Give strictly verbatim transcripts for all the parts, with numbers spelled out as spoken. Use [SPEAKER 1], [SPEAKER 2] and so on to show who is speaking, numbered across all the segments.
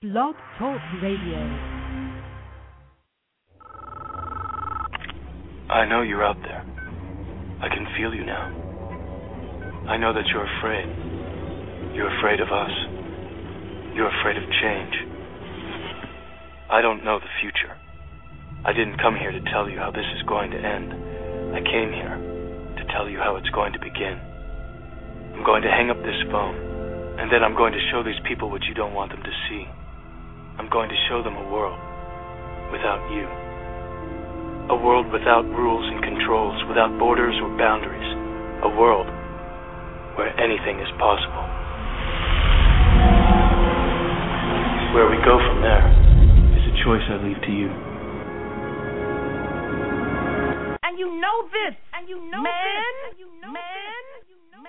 [SPEAKER 1] Blog Talk Radio.
[SPEAKER 2] I know you're out there. I can feel you now. I know that you're afraid. You're afraid of us. You're afraid of change. I don't know the future. I didn't come here to tell you how this is going to end. I came here to tell you how it's going to begin. I'm going to hang up this phone, and then I'm going to show these people what you don't want them to see. I'm going to show them a world without you. A world without rules and controls, without borders or boundaries. A world where anything is possible. Where we go from there is a choice I leave to you.
[SPEAKER 3] And you know this, and you know man, this, and you know man, this, you know man.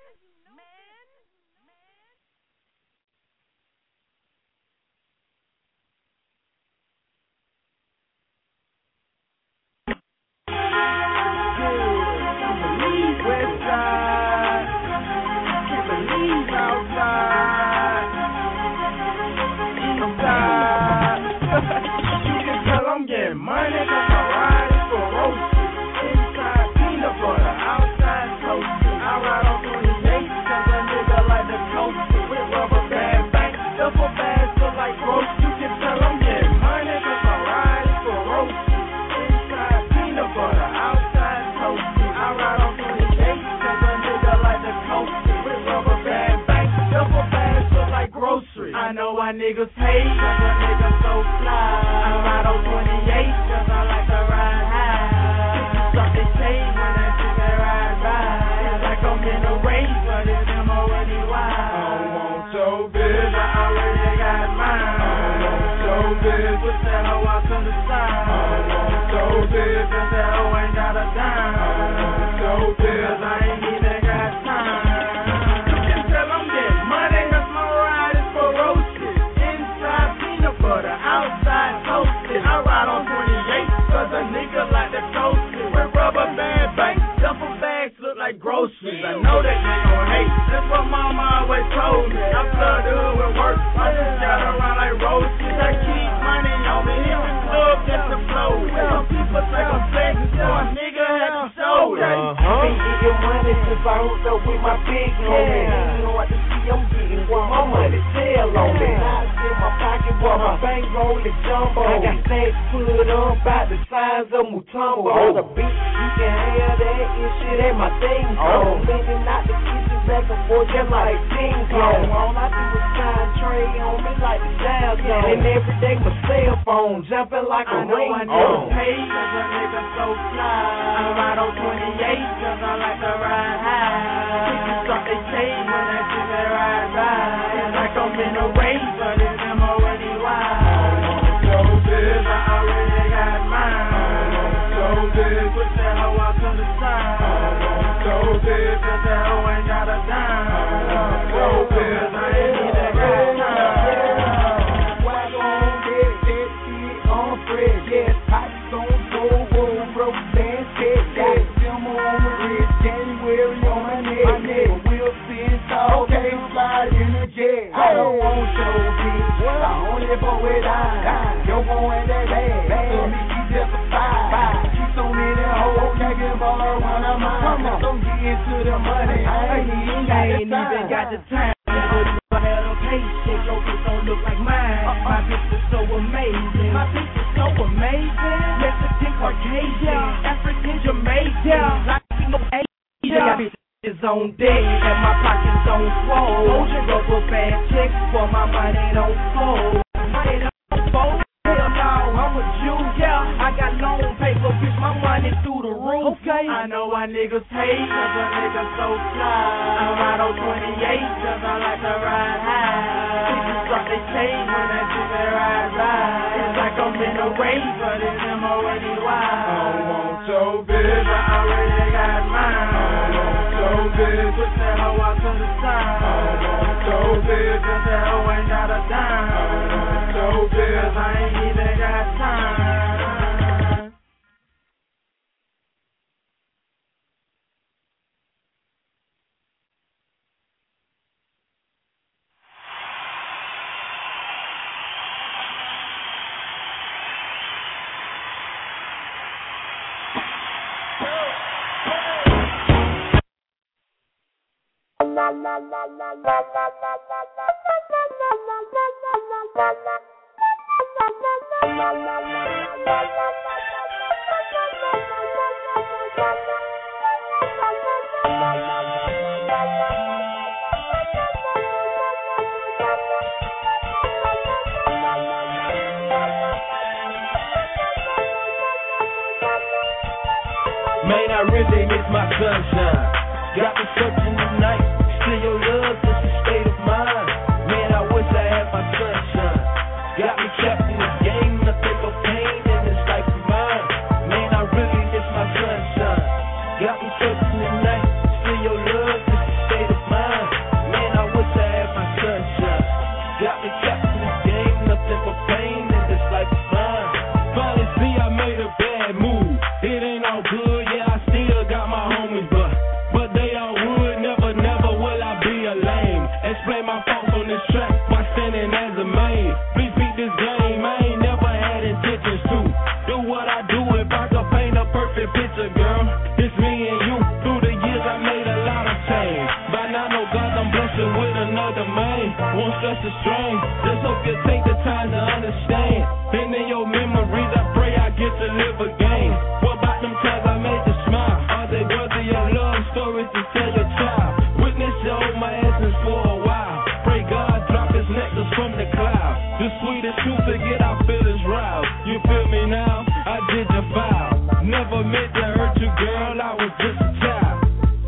[SPEAKER 4] West side, can't believe outside, inside. You can tell I'm getting money 'cause my ride is ferocious. Inside peanut butter, outside toasted. I ride on twenty-eight 'cause a nigga like the coast with rubber band bank. Duffel bags look like gross. You can tell I'm getting money 'cause my ride is ferocious. Inside peanut butter, outside toasted. I ride on twenty-eight 'cause a nigga like the coast with rubber band bank. Duffel bags look like groceries. I know why niggas hate 'cause a nigga so fly. I ride on twenty-eight 'cause I like to ride high. Bitches suck they chain when that shit they ride by. It's like I'm in a race, but it's M O N E Y. I don't want your bitch, I already got mine. I don't want your bitch, put that hoe out to the side. I don't want your bitch, 'cause that hoe ain't got a dime. I don't want your bitch, 'cause I ain't even got time. You can tell I'm getting money 'cause my ride is ferocious. Inside peanut butter, outside toasted. I ride on twenty-eight 'cause a nigga like the toasted. With rubber band bank, duffel bags look like groceries. I know that they gon' hate, that's what mama always told me. I flood the hood with work, I just got around like roaches. I keep money on me, hit the club just to flow. Some people say I'm flexing, so a nigga had to show it.
[SPEAKER 5] Uh-huh. Been getting money since I hooked up with my big homie. You know what to see, I'm getting what my money tell on me. Knots in my pocket while my bankroll is jumbo. I got stacks put up about the size of Mutombo. On the beach, you can have that and shit ain't my thing. I'm spending out the kitchen back and forth just like ping pong. All I do is sign tray on me like the Jazz Zone. And every day my cell phone jumping like a ring.
[SPEAKER 4] I know I paid 'cause a nigga so fly. I ride on twenty-eight 'cause I like to ride high. Bitches suck they chain when that shit they ride by. It's like I'm in a race, but it's M O N E Y. I don't want your bitch, I already got mine. I don't want your bitch, put that hoe out to the side. I don't want your bitch, 'cause that hoe ain't got a dime. I don't want your bitch, 'cause I ain't even got time.
[SPEAKER 5] Swag on, dead, dead, shit on Fred. Yes, pipes on full, roll, broke, dance, head, got film on the wrist, January on my neck. We'll spin tall, okay, slide in the jet. I don't want your bitch, I only for it I. Yo, boy, that bad, so me, she just a five. She so many hoes, can't get borrowed one of mine. Don't get into the money, I ain't, I ain't even got the time.
[SPEAKER 4] I had a paycheck, your bitch don't look like mine. My bitch is so amazing. My bitch is so amazing. Mexican, Caucasian, African, Jamaican, Latino, Asian. My bitch is on deck, and my pockets on swole. Soldier rubber band checks, but my money don't fold. Money don't fold. Hell no, I'm a Jew, yeah. I got loan paper, bitch, my money through the roof. Okay. I know why niggas hate, 'cause a nigga so fly. I ride on twenty-eight 'cause I like to ride high. Bitches drop they chain when that shit they ride by. It's like I'm in a race, but it's M O N E Y. I don't want your bitch, I already got mine. I don't want your bitch, put that hoe out to the side. I don't want your bitch, 'cause that hoe ain't got a dime. I don't want your bitch, 'cause I ain't even got time.
[SPEAKER 5] Man, I really miss my sunshine. Got me searching the night. Still your love, just a state of mind. Man, I wish I had my sunshine. Got me trapped in this game, nothing but pain in this life of mine. Man, I really miss my sunshine. Got me searching the night. Still your love, just a state of mind. Man, I wish I had my sunshine. Got me trapped in this game, nothing but pain in this life of mine. Finally see I made a bad move. It ain't all good, yeah, I still got my homies, but but they all would, never, never will I be a lame. Explain my faults on this track by standing as a main. Please beat this game, I ain't never had intentions to do what I do if I could paint a perfect picture, girl. It's me and you, through the years I made a lot of change. By now, no God, I'm blessed with another man. Won't stress the strain, just hope you take the time to understand. And in your memories, I pray I get to live again. What about them times I made you smile? Are they worthy of love stories to tell your child? Witness you hold my essence for a while. Pray God drop his necklace from the cloud. The sweetest truth to get our feelings riled. You feel me now? I did your foul. Never meant to hurt you, girl. I was just a child.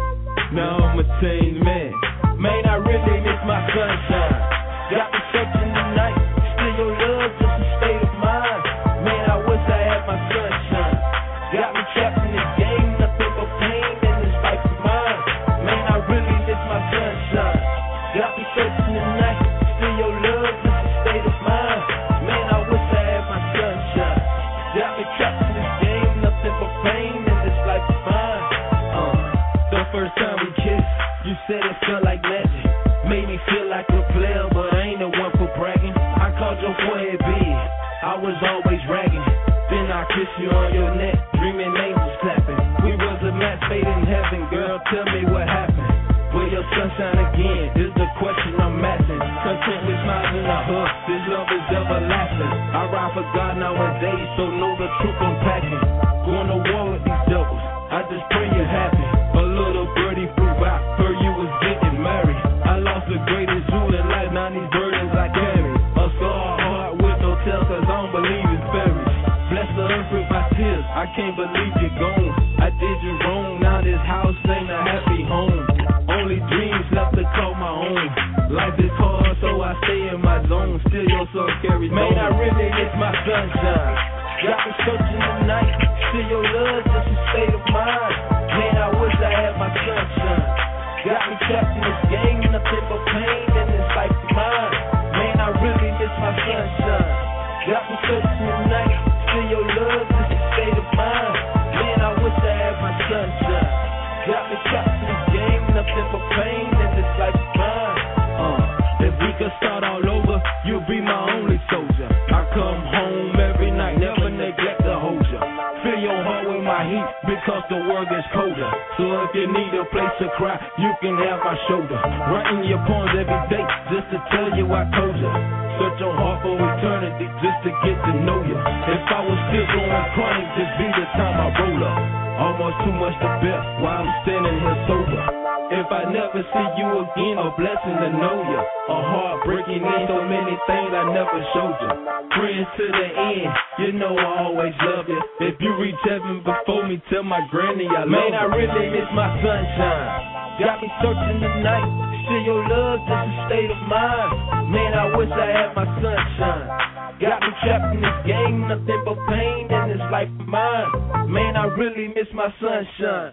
[SPEAKER 5] Now I'm a changed man. Man, I really miss my sunshine. Got me searching the night. Still your love, just a state of mind. Man, I wish I had my sunshine. Got me trapped in this game, nothing but pain in this life of mine. Man, I really miss my sunshine. Got me searching the night. Still your love, just a state of mind. Man, I wish I had my sunshine. Got me trapped in this game, nothing but pain in this life of mine. Uh, the first time we kissed, you said it felt like magic. Made me feel like a player, but I ain't the one for bragging. I called your forehead big, I was always ragging. Then I kissed you on your neck, dreaming angels clapping. We was a match made in heaven, girl, tell me what happened. Will your sunshine again, is the question I'm asking. Content with smiles and a hug, this love is everlasting. I ride for God nowadays, so know the truth I'm packing. Going to war with these devils, I just pray you're happy. A little birdie flew by, heard you was getting married. I lost the greatest jewel in life, now these burdens I carry. A scar heart with no tell, cause I don't believe in fairies. Bless the earth with my tears, I can't believe you're gone. I did you wrong, now this house ain't a happy home. Only dreams left to call my own. Life is hard, so I stay in my zone. Still your son carries on. Man, I really miss my sunshine. Got me searching the night. Still your love, just a state of mind. Man, I wish I had my sunshine. Got me trapped in this game, nothing but pain in this life of mine. Man, I really miss my sunshine. Got me searching the night. Still your love, just a state of mind. Man, I wish I had my sunshine. Got me trapped in this game, nothing but pain in this life of mine. Uh, if we could start all over, you'll be my only soldier. I come home every night, never neglect to hold you. Fill your heart with my heat, because the world gets colder. So if you need a place to cry, you can have my shoulder. Writing your poems every day, just to tell you I told you. Search your heart for eternity, just to get to know you. If I was still going chronic, just be the time I roll up. Almost too much to bear while I'm standing here sober. If I never see you again, a blessing to know you. A heart breaking in, so many things I never showed you. Friends to the end, you know I always love you. If you reach heaven before me, tell my granny I love you. Man, I really miss my sunshine. Got me searching the night. Still your love, just a state of mind. Man, I wish I had my sunshine. Got me trapped in this game, nothing but pain in this life of mine. Man, I really miss my sunshine.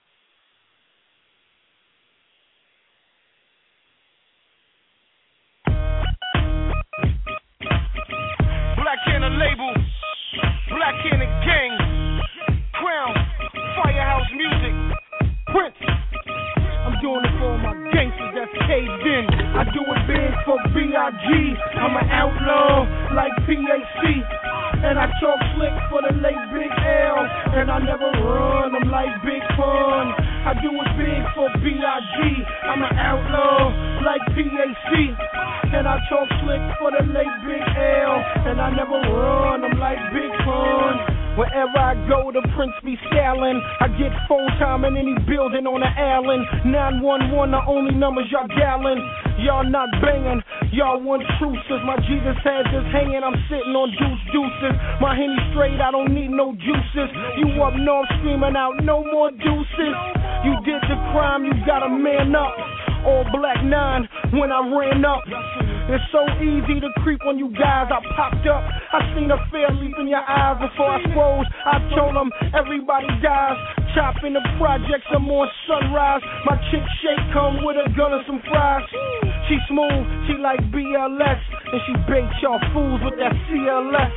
[SPEAKER 1] Black Cannon label, Black Cannon gang, Crown, Firehouse Music, Prince. I'm doing it for my gangsters that's caved in. I do it big for B I G. I'm an outlaw like P A C. And I talk slick for the late Big L. And I never run, I'm like Big Pun. I do it big for B I G. I'm an outlaw like P A C. And I talk slick for the late Big L. And I never run, I'm like Big Pun. Wherever I go, the Prince be styling. I get phone time in any building on the island. nine one one, the only numbers y'all dialing. Y'all not banging, y'all want truces. My Jesus hands just hanging, I'm sitting on deuce deuces. My Henny straight, I don't need no juices. You up north screaming out, no more deuces. You did the crime, you gotta man up. All black nine when I ran up. It's so easy to creep on you guys. I popped up, I seen a fear leap in your eyes. Before I froze, I told them everybody dies. Chop in the projects, I'm on sunrise. My chick shake come with a gun and some fries. She smooth, she like B L S. And she bakes y'all fools with that C L S.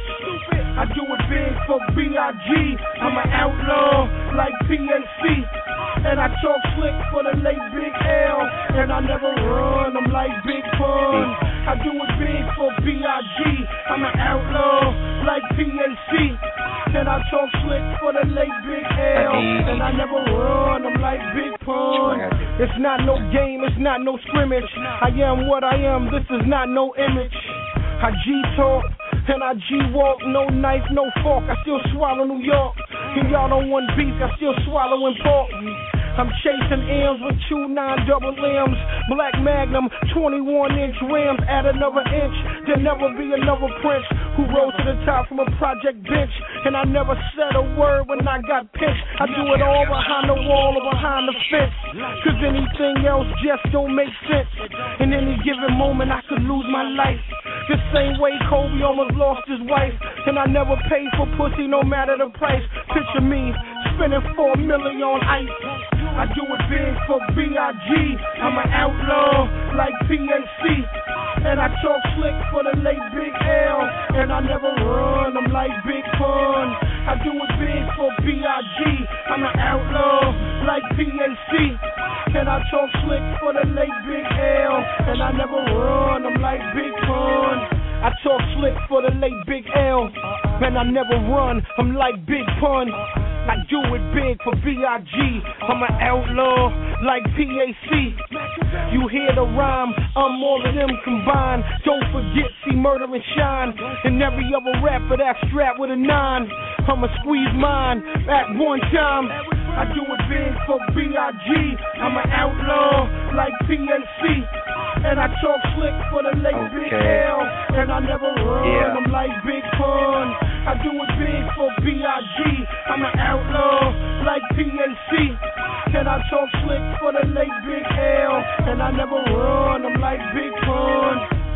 [SPEAKER 1] I do it big for B I G. I'm an outlaw like P A C. And I talk slick for the late Big L. And I never run, I'm like Big Pun. I do it big for B I G. I'm an outlaw like P A C. And I talk slick for the late Big L. And I never run, I'm like Big Pun. It's not no game, it's not no scrimmage. I am what I am, this is not no image. I G-talk and I G-walk, no knife, no fork. I still swallow New York. And y'all don't want beef, I still swallowing pork. I'm chasing M's with two nine double M's. Black Magnum, twenty-one inch rims. Add another inch, there'll never be another Prince who rose to the top from a project bench. And I never said a word when I got pinched. I do it all behind the wall or behind the fence. Cause anything else just don't make sense. In any given moment I could lose my life. The same way Kobe almost lost his wife. And I never paid for pussy no matter the price. Picture me spending four million on ice. I do it big for B I G. I'm an outlaw like P A C. And I talk slick for the late Big L. And I never run, I'm like Big Pun. I do it big for B I G. I'm an outlaw like P A C. And I talk slick for the late Big L. And I never run, I'm like Big Pun. I talk slick for the late Big L. And I never run, I'm like Big Pun. I do it big for B I G. I'm an outlaw like P A C. You hear the rhyme, I'm all of them combined. Don't forget, see Murder and Shine. And every other rapper that's strapped with a nine. I'ma squeeze mine at one time. I do it big for B I G. I'm an outlaw like P A C. And I talk slick for the late okay. Big L. And I never run, yeah. I'm like Big Pun. I do it big for B I G. I'm an outlaw like P A C. And I talk slick for the late Big L. And I never run, I'm like Big Pun.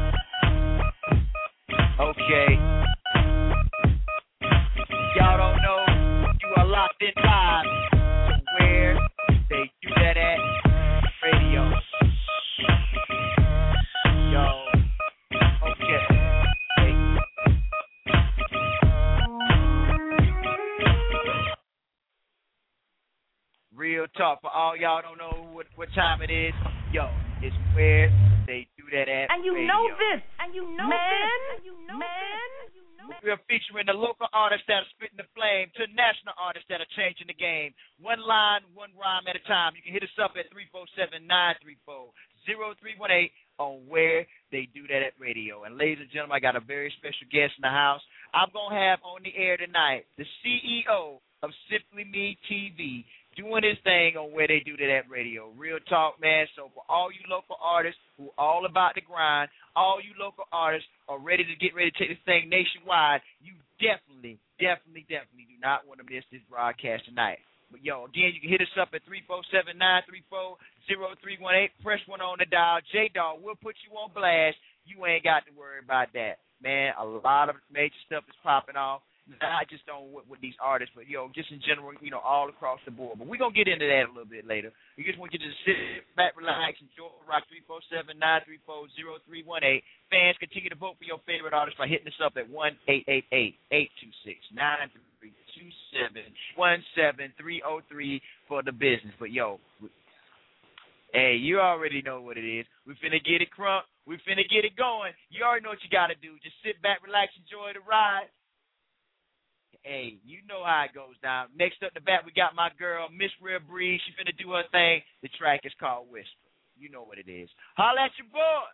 [SPEAKER 6] Okay. Y'all don't know, you are locked in live to where they do that at radio. Yo. Okay. Hey. Real talk for all y'all don't know what, what time it is. Yo, it's where they do that at
[SPEAKER 3] And you
[SPEAKER 6] radio.
[SPEAKER 3] know this. And you know
[SPEAKER 7] Man.
[SPEAKER 3] this. And you know Man. this.
[SPEAKER 6] We're featuring the local artists that are spitting the flame to national artists that are changing the game. One line, one rhyme at a time. You can hit us up at three four seven, nine three four, zero three one eight on where they do that at radio. And ladies and gentlemen, I got a very special guest in the house. I'm going to have on the air tonight the C E O of Simply Me T V, doing his thing on where they do that at radio. Real talk, man. So for all you local artists who are all about the grind, all you local artists are ready to get ready to take this thing nationwide, you definitely, definitely, definitely do not want to miss this broadcast tonight. But, yo, again, you can hit us up at three four seven, nine three four, zero three one eight. Press one on the dial. J-Dawg, we'll put you on blast. You ain't got to worry about that. Man, a lot of major stuff is popping off. Not just on with, with these artists, but, yo, just in general, you know, all across the board. But we're going to get into that a little bit later. We just want you to sit back, relax, enjoy Rock three four seven, nine three four, zero three one eight. Fans, continue to vote for your favorite artist by hitting us up at one eight eight eight, eight two six, nine three two seven, one seven three zero three for the business. But, yo, hey, you already know what it is. We finna get it crunk. We finna get it going. You already know what you got to do. Just sit back, relax, enjoy the ride. Hey, you know how it goes down. Next up the bat, we got my girl, Miss Rare Breed. She finna do her thing. The track is called Whisper. You know what it is. Holla at your boy.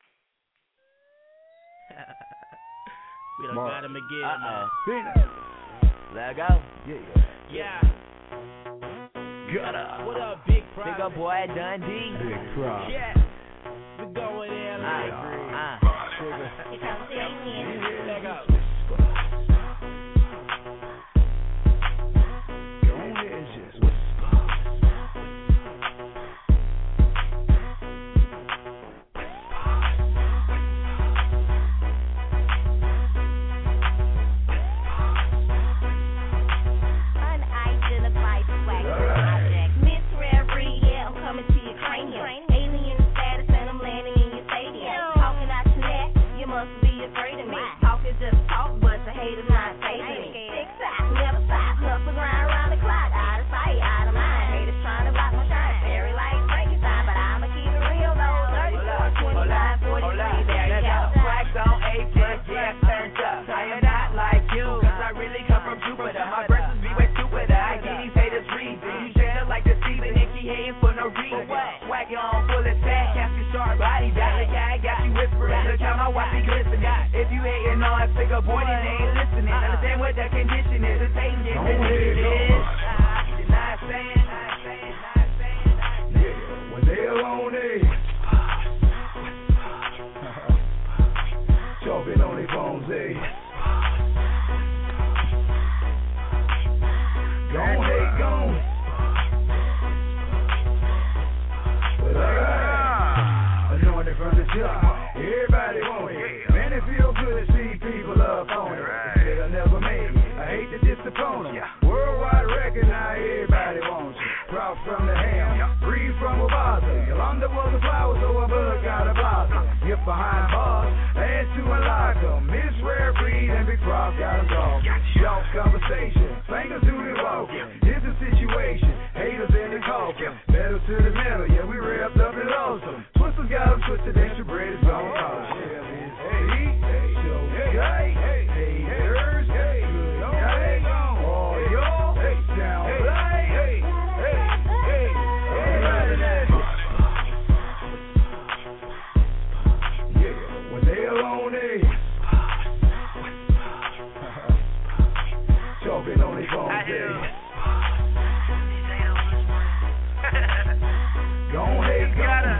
[SPEAKER 7] We done
[SPEAKER 8] Mark.
[SPEAKER 7] got him again,
[SPEAKER 8] Uh-oh.
[SPEAKER 7] man.
[SPEAKER 8] Let go. Yeah.
[SPEAKER 7] Yeah.
[SPEAKER 8] Got her.
[SPEAKER 7] What up, Big Pro?
[SPEAKER 8] Big up boy Dundee.
[SPEAKER 4] Big Prop.
[SPEAKER 7] Yeah. We going in like
[SPEAKER 8] Uh,
[SPEAKER 7] Let go.
[SPEAKER 4] Go ahead and just whisper.
[SPEAKER 3] Unidentified swag project. Miss Rare Breed, yeah, I'm coming to your cranium. Alien status and I'm landing in your stadium. Talking out your neck, you must be afraid of me. Talk is just talk, but the haters not saving me. Six socks, never stop, knuckles grind around the clock. Out of sight, out of mind. Haters trying to block my shine. Very like Frankenstein, but I'ma keep it real though. thirty-four, twenty-nine, forty-three, there you go.
[SPEAKER 5] Flags on A plus, yeah, turned up. I am not like you, cause I really come from Jupiter. My verses be way stupider. I get these haters reason. You share like the Steven and keep hating for no reason. Swagger on full attack, casket sharp body. Got the guy, got you whispering. Look how my watch be glistening. If you hating on a figure boy, then they ain't listening. Understand what the condition is. It's hating your business is. You're not saying, not saying, not saying, not saying.
[SPEAKER 4] Yeah, when they're on it. Chopping on their phones, eh? Gone, hey, gone. But alright, anointed from the top. Everybody want it. Man, it feel good to see people up on it. Said I never made it. I hate to disappoint them. Worldwide record, now everybody wants it. Props from the ham, breathe from a bother. Yolanda was a flower, so a bug got a blossom. Get behind bars, add to a locker. Miss Rare Breed and Big Props got a dog. Y'all conversation, fingers do the walking. Here's the situation, haters in the coffin. Metal to the metal, yeah, we wrapped up and awesome. Twisters got them twisted, extra bread is gone cost. Hey, hey, so, hey, hey, haters, hey, good day, all y'all, hey, sound like, hey, hey, hey, everybody that. Yeah, when they alone, they chopping on their phones, they go ahead, go.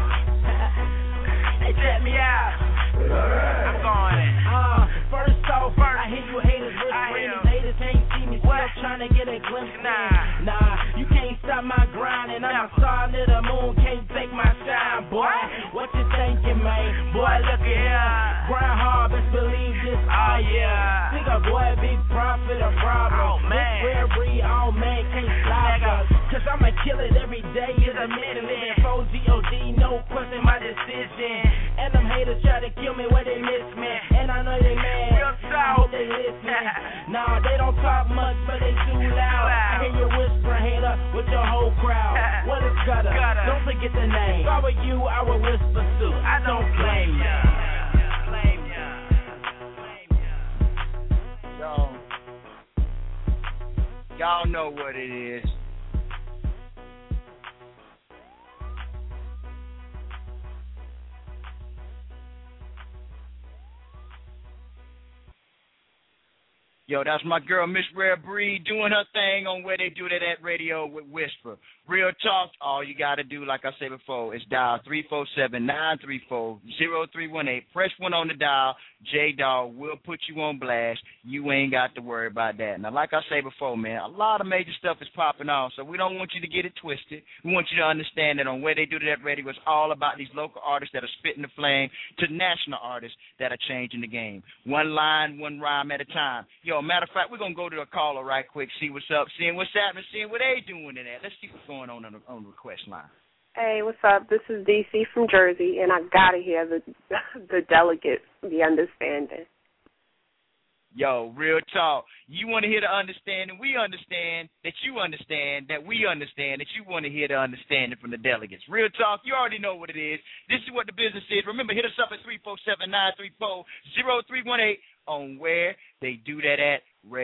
[SPEAKER 5] They check me out.
[SPEAKER 4] Alright.
[SPEAKER 5] I'm going in.
[SPEAKER 7] Uh, first off, I hear you haters whispering. These haters can't see me, still trying to get a glimpse.
[SPEAKER 5] Nah.
[SPEAKER 7] Nah, you can't stop my grind, and I'm a star under the moon, can't take my shine, boy. What you thinking, man? Boy, look at here. Grind hard, best believe this.
[SPEAKER 5] Oh, yeah.
[SPEAKER 7] Think a boy, big profit, a problem.
[SPEAKER 5] Oh, man.
[SPEAKER 7] This rare breed, all man can't stop us. Cause I'ma kill it every day, is a minute living. Full G O D, no question my decision. And them haters try to kill me where they miss me. And I know they mad,
[SPEAKER 5] Real
[SPEAKER 7] I hope they listen. Nah, they don't talk much, but they too loud. I hear you whisper, hater, with your whole crowd. What is gutter?
[SPEAKER 5] Gutter.
[SPEAKER 7] Don't forget the name. If I were you, I would whisper too. I don't blame ya.
[SPEAKER 5] Blame ya.
[SPEAKER 6] Y'all, y'all know what it is. Yo, that's my girl, Miss Rare Breed, doing her thing on Where They Do That at Radio with Whisper. Real talk, all you got to do, like I said before, is dial three four seven, nine three four, zero three one eight. Press one on the dial. J-Dawg will put you on blast. You ain't got to worry about that. Now, like I say before, man, a lot of major stuff is popping off, so we don't want you to get it twisted. We want you to understand that on Where They Do That Radio, it's all about these local artists that are spitting the flame to national artists that are changing the game. One line, one rhyme at a time. Yo, matter of fact, we're going to go to a caller right quick, see what's up, seeing what's happening, seeing what they doing in that. Let's see what's going on on the, on the request line.
[SPEAKER 9] Hey, what's up? This is D C from Jersey, and I gotta hear the the delegates be understanding.
[SPEAKER 6] Yo, real talk. You want to hear the understanding. We understand that you understand that we understand that you want to hear the understanding from the delegates. Real talk. You already know what it is. This is what the business is. Remember, hit us up at three four seven, nine three four, zero three one eight on where they do that at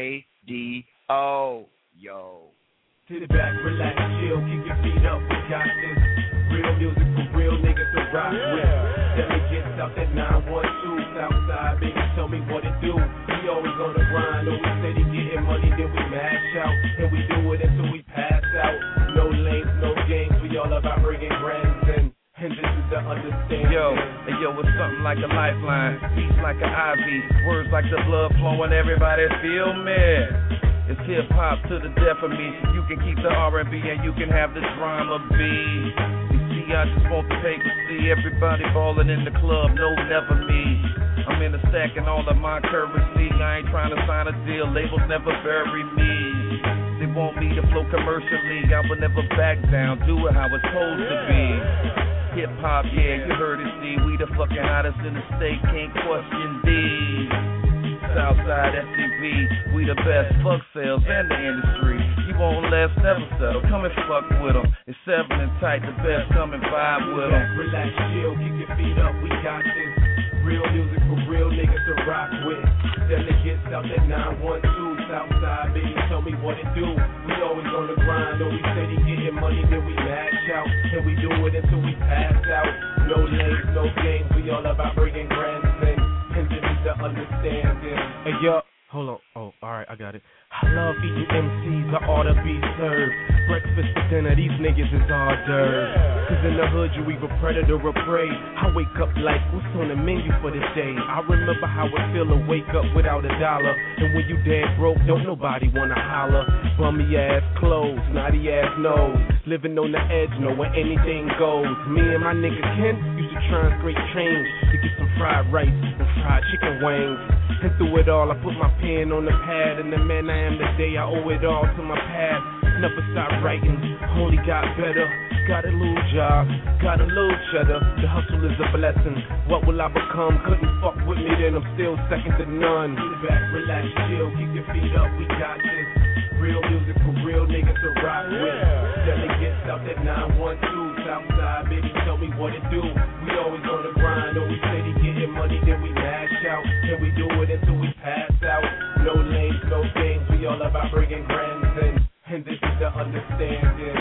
[SPEAKER 6] radio. Yo.
[SPEAKER 4] Sit back, relax, chill, kick your feet up, we got this. Real music for real niggas to rock with. Delegates out that nine one two Southside, baby, tell me what it do. We always on the grind, always steady getting money, then we mash out. And we do it until we pass out. No lanes, no games, we all about bringing brands in. And this is the understanding.
[SPEAKER 10] Yo, and yo, it's something like a lifeline, beats like an I V, words like the blood flowing, everybody feel me. It's hip-hop to the death of me. You can keep the R and B and you can have the drama B. You see, I just want the paper, see everybody balling in the club, no, never me. I'm in the stack and all of my currency. I ain't trying to sign a deal, labels never bury me. They want me to flow commercially, I will never back down, do it how it's supposed to be. Hip-hop, yeah, you heard it, see, we the fucking hottest in the state, can't question these. Southside S C V, we the best, fuck sales and the industry. You won't less, never settle, come and fuck with them. It's seven and tight, the best, come and vibe with them.
[SPEAKER 4] Relax, chill, kick your feet up, we got this. Real music for real niggas to rock with. Delegates out that nine one two Southside, baby, tell me what it do. We always on the grind, always steady getting money, then we mash out. And we do it until we pass out. No lanes, no games, we all about bringing grands in. And this is the understanding. Hey, yo, hold on. Oh, all right, I got it. I love eating M Cs, I ought to be served. Breakfast for dinner, these niggas is hors d'oeuvres. Cause in the hood, you either predator or prey. I wake up like, what's on the menu for this day? I remember how it feel to wake up without a dollar. And when you dead broke, don't nobody wanna holler. Bummy ass clothes, naughty ass nose. Living on the edge, knowing anything goes. Me and my nigga Ken used to try and scrape change to get some fried rice and fried chicken wings. And through it all, I put my pen on the pad, and the man I am today, I owe it all to my past. Never stopped writing, only got better. Got a little job, got a little cheddar. The hustle is a blessing. What will I become? Couldn't fuck with me, then I'm still second to none. Sit back, relax, chill, keep your feet up, we got this. Real music for real niggas to rock with. Delegates out that nine one two Southside, baby, tell me what it do. We always on the grind, always steady getting money, then we mash out. And we do it until we pass out. No lanes, no games, we all about bringing grands in. And this is the understanding.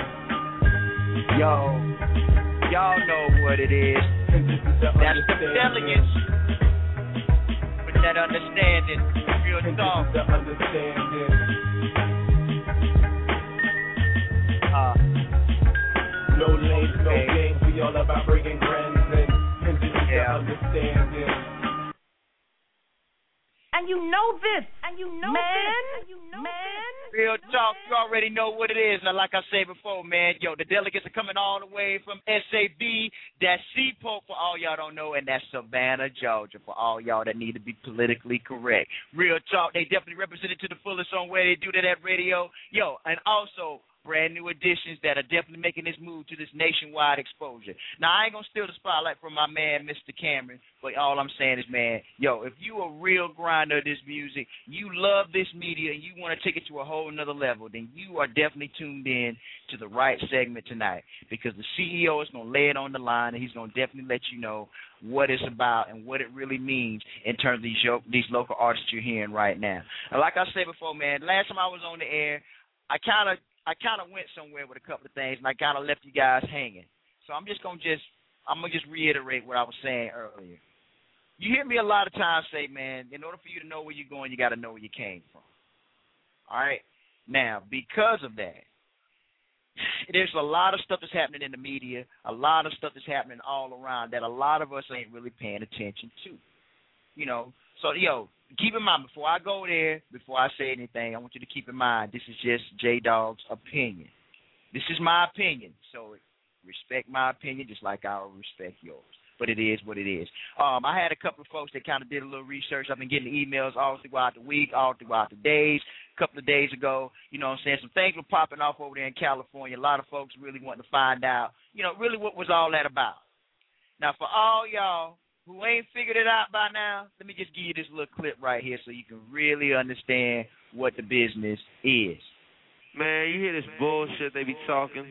[SPEAKER 6] Yo, y'all know what it is.
[SPEAKER 4] And this is the
[SPEAKER 6] That's the
[SPEAKER 4] understanding.
[SPEAKER 6] delegates with that understanding. Real
[SPEAKER 4] And
[SPEAKER 6] talk.
[SPEAKER 4] this is the understanding.
[SPEAKER 6] Uh,
[SPEAKER 4] No lanes, no
[SPEAKER 6] okay.
[SPEAKER 4] games, we all about bringing grands in. And this is
[SPEAKER 6] Yeah.
[SPEAKER 4] the understanding.
[SPEAKER 11] And you know this.
[SPEAKER 3] And you know
[SPEAKER 11] Man,
[SPEAKER 3] this. And you know
[SPEAKER 11] man.
[SPEAKER 3] this.
[SPEAKER 6] Real talk, you already know what it is. Now, like I said before, man, yo, the delegates are coming all the way from S A B. That's Seaport for all y'all don't know, and that's Savannah, Georgia for all y'all that need to be politically correct. Real talk, they definitely represented to the fullest on where they do that at radio. Yo, and also brand new additions that are definitely making this move to this nationwide exposure. Now, I ain't going to steal the spotlight from my man, Mister Cameron, but all I'm saying is, man, yo, if you a real grinder of this music, you love this media, and you want to take it to a whole nother level, then you are definitely tuned in to the right segment tonight, because the C E O is going to lay it on the line, and he's going to definitely let you know what it's about and what it really means in terms of these, these local artists you're hearing right now. And like I said before, man, last time I was on the air, I kind of I kind of went somewhere with a couple of things, and I kind of left you guys hanging. So I'm just going to just, I'm going to just reiterate what I was saying earlier. You hear me a lot of times say, man, in order for you to know where you're going, you got to know where you came from. All right? Now, because of that, there's a lot of stuff that's happening in the media, a lot of stuff that's happening all around that a lot of us ain't really paying attention to. You know, so, yo, keep in mind, before I go there, before I say anything, I want you to keep in mind, this is just J-Dog's opinion. This is my opinion, so respect my opinion just like I will respect yours. But it is what it is. Um, I had a couple of folks that kind of did a little research. I've been getting emails all throughout the week, all throughout the days. A couple of days ago, you know what I'm saying, some things were popping off over there in California. A lot of folks really wanting to find out, you know, really what was all that about. Now, for all y'all who ain't figured it out by now, let me just give you this little clip right here so you can really understand what the business is.
[SPEAKER 12] Man, you hear this bullshit they be talking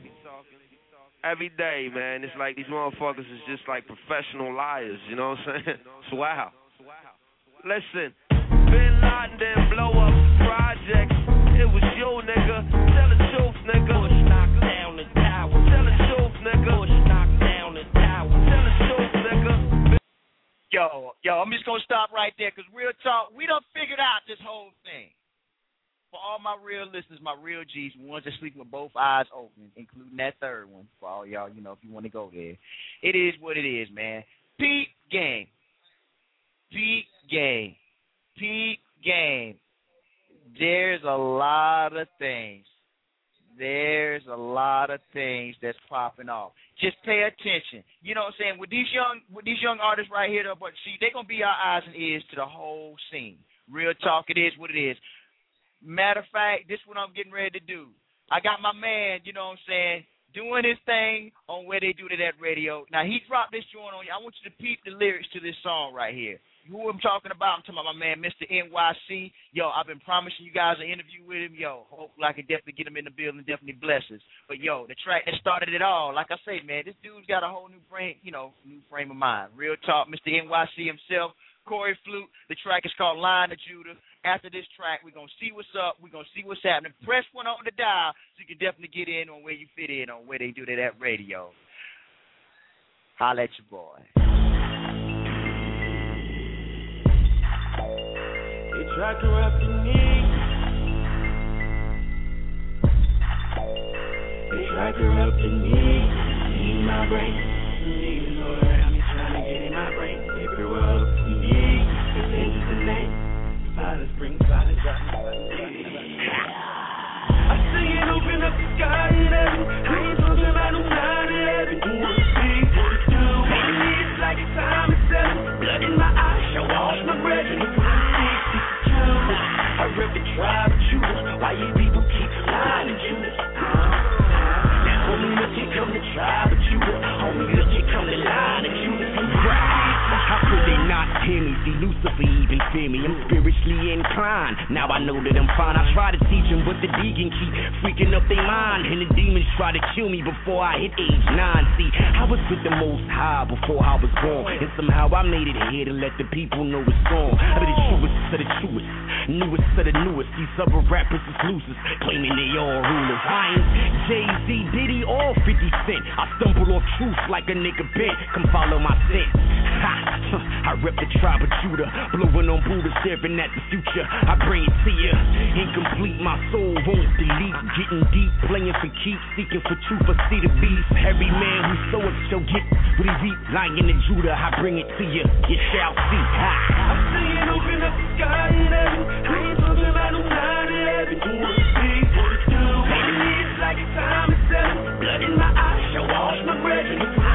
[SPEAKER 12] every day, man. It's like these motherfuckers is just like professional liars, you know what I'm saying? It's wow. Listen, Bin Laden didn't blow up projects. It was you, nigga. Tell the truth, nigga. Bush knocked down the tower. Tell the truth, nigga. Bush knocked down the tower. Tell the truth, nigga.
[SPEAKER 6] Yo, yo, I'm just gonna stop right there, cause real talk, we done figured out this whole thing. For all my real listeners, my real G's, ones that sleep with both eyes open, including that third one, for all y'all, you know, if you want to go there. It is what it is, man. Peep game. Peep game. Peep game. There's a lot of things. There's a lot of things that's popping off. Just pay attention. You know what I'm saying? With these young with these young artists right here, though, but see, they're going to be our eyes and ears to the whole scene. Real talk, it is what it is. Matter of fact, this is what I'm getting ready to do. I got my man, you know what I'm saying, doing his thing on Where They Do It At Radio. Now, he dropped this joint on you. I want you to peep the lyrics to this song right here. Who I'm talking about? I'm talking about my man, Mister N Y C. Yo, I've been promising you guys an interview with him. Yo, hopefully I can definitely get him in the building, definitely bless us. But, yo, the track that started it all, like I say, man, this dude's got a whole new brain, you know, new frame of mind. Real talk, Mister N Y C himself, Corey Flute. The track is called Line of Judah. After this track, we're going to see what's up. We're going to see what's happening. Press one on the dial so you can definitely get in on where you fit in on Where They Do That at radio. Holla at your boy.
[SPEAKER 7] They tried to corrupting me. They tried to corrupting me. In my brain. Niggas know that I'm trying to get in my brain. They threw up to me. The vengeance in name. Silence brings silence. I see it open up the sky and heaven. I ain't talking about no nine eleven. Who wanna see what it do? Baby, it's like it's time to seven. Blood in my eyes, show wash my breath. I rep the tribe of Judah. Why you people keep lying to Judas? Now, homie, look, here come the tribe of Judah. Homie, look, here come the line of Judah.
[SPEAKER 11] How could they not hear me? See, Lucifer even fear me. I'm spiritually inclined. Now I know that I'm fine. I try to teach them, but the deacon keep freaking up their mind. And the demons try to kill me before I hit age nine. See, I was with the Most High before I was born. And somehow I made it here to let the people know it's wrong. I be the truest of the truest, newest of the newest. These other rappers is losers, claiming they all rulers. I ain't Jay-Z, Diddy, or fifty Cent. I stumble off truth like a nigga bent. Come follow my scent. Ha! I rep the tribe of Judah, blowing on Buddha, staring at the future. I bring it to you, incomplete. My soul won't delete. Getting deep, playing for keeps, seeking for truth. I see the beast. Every man who soweth shall get what he reap. Lion of Judah, I bring it to you. You shall see. Ha!
[SPEAKER 7] I'm seeing open up the sky and heaven. I ain't talking about no nine eleven. Who wanna see what it do? Baby, it's like it's time to seven. Blood in my eyes, show wash my breath.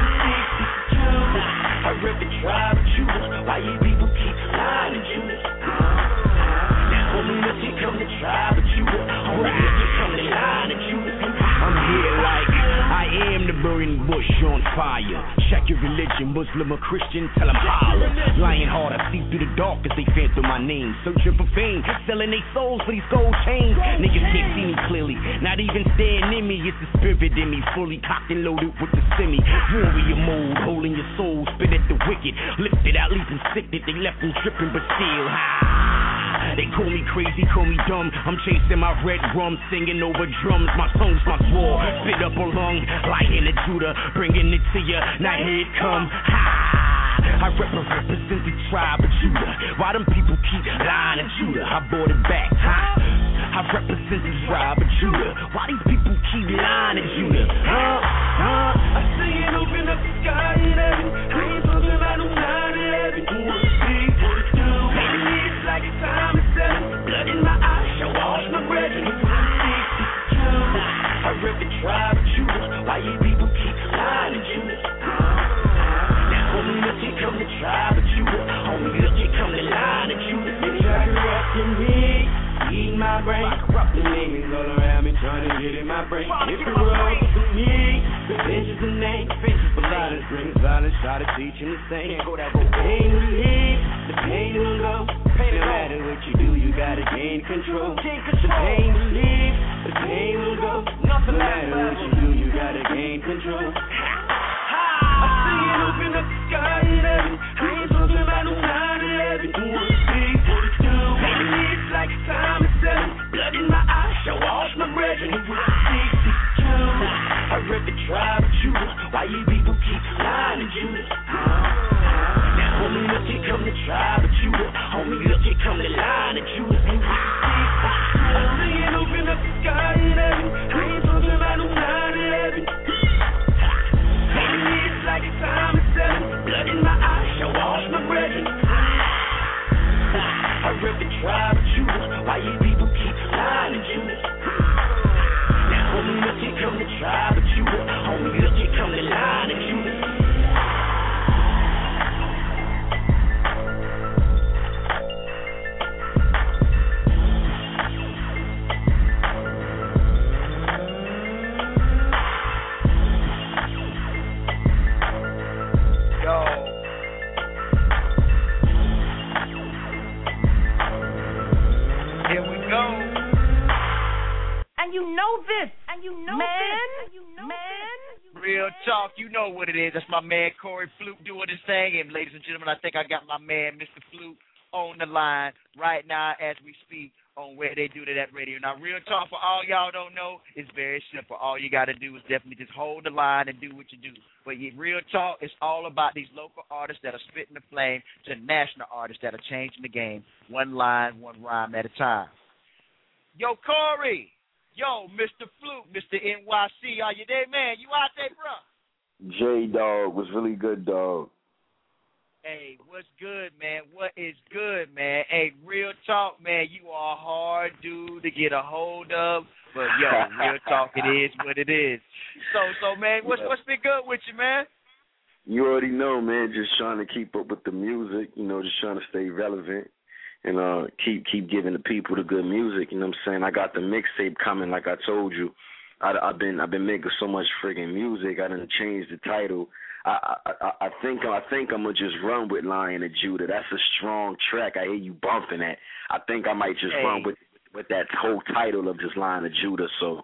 [SPEAKER 7] I rep the tribe of Judah. Why you people keep lying to Judas? Now, homie, look, here come the tribe of Judah. Homie, look, here come the line of Judah.
[SPEAKER 11] I'm here like I am the burning bush on fire. Check your religion, Muslim or Christian, tell them holler. Lying hard, I see through the dark as they phantom my name. Searching for fame, selling their souls for these gold chains. Niggas can't see me clearly, not even staring in me. It's the spirit in me, fully cocked and loaded with the semi. Warrior mode, holding your soul, spit at the wicked. Lifted out, leaping sick that they left them tripping, but still high. They call me crazy, call me dumb. I'm chasing my red rum, singing over drums. My song's my sword, spit up a lung. Lion of Judah, bringing it to ya. Now here it come. Ha! I represent the tribe of Judah. Why them people keep lying to Judah? I brought it back. Ha! I represent the tribe of Judah. Why these people keep lying to Judah? Huh? Huh?
[SPEAKER 7] I see it open up the sky and heaven. I ain't talking about no nine eleven. Who wanna see what it do? Baby, it's like it's time to seven. Blood in my eyes, show wash my breath. I rep the tribe of Judah. Why you people keep lying to Judas? Now, homie, look, here come the tribe of Judah. Homie, look, here come the line of Judah. They try to corrupting me, eating my brain. The niggas all around me trying to get in my brain. If it were for me, the vengeance in name. The violence brings violence, try to teach him the same. The pain will leave, the pain will go. No matter what you do, you gotta gain control. The pain will leave, the pain will go. No matter what you do, you gotta gain control. I see it open up the sky and heaven. I ain't talking about no nine eleven. Who wanna see what it do?
[SPEAKER 11] Homie, look, here come the line of Judah.
[SPEAKER 12] I'm singing, open up the sky in heaven. I ain't talking about no nine eleven. Baby, it's like it's time to seven. Blood in my eyes, shall wash my brethren.
[SPEAKER 11] I rep the tribe of Judah. Why you people keep lying to Judah? Now, homie, look, here come the tribe of Judah. Homie, look, here come the line of Judah.
[SPEAKER 7] And you know this, and you know man, this, and you know man.
[SPEAKER 6] Real talk, you know what it is. That's my man Corey Flute doing his thing. And ladies and gentlemen, I think I got my man Mister Flute on the line right now as we speak on Where They Do That Radio. Now, real talk, for all y'all don't know, it's very simple. All you got to do is definitely just hold the line and do what you do. But yeah, real talk, it's all about these local artists that are spitting the flame to national artists that are changing the game, one line, one rhyme at a time. Yo, Corey. Yo, Mister Flute, Mister N Y C, are you there, man? You out there, bro?
[SPEAKER 13] J Dog was really good, dog.
[SPEAKER 6] Hey, what's good, man? What is good, man? Hey, real talk, man. You are a hard dude to get a hold of, but yo, real talk, it is what it is. So, so, man, what's what's been good with you, man?
[SPEAKER 13] You already know, man. Just trying to keep up with the music, you know, just trying to stay relevant. And uh, keep keep giving the people the good music, you know what I'm saying? I got the mixtape coming, like I told you. I, I've been I've been making so much friggin' music. I done changed the title. I I, I think I think I'm gonna just run with Lion of Judah. That's a strong track. I hear you bumping that. I think I might just hey. run with with that whole title of just Lion of Judah. So,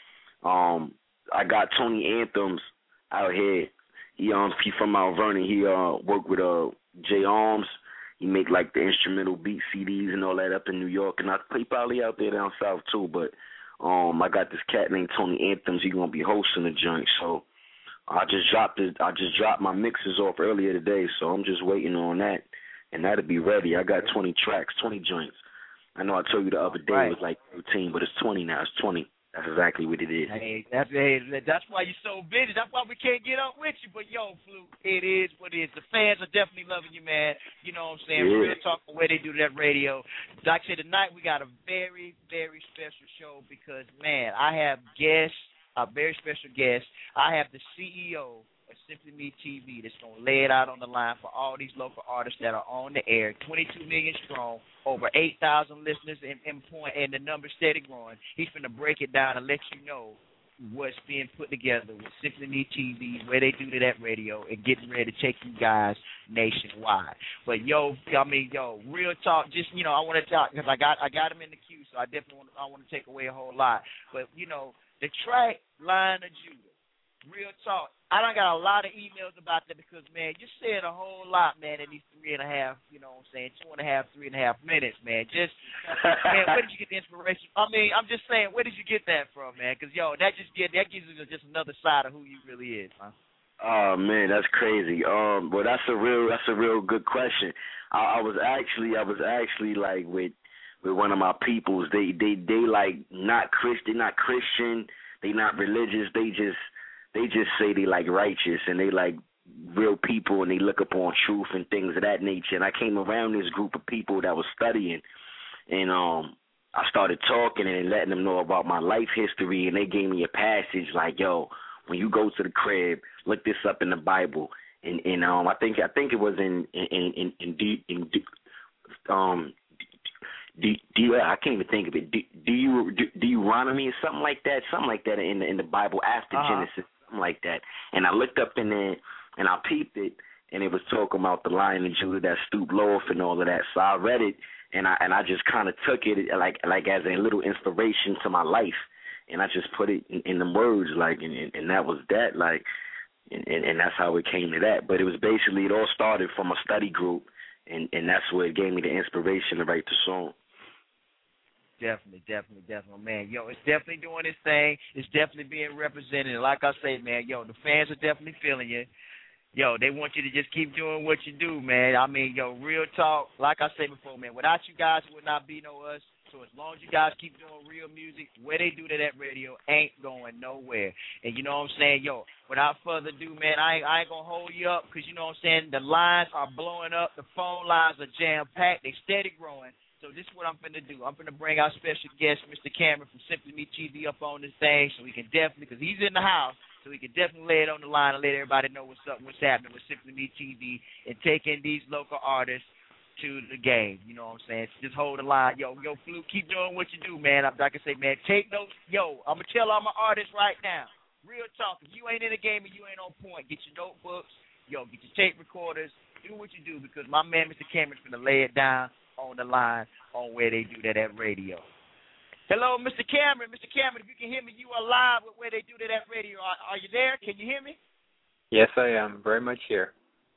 [SPEAKER 13] um, I got Tony Anthems out here. He um he from Mount Vernon. He uh worked with uh Jay Arms. He make like the instrumental beat C Ds and all that up in New York, and I he probably out there down south too. But um, I got this cat named Tony Anthems. He gonna be hosting the joint, so I just dropped it. I just dropped my mixes off earlier today, so I'm just waiting on that, and that'll be ready. I got twenty tracks, twenty joints. I know I told you the other day
[SPEAKER 6] right.
[SPEAKER 13] it was like thirteen, but it's twenty now. It's twenty. That's exactly what it is.
[SPEAKER 6] Hey, that's hey, that's why you're so busy. That's why we can't get up with you. But yo, Flute, it is what it is. The fans are definitely loving you, man. You know what I'm saying?
[SPEAKER 13] Yeah.
[SPEAKER 6] Real talk for Where They Do That Radio. Like I said, tonight we got a very, very special show because, man, I have guests, a very special guest. I have the C E O of Simply Me T V that's going to lay it out on the line for all these local artists that are on the air, twenty-two million strong, over eight thousand listeners in, in point, and the number's steady growing. He's going to break it down and let you know what's being put together with Simply Me T V, Where They Do That Radio, and getting ready to take you guys nationwide. But, yo, I mean, yo, real talk, just, you know, I want to talk because I got I got him in the queue, so I definitely want I want to take away a whole lot. But, you know, the track Lion of Judah, real talk. I done got a lot of emails about that because, man, you said a whole lot, man, in these three and a half, you know what I'm saying, two and a half, three and a half minutes, man. Just, man, where did you get the inspiration? I mean, I'm just saying, where did you get that from, man? Because, yo, that just get that gives you just another side of who you really is, man.
[SPEAKER 13] Oh man, that's crazy. Um, well, that's a real that's a real good question. I, I was actually I was actually like with with one of my peoples. They they they like not Christian, not Christian. They not religious. They just They just say they like righteous and they like real people and they look upon truth and things of that nature. And I came around this group of people that was studying, and um, I started talking and letting them know about my life history, and they gave me a passage like, "Yo, when you go to the crib, look this up in the Bible." And and um, I think I think it was in in in in, in, in um. Do, do you, I can't even think of it. Do, do you do, Deuteronomy or something like that? Something like that in the in the Bible after uh-huh. Genesis. Like that, and I looked up in there and I peeped it, and it was talking about the Lion of Judah that stooped low and all of that. So I read it, and I and I just kind of took it like like as a little inspiration to my life, and I just put it in, in the words like, and, and that was that like, and, and and that's how it came to that. But it was basically it all started from a study group, and and that's where it gave me the inspiration to write the song.
[SPEAKER 6] Definitely, definitely, definitely, man. Yo, it's definitely doing its thing. It's definitely being represented. And like I say, man, yo, the fans are definitely feeling you. yo, they want you to just keep doing what you do, man. I mean, yo, real talk, like I said before, man, without you guys, it would not be no us. So as long as you guys keep doing real music, where they do that at radio ain't going nowhere. And you know what I'm saying? Yo, without further ado, man, I ain't, I ain't going to hold you up because, you know what I'm saying, the lines are blowing up. The phone lines are jam-packed. They steady growing. So this is what I'm finna do. I'm finna bring our special guest, Mister Cameron from Simply Me T V, up on this thing so we can definitely, because he's in the house, so we can definitely lay it on the line and let everybody know what's up, what's happening with Simply Me T V and take in these local artists to the game. You know what I'm saying? Just hold the line. Yo, yo, Flu, keep doing what you do, man. I'm like I say, man, take notes. Yo, I'm going to tell all my artists right now, real talk, if you ain't in the game and you ain't on point, get your notebooks, yo, get your tape recorders, do what you do because my man, Mister Cameron's going to lay it down on the line on where they do that at radio. Hello, Mister Cameron. Mister Cameron, if you can hear me, you are live with where they do that at radio. Are, are you there? Can you hear me?
[SPEAKER 14] Yes, I am. Very much here.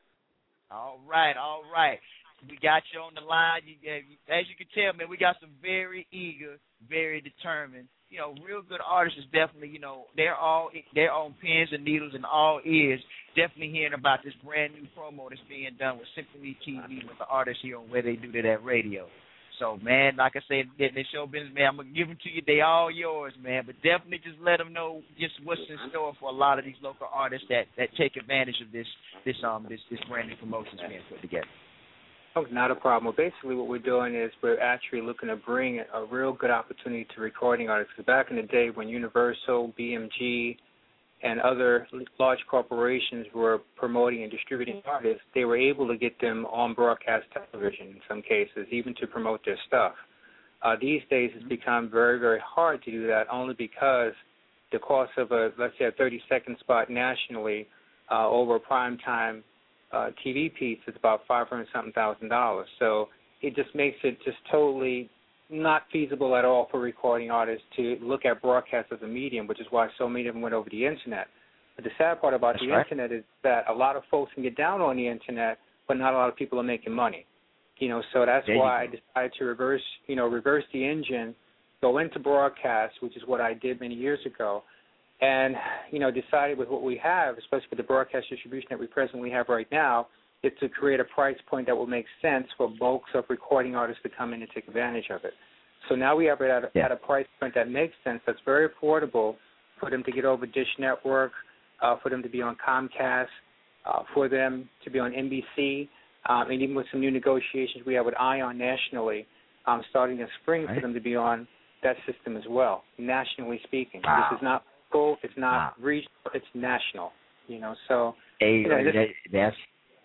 [SPEAKER 6] All right, all right. We got you on the line. You, as you can tell, man, we got some very eager, very determined, you know, real good artists is definitely, you know, they're all they're on pins and needles and all ears, definitely hearing about this brand new promo that's being done with Simply Me T V with the artists here on where they do that at radio. So, man, like I said, the show business, man, I'm going to give them to you. They all yours, man. But definitely just let them know just what's in store for a lot of these local artists that, that take advantage of this this um this, this brand new promotion that's being put together.
[SPEAKER 14] Oh, not a problem. Well, basically what we're doing is we're actually looking to bring a real good opportunity to recording artists. Because back in the day when Universal, B M G, and other large corporations were promoting and distributing artists, they were able to get them on broadcast television in some cases, even to promote their stuff. Uh, these days it's become very, very hard to do that only because the cost of a, let's say, a thirty-second spot nationally uh, over a primetime Uh, T V piece is about five hundred something thousand dollars. So it just makes it just totally not feasible at all for recording artists to look at broadcast as a medium, which is why so many of them went over the internet. But the sad part about That's the right. internet is that a lot of folks can get down on the internet, but not a lot of people are making money. You know, so that's there why I decided to reverse, you know, reverse the engine, go into broadcast, which is what I did many years ago. And, you know, decided with what we have, especially with the broadcast distribution that we presently have right now, is to create a price point that will make sense for bulks of recording artists to come in and take advantage of it. So now we have it at a, yeah. at a price point that makes sense, that's very affordable for them to get over Dish Network, uh, for them to be on Comcast, uh, for them to be on N B C, um, and even with some new negotiations we have with ION nationally, um, starting in spring right. for them to be on that system as well, nationally speaking. Wow. This is not it's not wow. regional, it's national, you know, so. Hey, you know, this, that, that's.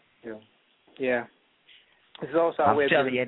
[SPEAKER 14] Yeah. This is also
[SPEAKER 6] I'm
[SPEAKER 14] a way of
[SPEAKER 6] telling you.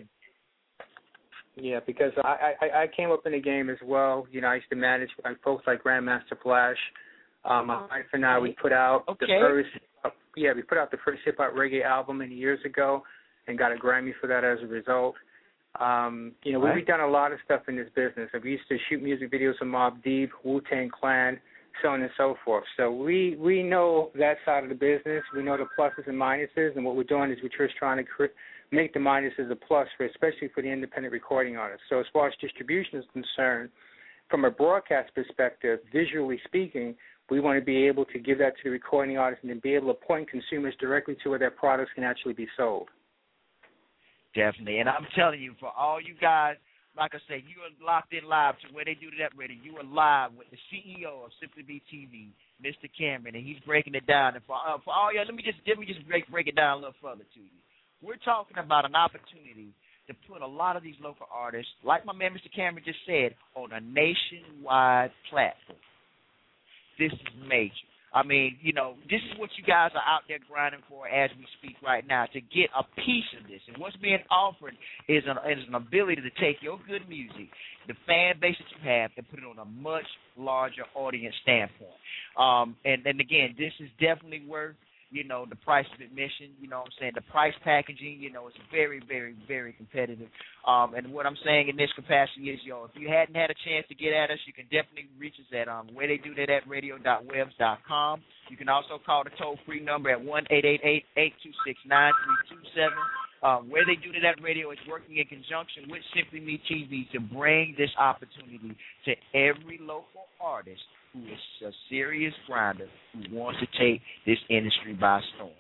[SPEAKER 14] Yeah, because I, I, I came up in the game as well. You know, I used to manage like, folks like Grandmaster Flash. Um, my wife and I, we put out
[SPEAKER 6] okay.
[SPEAKER 14] the first, uh, yeah, we put out the first hip-hop reggae album many years ago and got a Grammy for that as a result. Um, you know, right. we've done a lot of stuff in this business. We used to shoot music videos for Mobb Deep, Wu-Tang Clan, so on and so forth. So we, we know that side of the business. We know the pluses and minuses, and what we're doing is we're just trying to cre- make the minuses a plus, for especially for the independent recording artists. So as far as distribution is concerned, from a broadcast perspective, visually speaking, we want to be able to give that to the recording artists and then be able to point consumers directly to where their products can actually be sold.
[SPEAKER 6] Definitely. And I'm telling you, for all you guys, like I said, you are locked in live to where they do that ready. You are live with the C E O of Simply Me T V, Mister Cameron, and he's breaking it down. And for, uh, for all y'all, let me just let me just break break it down a little further to you. We're talking about an opportunity to put a lot of these local artists, like my man Mister Cameron just said, on a nationwide platform. This is major. I mean, you know, this is what you guys are out there grinding for as we speak right now, to get a piece of this. And what's being offered is an, is an ability to take your good music, the fan base that you have, and put it on a much larger audience standpoint. Um, and, and, again, this is definitely worth, you know, the price of admission. You know what I'm saying? The price packaging, you know, it's very, very, very competitive. Um, and what I'm saying in this capacity is, yo, if you hadn't had a chance to get at us, you can definitely reach us at um, where they do that at radio dot webs dot com. You can also call the toll-free number at one eight eight eight, eight two six, nine three two seven. Um, where they do that radio is working in conjunction with Simply Me T V to bring this opportunity to every local artist who is a serious grinder who wants to take this industry by storm.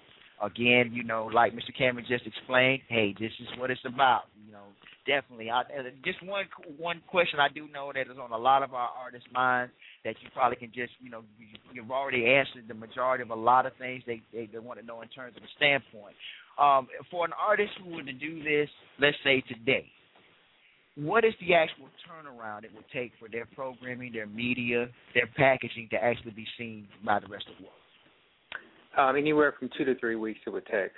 [SPEAKER 6] again, you know, like Mister Cameron just explained, hey, this is what it's about. You know, definitely. I, just one one question I do know that is on a lot of our artists' minds that you probably can just, you know, you've already answered the majority of a lot of things they, they, they want to know in terms of the standpoint. Um, for an artist who were to do this, let's say today, what is the actual turnaround it would take for their programming, their media, their packaging to actually be seen by the rest of the world?
[SPEAKER 14] Um, anywhere from two to three weeks it would take.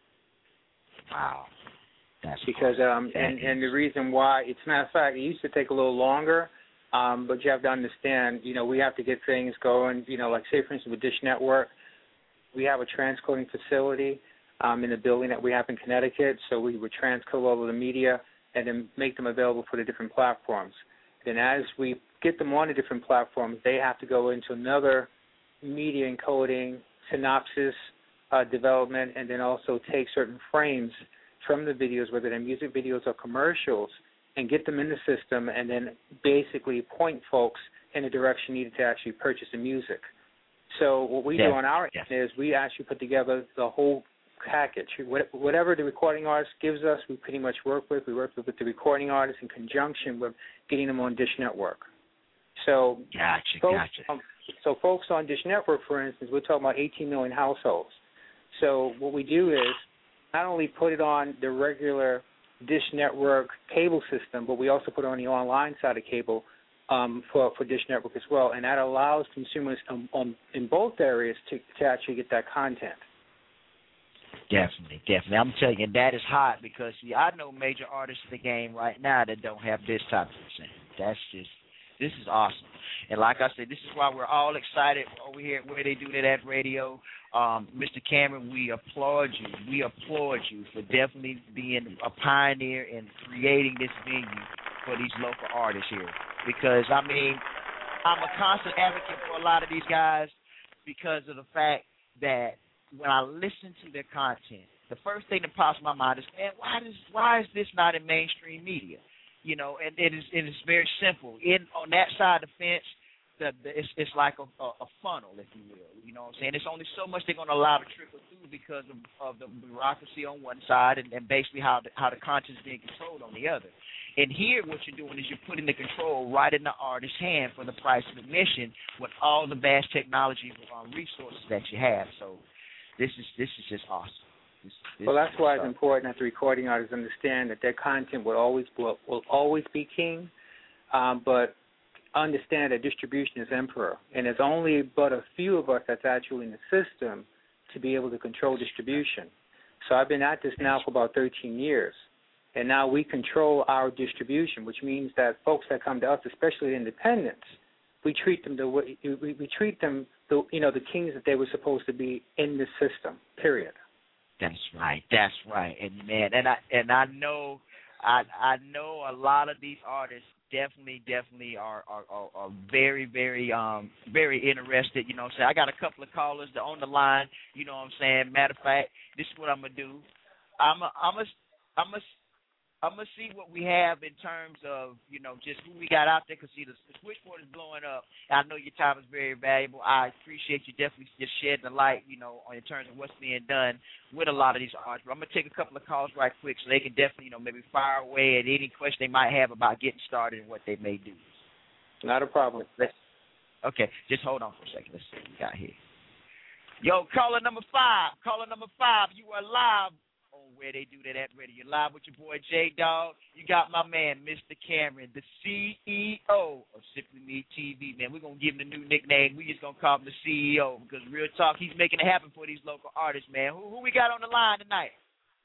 [SPEAKER 6] Wow. That's
[SPEAKER 14] because um, and, and the reason why, it's not a fact, it used to take a little longer, um, but you have to understand, you know, we have to get things going, you know, like say, for instance, with Dish Network, we have a transcoding facility um, in the building that we have in Connecticut, so we would transcode all of the media and then make them available for the different platforms. Then as we get them on the different platforms, they have to go into another media encoding, synopsis, uh, development, and then also take certain frames from the videos, whether they're music videos or commercials, and get them in the system and then basically point folks in the direction needed to actually purchase the music. So what we
[SPEAKER 6] yeah.
[SPEAKER 14] do on our
[SPEAKER 6] yeah.
[SPEAKER 14] end is we actually put together the whole package. Whatever the recording artist gives us, we pretty much work with. We work with the recording artist in conjunction with getting them on Dish Network. So,
[SPEAKER 6] gotcha,
[SPEAKER 14] folks,
[SPEAKER 6] gotcha.
[SPEAKER 14] Um, so folks on Dish Network, for instance, we're talking about eighteen million households. So what we do is not only put it on the regular Dish Network cable system, but we also put it on the online side of cable um, for, for Dish Network as well, and that allows consumers um, um, in both areas to, to actually get that content.
[SPEAKER 6] Definitely, definitely. I'm telling you, that is hot because, see, I know major artists in the game right now that don't have this type of thing. That's just, this is awesome. And like I said, this is why we're all excited over here at Where They Do That at Radio. Um, Mister Cameron, we applaud you. We applaud you for definitely being a pioneer in creating this venue for these local artists here. Because, I mean, I'm a constant advocate for a lot of these guys because of the fact that when I listen to their content, the first thing that pops in my mind is, man, why does why is this not in mainstream media? You know, and it is it is very simple. In on that side of the fence, the, the, it's it's like a, a, a funnel, if you will. You know what I'm saying? It's only so much they're going to allow to trickle through because of, of the bureaucracy on one side and, and basically how the, how the content is being controlled on the other. And here, what you're doing is you're putting the control right in the artist's hand for the price of admission with all the vast technology um, resources that you have. So this is this is just awesome. This, this
[SPEAKER 14] well, that's why it's
[SPEAKER 6] awesome.
[SPEAKER 14] important that the recording artists understand that their content will always will, will always be king, um, but understand that distribution is emperor, and there's only but a few of us that's actually in the system to be able to control distribution. So I've been at this now for about thirteen years, and now we control our distribution, which means that folks that come to us, especially independents, we treat them the way we, we treat them the you know the kings that they were supposed to be in this system. Period.
[SPEAKER 6] That's right. That's right. And man, and I and I know, I I know a lot of these artists definitely, definitely are are, are, are very, very um very interested. You know what I'm saying? I got a couple of callers that on the line. You know what I'm saying? Matter of fact, this is what I'm gonna do. I'm a, I'm a, I'm a, I'm gonna see what we have in terms of, you know, just who we got out there. Cause see, the, the switchboard is blowing up. I know your time is very valuable. I appreciate you definitely just shedding the light, you know, in terms of what's being done with a lot of these artists. But I'm gonna take a couple of calls right quick so they can definitely, you know, maybe fire away at any question they might have about getting started and what they may do.
[SPEAKER 14] Not a problem.
[SPEAKER 6] Let's, okay, just hold on for a second. Let's see what we got here. Yo, caller number five. Caller number five. You are live on Where They Do That at Radio. You're live with your boy J Dog. You got my man Mister Cameron, the C E O of Simply Me T V. Man, we're gonna give him a new nickname. We just gonna call him the C E O because real talk, he's making it happen for these local artists, man. Who who we got on the line tonight?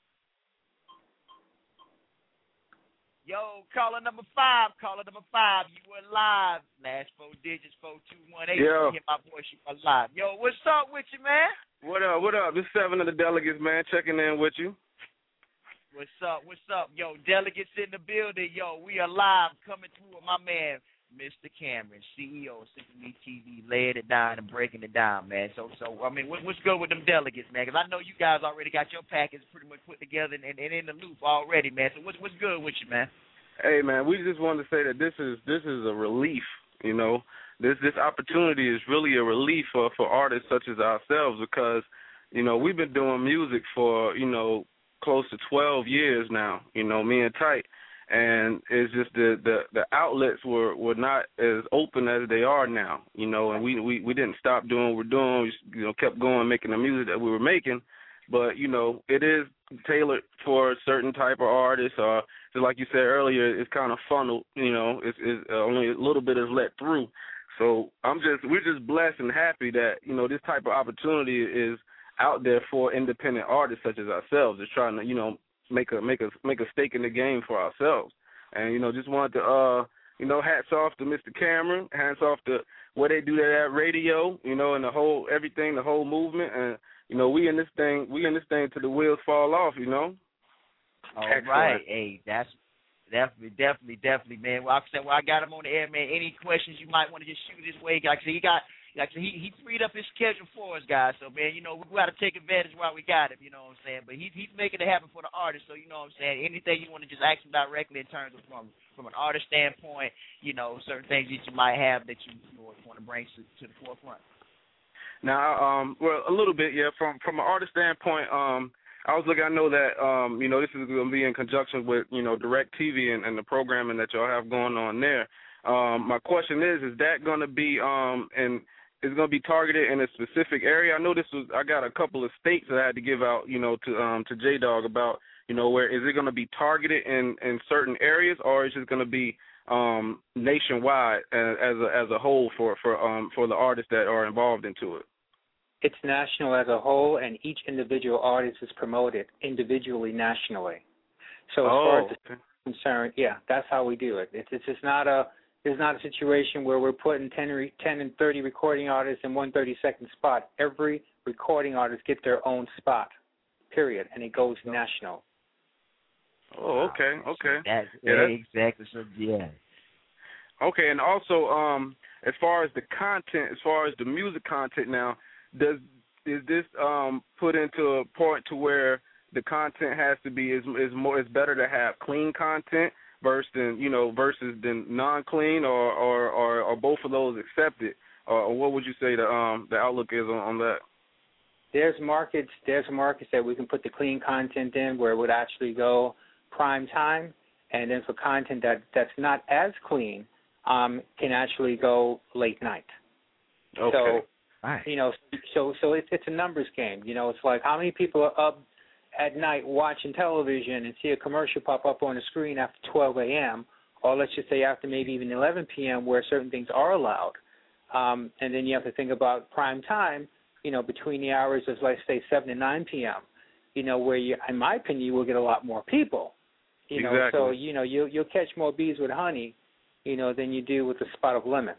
[SPEAKER 6] Yo, caller number five. Caller number five. You were live. Last four digits, four two one eight.
[SPEAKER 15] Yo.
[SPEAKER 6] Hear my voice. You are live. Yo, what's up with you, man?
[SPEAKER 15] What up, what up? This is seven of the delegates, man, checking in with you.
[SPEAKER 6] What's up, what's up? Yo, delegates in the building. Yo, we are live coming through with my man, Mister Cameron, C E O of Simply Me T V, laying it down and breaking it down, man. So, so I mean, what, what's good with them delegates, man? Because I know you guys already got your package pretty much put together and, and in the loop already, man. So what's, what's good with you, man?
[SPEAKER 15] Hey, man, we just wanted to say that this is this is a relief, you know. This this opportunity is really a relief for, for artists such as ourselves because, you know, we've been doing music for, you know, close to twelve years now, you know, me and Tight. And it's just the, the, the outlets were, were not as open as they are now, you know, and we, we, we didn't stop doing what we're doing. We, just, you know, kept going making the music that we were making. But, you know, it is tailored for a certain type of artist. Or, just like you said earlier, it's kind of funneled, you know, it's, it's uh, only a little bit is let through. So I'm just, we're just blessed and happy that, you know, this type of opportunity is out there for independent artists such as ourselves. Just trying to, you know, make a make a make a stake in the game for ourselves. And, you know, just wanted to uh you know, hats off to Mister Cameron, hats off to what they do there at radio, you know, and the whole everything, the whole movement. And, you know, we in this thing we in this thing till the wheels fall off, you know.
[SPEAKER 6] All
[SPEAKER 15] Excellent.
[SPEAKER 6] right. Hey, that's definitely, definitely, definitely, man. Well, like I said, well, I got him on the air, man. Any questions you might want to just shoot his way? Like I said, he got Like he he freed up his schedule for us, guys. So, man, you know, we got to take advantage while we got him, you know what I'm saying? But he's he's making it happen for the artist. So, you know what I'm saying? Anything you want to just ask him directly in terms of from from an artist standpoint, you know, certain things that you might have that you, you know, want to bring to, to the forefront.
[SPEAKER 15] Now, um, well, a little bit, yeah. From from an artist standpoint, um, I was looking. I know that um, you know, this is going to be in conjunction with, you know, DirecTV and, and the programming that y'all have going on there. Um, my question is, is that going to be um, in is going to be targeted in a specific area? I know this was, I got a couple of states that I had to give out, you know, to um, to J-Dog about, you know, where is it going to be targeted in, in certain areas, or is it going to be um, nationwide as, as a as a whole for for um, for the artists that are involved into it?
[SPEAKER 14] It's national as a whole, and each individual artist is promoted individually nationally. So as
[SPEAKER 15] oh,
[SPEAKER 14] far as
[SPEAKER 15] okay.
[SPEAKER 14] the concerned, yeah, that's how we do it. It's it's just not a It's not a situation where we're putting ten, re, ten and thirty recording artists in one thirty-second spot. Every recording artist gets their own spot, period, and it goes national.
[SPEAKER 15] Oh, okay, okay.
[SPEAKER 6] That's,
[SPEAKER 15] yeah,
[SPEAKER 6] yeah,
[SPEAKER 15] that's,
[SPEAKER 6] exactly. So, yeah.
[SPEAKER 15] Okay, and also, um, as far as the content, as far as the music content now, does is this um, put into a point to where the content has to be is is more is better to have clean content versus than you know versus than non-clean, or or, or, or both of those accepted, or, or what would you say the um the outlook is on, on that?
[SPEAKER 14] There's markets there's markets that we can put the clean content in where it would actually go prime time, and then for content that that's not as clean, um, can actually go late night.
[SPEAKER 15] Okay.
[SPEAKER 14] So
[SPEAKER 6] right.
[SPEAKER 14] you know, so so it's it's a numbers game. You know, it's like how many people are up at night watching television and see a commercial pop up on the screen after twelve a.m., or let's just say after maybe even eleven p.m. where certain things are allowed. Um, and then you have to think about prime time, you know, between the hours of, let's say, seven and nine p.m., you know, where, you, in my opinion, you will get a lot more people. You know,
[SPEAKER 15] exactly.
[SPEAKER 14] so, you know, you'll, you'll catch more bees with honey, you know, than you do with a spot of lemon.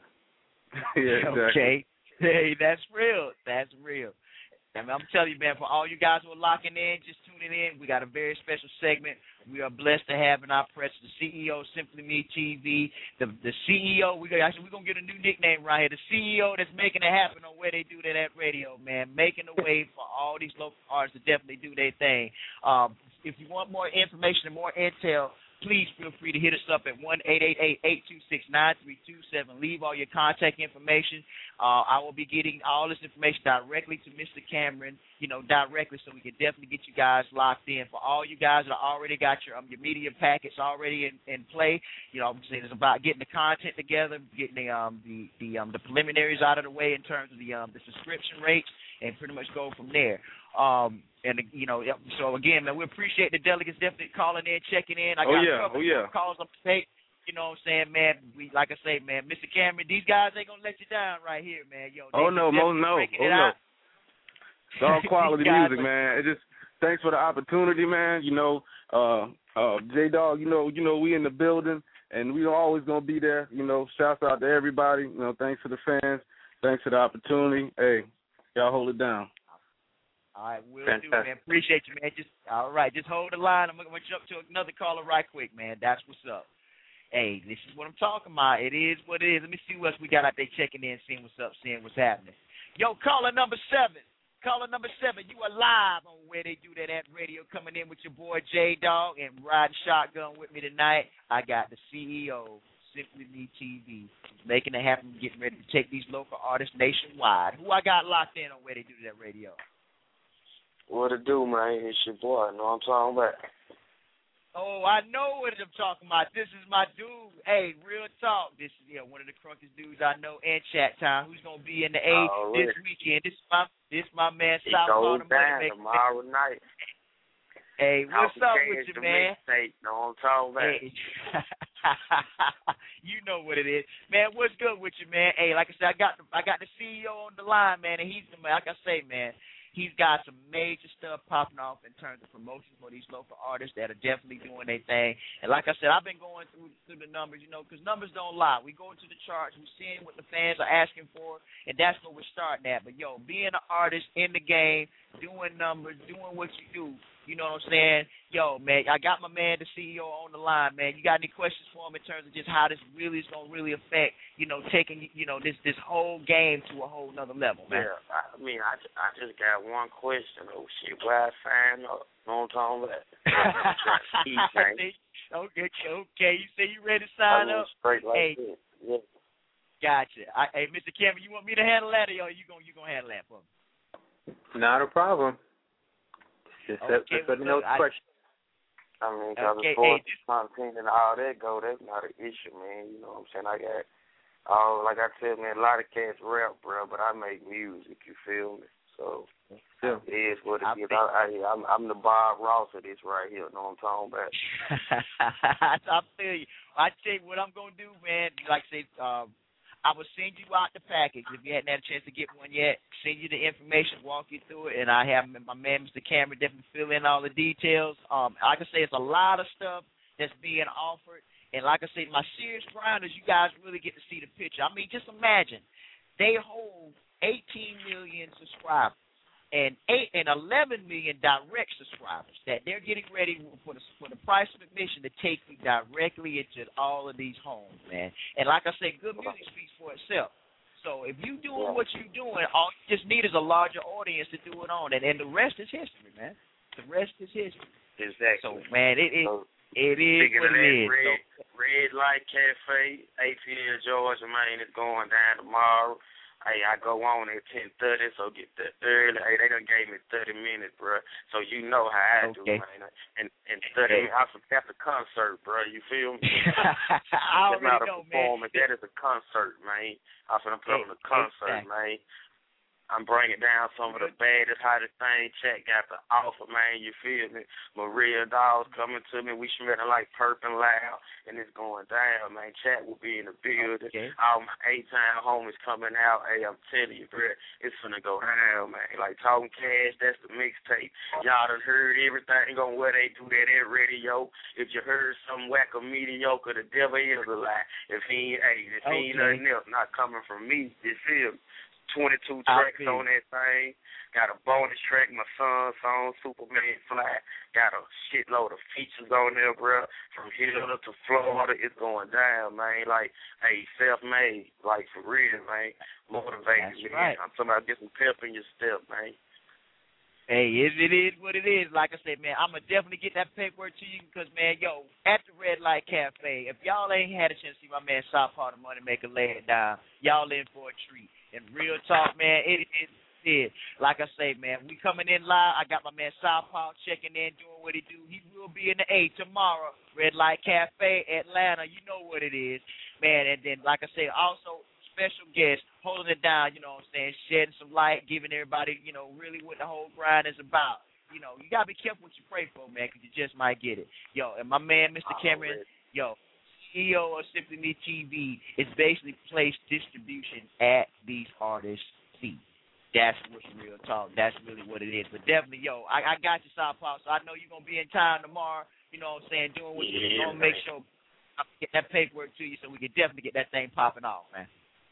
[SPEAKER 15] yeah, exactly.
[SPEAKER 6] Okay. Hey, that's real. That's real. I mean, I'm telling you, man, for all you guys who are locking in, just tuning in, we got a very special segment. We are blessed to have in our press the C E O of Simply Me T V, the the C E O. We actually we're gonna get a new nickname right here. The C E O that's making it happen on where they do that at radio, man, making the way for all these local artists to definitely do their thing. Um, if you want more information and more intel, please feel free to hit us up at one eight eight eight, eight two six, nine three two seven. Leave all your contact information. Uh, I will be getting all this information directly to Mister Cameron, you know, directly, so we can definitely get you guys locked in. For all you guys that already got your um, your media packets already in, in play, you know, I'm saying it's about getting the content together, getting the um the the um the preliminaries out of the way in terms of the um the subscription rates, and pretty much go from there. Um, and, you know, so, again, man, we appreciate the delegates definitely calling in, checking in. I got
[SPEAKER 15] oh, yeah.
[SPEAKER 6] a couple
[SPEAKER 15] oh, yeah.
[SPEAKER 6] of calls up to take. You know what I'm saying, man? We, like I say, man, Mister Cameron, these guys ain't going to let you down right here, man. Yo,
[SPEAKER 15] oh, no, no, no. Oh, no. It's all quality music, man. It just, thanks for the opportunity, man. You know, uh, uh, J-Dog, you know, you know, we in the building, and we always going to be there. You know, shouts out to everybody. You know, thanks to the fans. Thanks for the opportunity. Hey, y'all hold it down.
[SPEAKER 6] All right, we'll do, man. Appreciate you, man. Just all right, just hold the line. I'm going to jump to another caller right quick, man. That's what's up. Hey, this is what I'm talking about. It is what it is. Let me see what else we got out there checking in, seeing what's up, seeing what's happening. Yo, caller number seven. Caller number seven, you are live on Where They Do That at Radio, coming in with your boy J-Dog, and riding shotgun with me tonight. I got the C E O, Simply Me T V, making it happen, getting ready to take these local artists nationwide. Who I got locked in on Where They Do That Radio?
[SPEAKER 16] What it do, man? It's your boy. Know what I'm talking about?
[SPEAKER 6] Oh, I know what I'm talking about. This is my dude. Hey, real talk. This is yeah one of the crunkest dudes I know in Chat Time. Who's gonna be in the A
[SPEAKER 16] oh,
[SPEAKER 6] this
[SPEAKER 16] really?
[SPEAKER 6] weekend? This my this my man.
[SPEAKER 16] It
[SPEAKER 6] South
[SPEAKER 16] goes
[SPEAKER 6] Florida
[SPEAKER 16] down
[SPEAKER 6] Moneymaker.
[SPEAKER 16] tomorrow night.
[SPEAKER 6] Hey, what's
[SPEAKER 16] Talking
[SPEAKER 6] up
[SPEAKER 16] Cash
[SPEAKER 6] with you,
[SPEAKER 16] the
[SPEAKER 6] man?
[SPEAKER 16] Mixtape. Know what I'm talking about?
[SPEAKER 6] Hey. You know what it is, man. What's good with you, man? Hey, like I said, I got the, I got the C E O on the line, man, and he's the like I say, man. He's got some major stuff popping off in terms of promotions for these local artists that are definitely doing their thing. And like I said, I've been going through through the numbers, you know, because numbers don't lie. We go into the charts, we're seeing what the fans are asking for, and that's where we're starting at. But, yo, being an artist in the game, doing numbers, doing what you do, you know what I'm saying? Yo, man, I got my man, the C E O, on the line, man. You got any questions for him in terms of just how this really is going to really affect, you know, taking, you know, this this whole game to a whole nother level, man?
[SPEAKER 16] Yeah, I mean, I, I just got one question. Oh, shit, where I sign up? Know what I'm talking about?
[SPEAKER 6] Okay, okay. You say you ready to sign
[SPEAKER 16] I mean,
[SPEAKER 6] up?
[SPEAKER 16] straight like
[SPEAKER 6] hey,
[SPEAKER 16] this. Yeah.
[SPEAKER 6] Gotcha. I, hey, Mister Cameron, you want me to handle that, or yo, you gonna you gonna handle that for me?
[SPEAKER 14] Not a problem. Just
[SPEAKER 6] okay,
[SPEAKER 14] let, let me know the question.
[SPEAKER 16] I mean, because
[SPEAKER 6] okay,
[SPEAKER 16] as far
[SPEAKER 6] hey,
[SPEAKER 16] as content and all that go, that's not an issue, man. You know what I'm saying? I got, oh, like I said, man, a lot of cats rap, bro, but I make music, you feel me? So yeah. It is what it I is. I, I, I'm, I'm the Bob Ross of this right here, know what I'm talking about?
[SPEAKER 6] I feel you. I tell you what I'm going to do, man. Like I said, um, I will send you out the package. If you hadn't had a chance to get one yet, send you the information, walk you through it, and I have my man, Mister Cameron, definitely fill in all the details. Um, like I say, it's a lot of stuff that's being offered. And like I say, my serious grinders, you guys really get to see the picture. I mean, just imagine. They hold eighteen million subscribers and eight and eleven million direct subscribers that they're getting ready for the for the price of admission to take you directly into all of these homes, man. And like I say, good music speaks for itself. So if you doing what you're doing, all you just need is a larger audience to do it on, and, and the rest is history, man. The rest is history.
[SPEAKER 16] Exactly.
[SPEAKER 6] So man, it it,
[SPEAKER 16] so,
[SPEAKER 6] it is what it is.
[SPEAKER 16] Red,
[SPEAKER 6] so,
[SPEAKER 16] Red Light Cafe, A T L Georgia, man, it's going down tomorrow. Hey, I go on at ten thirty, so get there early. Hey, they done gave me thirty minutes, bro. So you know how I
[SPEAKER 6] okay.
[SPEAKER 16] do, man. And and thirty minutes, I forgot the concert, bro. You feel me?
[SPEAKER 6] I already
[SPEAKER 16] not a
[SPEAKER 6] know,
[SPEAKER 16] performance.
[SPEAKER 6] man.
[SPEAKER 16] That is a concert, man. I'm finna put on the concert,
[SPEAKER 6] exactly.
[SPEAKER 16] man. I'm bringing down some of the baddest, hottest things. Chat got the offer, man. You feel me? Maria Dolls coming to me. We smelling like Perp and Loud, and it's going down, man. Chat will be in the building.
[SPEAKER 6] Okay.
[SPEAKER 16] All my eight-time homies coming out. Hey, I'm telling you, bro, it's finna go down, man. Like Talking Cash, that's the mixtape. Y'all done heard everything on where they do that at radio. If you heard some whack or mediocre, the devil is a lie. If he ain't, hey, if he ain't nothing else, not coming from me, you feel me? twenty-two tracks on that thing. Got a bonus track, my son's song, Superman Fly. Got a shitload of features on there, bro. From here to Florida, it's going down, man. Like, hey, self-made, like, for real, man. Motivated,
[SPEAKER 6] That's
[SPEAKER 16] man.
[SPEAKER 6] Right.
[SPEAKER 16] I'm talking about get some pep in your step, man.
[SPEAKER 6] Hey, it, it is what it is. Like I said, man, I'm going to definitely get that paperwork to you because, man, yo, at the Red Light Cafe, if y'all ain't had a chance to see my man Southpaw the Moneymaker lay it down, y'all in for a treat. And real talk, man, it is it. Like I say, man, we coming in live. I got my man Southpaw checking in, doing what he do. He will be in the A tomorrow, Red Light Cafe, Atlanta. You know what it is, man. And then, like I say, also special guest holding it down, you know what I'm saying, shedding some light, giving everybody, you know, really what the whole grind is about. You know, you got to be careful what you pray for, man, because you just might get it. Yo, and my man, Mister Oh, Cameron, man. yo, C E O of Simply Me T V is basically placed distribution at these artists' feet. That's what's real talk. That's really what it is. But definitely, yo, I, I got you, Southpaw, so I know you're going to be in town tomorrow, you know what I'm saying, doing what you're going to make sure I get that paperwork to you so we can definitely get that thing popping off, man.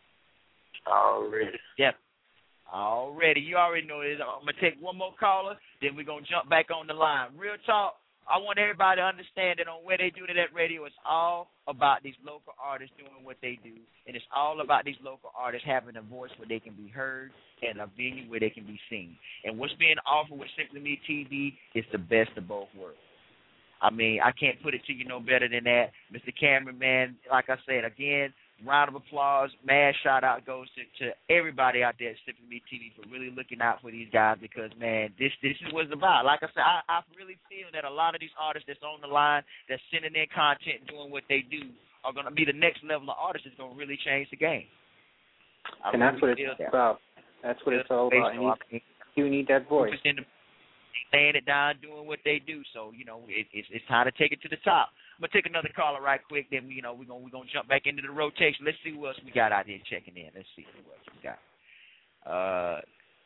[SPEAKER 16] Already.
[SPEAKER 6] Yep. Already. You already know it. I'm going to take one more caller, then we're going to jump back on the line. Real talk. I want everybody to understand that on Where They Do It at Radio, it's all about these local artists doing what they do, and it's all about these local artists having a voice where they can be heard and a venue where they can be seen. And what's being offered with Simply Me T V is the best of both worlds. I mean, I can't put it to you no better than that. Mister Cameron, man, like I said, again, round of applause, mad shout out goes to, to everybody out there at Simply Me T V for really looking out for these guys because, man, this this is what it's about. Like I said, I, I really feel that a lot of these artists that's on the line, that's sending in content and doing what they do, are going to be the next level of artists that's going to really change the game. I
[SPEAKER 14] and
[SPEAKER 6] really
[SPEAKER 14] that's what it's
[SPEAKER 6] that.
[SPEAKER 14] about. That's what it's all about. You need, you need that voice.
[SPEAKER 6] Laying it down, doing what they do. So, you know, it, it's, it's time to take it to the top. I'm going to take another caller right quick, then, you know, we're going we're gonna jump back into the rotation. Let's see who else we got out there checking in. Let's see who else we got. Uh,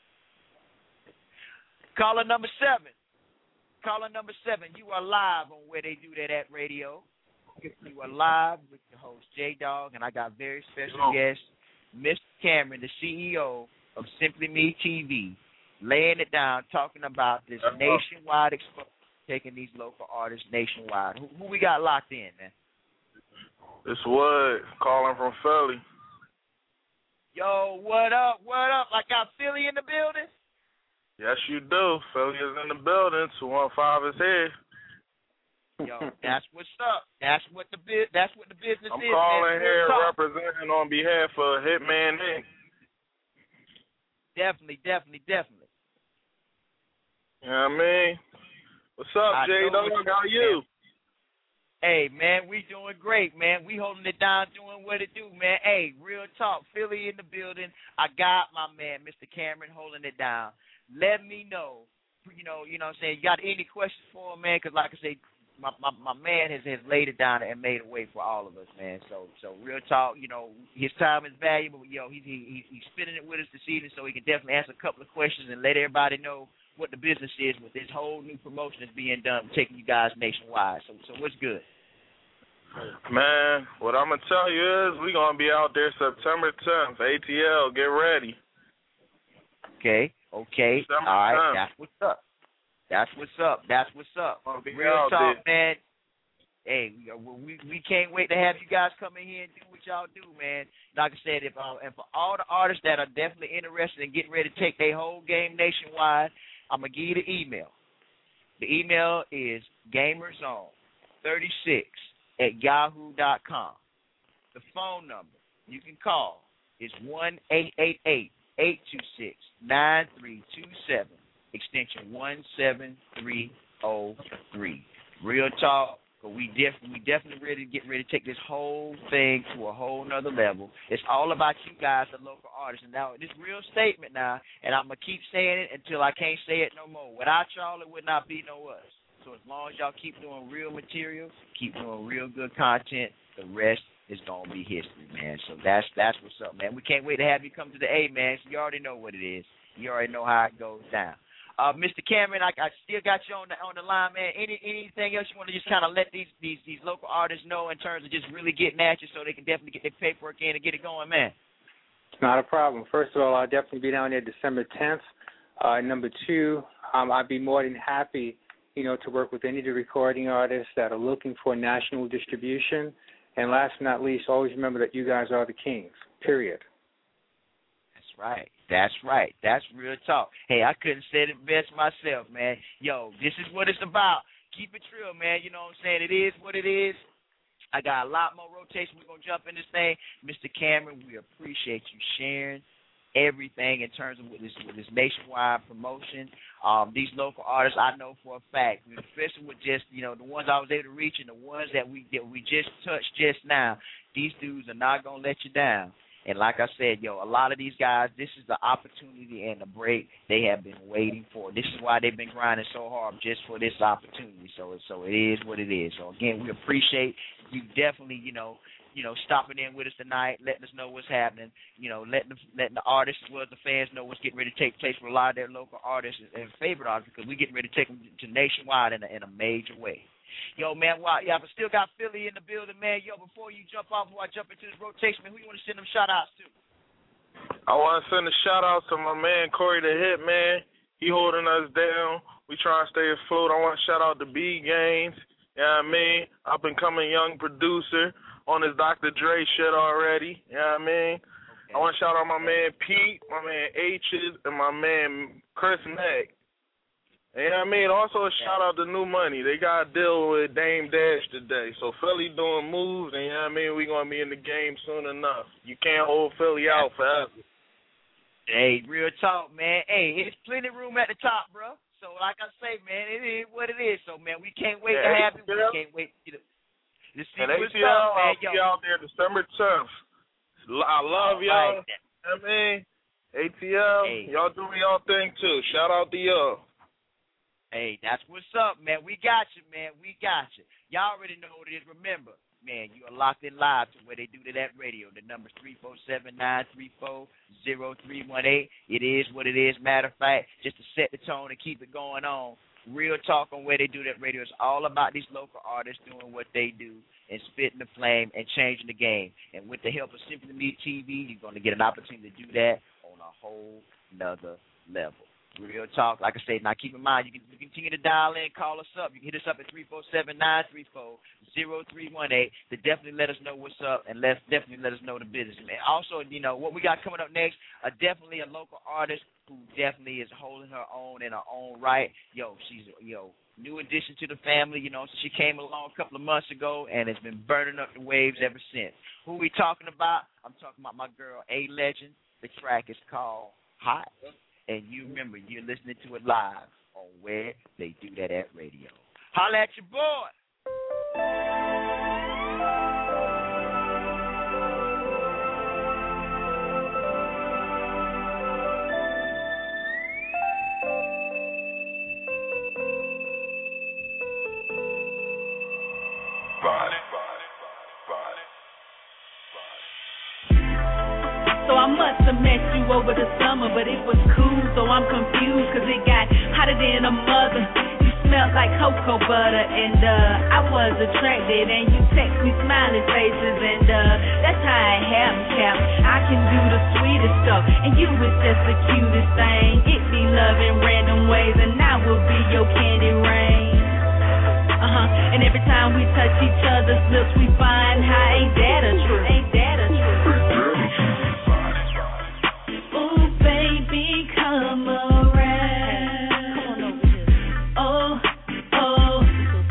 [SPEAKER 6] caller number seven. Caller number seven, you are live on Where They Do That at Radio. You are live with your host, J-Dog, and I got very special guest, Mister Cameron, the C E O of Simply Me T V, laying it down, talking about this nationwide exposure, taking these local artists nationwide. Who, who we got locked in, man?
[SPEAKER 17] It's Wood, calling from Philly.
[SPEAKER 6] Yo, what up, what up? I got Philly in the building?
[SPEAKER 17] Yes, you do. Philly is in the building. two one five is here.
[SPEAKER 6] Yo, that's what's up. That's what the bu- That's what the business
[SPEAKER 17] I'm
[SPEAKER 6] is.
[SPEAKER 17] I'm calling
[SPEAKER 6] man.
[SPEAKER 17] here representing on behalf of Hitman Incorporated.
[SPEAKER 6] Definitely, definitely, definitely.
[SPEAKER 17] You know what I mean? What's up, J-Dog? How are you?
[SPEAKER 6] Hey, man, we doing great, man. We holding it down, doing what it do, man. Hey, real talk, Philly in the building. I got my man, Mister Cameron, holding it down. Let me know, you know, you know what I'm saying, you got any questions for him, man? Because like I say, my, my my man has, has laid it down and made a way for all of us, man. So so real talk, you know, his time is valuable. Yo, he's he, he's spending it with us this evening, so he can definitely answer a couple of questions and let everybody know what the business is with this whole new promotion that's being done, taking you guys nationwide. So so what's good?
[SPEAKER 17] Man, what I'm gonna tell you is we're gonna be out there September tenth. A T L, get ready.
[SPEAKER 6] Okay, okay,
[SPEAKER 17] September
[SPEAKER 6] all right,
[SPEAKER 17] tenth.
[SPEAKER 6] that's what's up. That's what's up. That's what's up. Real
[SPEAKER 17] out
[SPEAKER 6] talk,
[SPEAKER 17] there.
[SPEAKER 6] man. Hey, we we can't wait to have you guys come in here and do what y'all do, man. Like I said, if uh, and for all the artists that are definitely interested in getting ready to take their whole game nationwide, I'm gonna give you the email. The email is gamerzone thirty-six at yahoo dot com. The phone number you can call is one eight eight eight, eight two six, nine three two seven. Extension one seven three oh three. Real talk, but we definitely, we definitely ready to get ready to take this whole thing to a whole nother level. It's all about you guys, the local artists. And now, this real statement now, and I'm going to keep saying it until I can't say it no more. Without y'all, it would not be no us. So as long as y'all keep doing real material, keep doing real good content, the rest is going to be history, man. So that's that's what's up, man. We can't wait to have you come to the A, man. So you already know what it is. You already know how it goes down. Uh, Mister Cameron, I, I still got you on the on the line, man. Any anything else you want to just kind of let these, these these local artists know in terms of just really getting at you so they can definitely get their paperwork in and get it going, man?
[SPEAKER 14] It's not a problem. First of all, I'll definitely be down there December tenth. Uh, number two, um, I'd be more than happy, you know, to work with any of the recording artists that are looking for national distribution. And last but not least, always remember that you guys are the kings, period.
[SPEAKER 6] That's right. That's right. That's real talk. Hey, I couldn't say it best myself, man. Yo, this is what it's about. Keep it real, man. You know what I'm saying? It is what it is. I got a lot more rotation. We're going to jump in this thing. Mister Cameron, we appreciate you sharing everything in terms of with this, with this nationwide promotion. Um, these local artists, I know for a fact, especially with just, you know, the ones I was able to reach and the ones that we that we just touched just now, these dudes are not going to let you down. And like I said, yo, a lot of these guys, this is the opportunity and the break they have been waiting for. This is why they've been grinding so hard just for this opportunity. So, so it is what it is. So again, we appreciate you definitely, you know, you know, stopping in with us tonight, letting us know what's happening. You know, letting the, letting the artists as well as the fans know what's getting ready to take place with a lot of their local artists and favorite artists, because we're getting ready to take them to nationwide in a, in a major way. Yo, man, wow, yeah, I still got Philly in the building, man. Yo, before you jump off, before I jump into this rotation, man, who you want to send them shout-outs to?
[SPEAKER 17] I want to send a shout-out to my man, Corey the Hitman. He holding us down. We trying to stay afloat. I want to shout out to B Games. You know what I mean? Up-and-coming young producer on his Doctor Dre shit already. You know what I mean? Okay. I want to shout out my man Pete, my man H's, and my man Chris Mack. You know what I mean? Also, a shout out to New Money. They got a deal with Dame Dash today. So Philly doing moves, and you know what I mean? We're going to be in the game soon enough. You can't hold Philly out forever.
[SPEAKER 6] Hey, real talk, man. Hey, it's plenty of room at the top, bro. So, like I say, man, it is what it is. So, man, we can't wait
[SPEAKER 17] yeah,
[SPEAKER 6] to have it. We
[SPEAKER 17] yeah.
[SPEAKER 6] can't wait to, to see
[SPEAKER 17] and
[SPEAKER 6] what's
[SPEAKER 17] A T L,
[SPEAKER 6] up, man.
[SPEAKER 17] I'll be out there December tenth. I love
[SPEAKER 6] All
[SPEAKER 17] y'all.
[SPEAKER 6] right.
[SPEAKER 17] You know what I mean? A T L,
[SPEAKER 6] hey.
[SPEAKER 17] y'all do y'all thing, too. Shout out to y'all.
[SPEAKER 6] Hey, that's what's up, man. We got you, man. We got you. Y'all already know what it is. Remember, man, you are locked in live to where they do to that radio. The number's three four seven, nine three four, zero three one eight. It is what it is. Matter of fact, just to set the tone and keep it going on, real talk on where they do that radio is all about these local artists doing what they do and spitting the flame and changing the game. And with the help of Simply Me T V, you're going to get an opportunity to do that on a whole nother level. Real talk, like I said. Now keep in mind, you can you continue to dial in, call us up. You can hit us up at three four seven, nine three four, zero three one eight to definitely let us know what's up and let definitely let us know the business. And also, you know, what we got coming up next, uh, definitely a local artist who definitely is holding her own in her own right. Yo, she's, yo, new addition to the family. You know, she came along a couple of months ago and has been burning up the waves ever since. Who we talking about? I'm talking about my girl, A Legend. The track is called Hot. And you remember, you're listening to it live on where they do that at radio. Holla at your boy.
[SPEAKER 18] So I must have met you over the summer, but it was cool, so I'm confused, cause it got hotter than a mother. You smelled like cocoa butter, and uh, I was attracted, and you text me smiling faces, and uh, that's how it happened, Cap. I can do the sweetest stuff, and you was just the cutest thing. It be love in random ways, and I will be your candy rain. Uh-huh, and every time we touch each other's lips, we find how ain't that a truth? Ain't that a truth? Come around, oh, oh,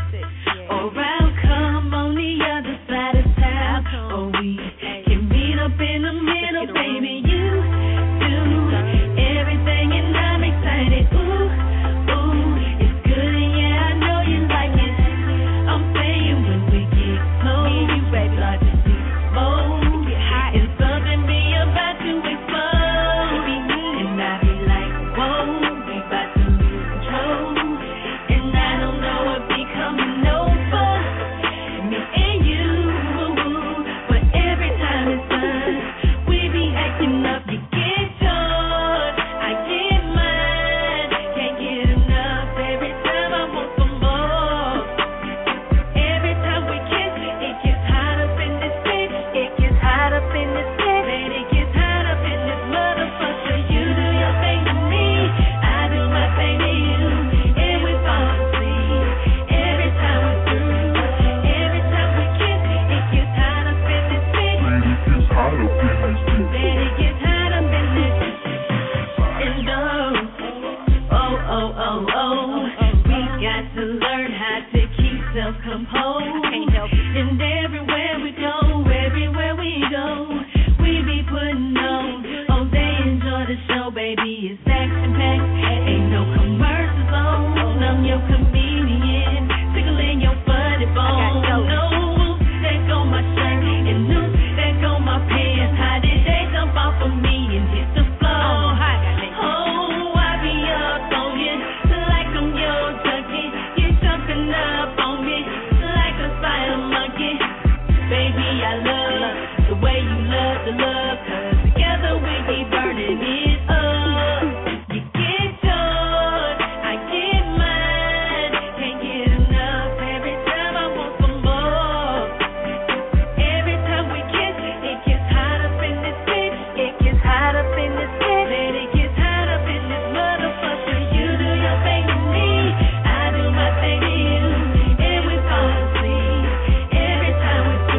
[SPEAKER 18] around, come on the other side of town, oh, we can meet up in the middle, baby, you do everything and I'm excited, ooh, ooh, it's good and yeah, I know you like it, I'm saying when we get close, me and you, baby, like to see smoke, it's something be about to explode.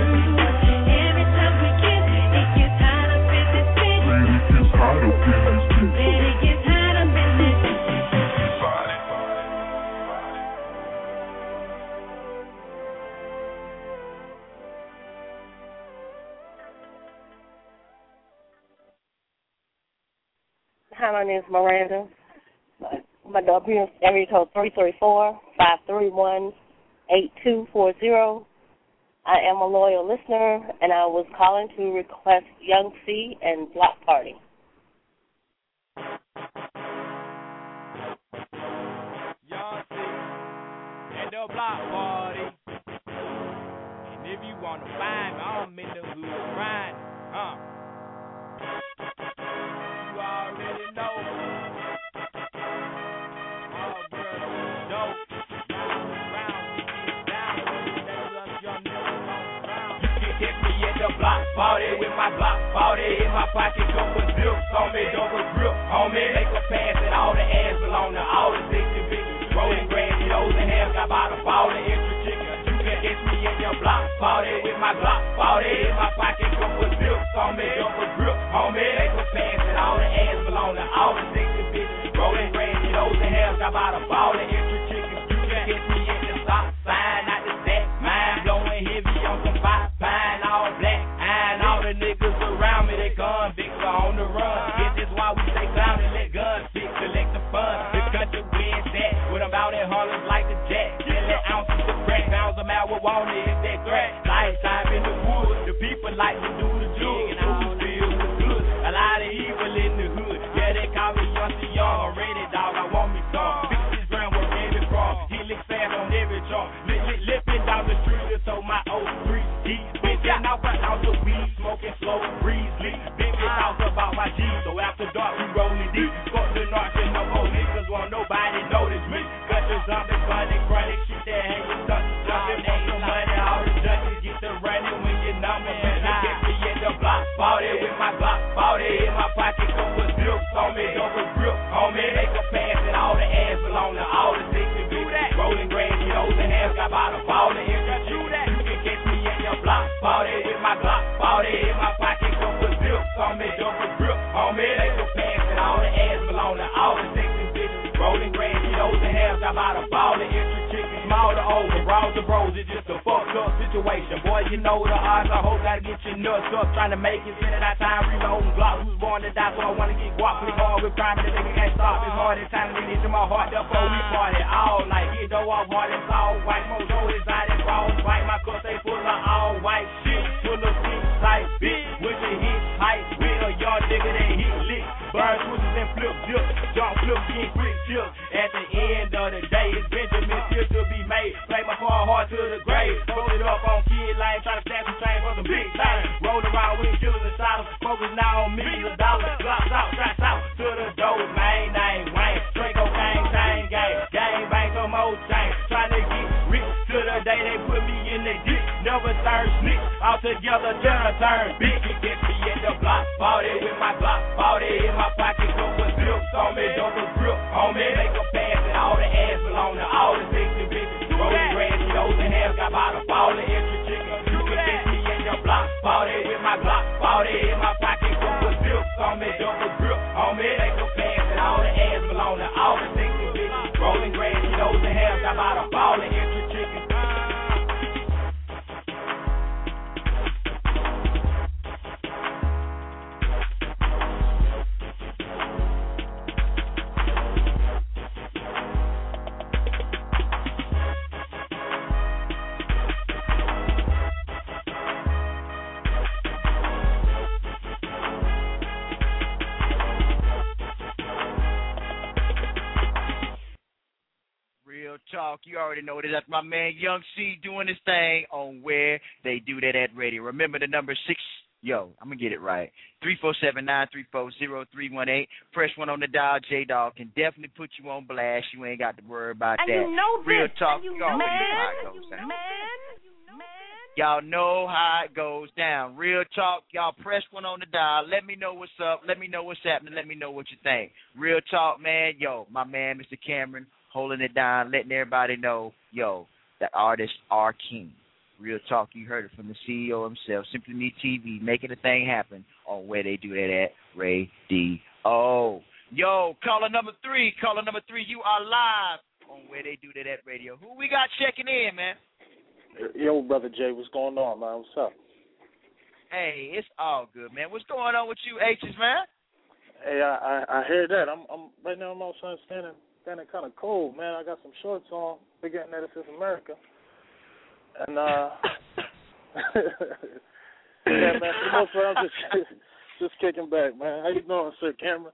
[SPEAKER 19] Hot up in this Hi, my name is Miranda. My W is area code three three four, five three one, eight two four zero. I am a loyal listener, and I was calling to request Young C and Block Party.
[SPEAKER 20] Young C and the Block Party. And if you want to find me, I'm in the hood grinding, huh? You already know. All girls is dope. Round, we get down. They love young niggas on the ground. You can catch me at the Block Party with my Block Party in my pocket. Go with zips on me, double grip on me. Make a pass and all the ass belong to all the sixty bitches. Rolling granny, those and half got about a ball of extra chicken. You can catch me at the Block Party with my Block Party in my pocket. Go with zips on me, double grip on me. Make a pass and all the ass belong to all the sixty bitches. Rolling granny, those and half got about a ball of extra chicken. You can catch me at the stop sign, not the set. Mind blowing heavy on some five pine, all black. And all the niggas around me, they convicts are on the run. Guess that's why we stay clown and let guns fit, collect the funds. The country wins that, with them out in Harlem like the jack. Killing ounces of crack, pounds of marijuana is that threat. Lifetime in the woods, the people like to do the jug. And all the bills is good, a lot of evil in the hood. Yeah, they call me Young C Young, already dog, I want me some. Fix this ground where every from, he lick fast on every chart. Lit, lit, lipping down the street, so my old three D's. Bitchin' out right out the weed, smoking slow, breeze, leak. Big bitch talk about my G, so after dark we rollin' deep. Fuck the north and no police, cause won't nobody notice me. Got the zombies, funny, chronic shit that hang your stuff. Jumping on some money, all the junkies get to running when you number. You can get me at the Block Party with my Block Party in my pocket. Go with zips on me, double grip on me. Make a pass and all the ass belong to all the sixty bitches. Rolling granny, those and half got about a ball of extra chicken. You can catch me at the Block Party with my Block Party in my pocket. Go with zips on me, double grip on me. Make a pass and all the ass belong to all the sixty bitches. Rolling granny, those and half got about a ball of extra chicken. Small to over, brawls to bros, it's just a fucked up situation. Boy, you know the odds, I hope gotta get your nuts up. Trying to make it, spending that time reloading blocks. Who's born to die, so I wanna get guap. Pretty hard with crime, and the nigga can't stop. It's hard, it's time to get into my heart. Therefore, we party all night. Get though off hard, it's all white. Mojo is out and balls white. My cups, they full of all white shit. Full of six like bitch. With the hit tight, with a yard nigga that hit lick. Burn switches and flip dip. Jump flip, get quick chip. At the end of the day, it's Benjamin still to be made. Play my car hard to the grave. Hold it up on kid lane, try to stack some change for some big time. Roll around with killers and shotters. Focus now on millions of dollars. Drops out, straps out to the door. Main name, Wayne. Draco gang, chain gang. Gang bang, some old chain. Trying to get rich to the day they put me in the ditch. Never turn snitch. All together, turn, turn big. You get me at the Block Party with my Block Party in my pocket. Go with zips on me, double grip on me. Make a pass and all the ass belong to all the sixty bitches. Rolling granny, those and half got about a ball of extra chicken. You can catch me at the Block Party with my Block Party in my pocket. Go with zips on me, double grip on me. Make a pass and all the ass belong to all the sixty bitches. Rolling granny, those and half got about a ball of extra chicken.
[SPEAKER 6] Talk, you already know that. That's my man Young C doing his thing on Where They Do That at Radio. Remember the number six. Yo, I'm gonna get it right. Three four seven nine three four zero three one eight. Press one on the dial. J Dog can definitely put you on blast. You ain't got to worry about
[SPEAKER 18] and
[SPEAKER 6] that.
[SPEAKER 18] You know
[SPEAKER 6] Real
[SPEAKER 18] this.
[SPEAKER 6] talk.
[SPEAKER 18] You
[SPEAKER 6] You
[SPEAKER 18] know,
[SPEAKER 6] already
[SPEAKER 18] man.
[SPEAKER 6] know how it goes
[SPEAKER 18] You
[SPEAKER 6] down.
[SPEAKER 18] man.
[SPEAKER 6] Y'all know how it goes down. Real talk. Y'all press one on the dial. Let me know what's up. Let me know what's happening. Let me know what you think. Real talk, man. Yo, my man, Mister Cameron, holding it down, letting everybody know, yo, the artists are king. Real talk, you heard it from the C E O himself. Simply Me T V, making a thing happen on Where They Do That at Radio. Yo, caller number three, caller number three, you are live on Where They Do That at Radio. Who we got checking in, man?
[SPEAKER 21] Yo, Brother Jay, what's going on, man? What's up?
[SPEAKER 6] Hey, it's all good, man. What's going on with you, H's, man?
[SPEAKER 21] Hey, I, I I hear that. I'm I'm right now. I'm outside standing standing kind of cold, man. I got some shorts on. We're getting at it since America, and uh, yeah, man. For the most part, I'm just just kicking back, man. How you doing, Sir Cameron?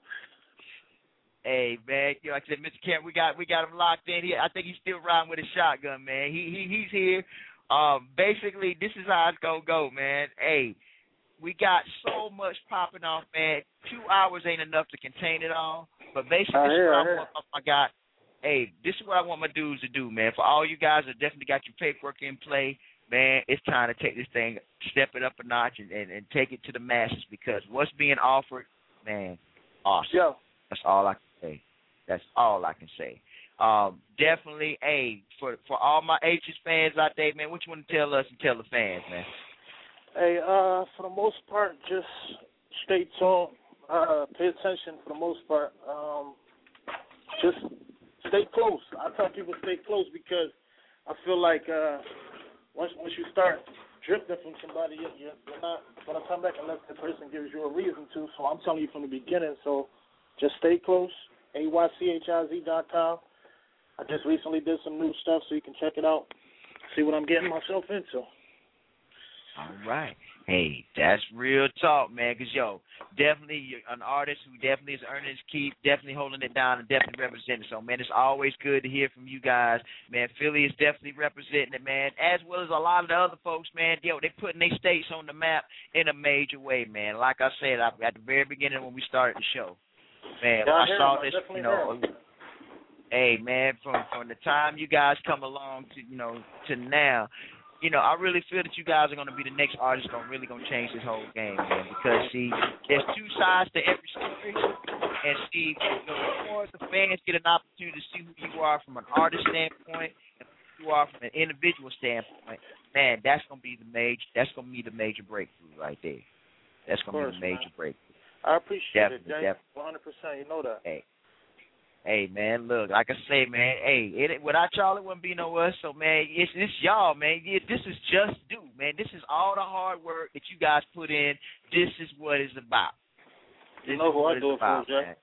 [SPEAKER 6] Hey man, you know, like I said, Mister Cameron, we got we got him locked in here. I think he's still riding with a shotgun, man. He he he's here. Um, basically, this is how it's gonna go, man. Hey. We got so much popping off, man. Two hours ain't enough to contain it all. But basically, this is what I want my guy. Hey, this is what I want my dudes to do, man. For all you guys that definitely got your paperwork in play, man, it's time to take this thing, step it up a notch, and, and, and take it to the masses because what's being offered, man, awesome.
[SPEAKER 21] Yeah.
[SPEAKER 6] That's all I can say. That's all I can say. Um, definitely, hey, for for all my H's fans out there, man, what you want to tell us and tell the fans, man?
[SPEAKER 21] Hey, uh, for the most part, just stay tuned. Uh, pay attention for the most part. Um, just stay close. I tell people stay close because I feel like uh, once once you start drifting from somebody, you're, you're not going to come back unless the person gives you a reason to. So I'm telling you from the beginning. So just stay close. A Y C H I Z dot com. I just recently did some new stuff, so you can check it out. See what I'm getting myself into.
[SPEAKER 6] All right. Hey, that's real talk, man, because, yo, definitely you're an artist who definitely is earning his keep, definitely holding it down and definitely representing. So, man, it's always good to hear from you guys. Man, Philly is definitely representing it, man, as well as a lot of the other folks, man. Yo, they're putting their states on the map in a major way, man. Like I said at the very beginning when we started the show, man,
[SPEAKER 21] yeah,
[SPEAKER 6] I saw
[SPEAKER 21] him.
[SPEAKER 6] this,
[SPEAKER 21] I
[SPEAKER 6] you know, hey, man, from, from the time you guys come along to, you know, to now, you know, I really feel that you guys are going to be the next artist going really going to change this whole game, man. Because, see, there's two sides to every story. And, see, you know, the more the fans get an opportunity to see who you are from an artist standpoint and who you are from an individual standpoint, man, that's going to be the major, that's going to be the major breakthrough right there. That's going to be the major man. breakthrough.
[SPEAKER 21] I appreciate
[SPEAKER 6] definitely,
[SPEAKER 21] it, Jay.
[SPEAKER 6] Definitely.
[SPEAKER 21] one hundred percent. You know that.
[SPEAKER 6] Hey. Hey, man, look, like I say, man, hey, it, without y'all, it wouldn't be no us. So, man, it's, it's y'all, man. It, this is just due, man. This is all the hard work that you guys put in. This is what it's about. This
[SPEAKER 21] you know who I do it
[SPEAKER 6] about,
[SPEAKER 21] for, Jay.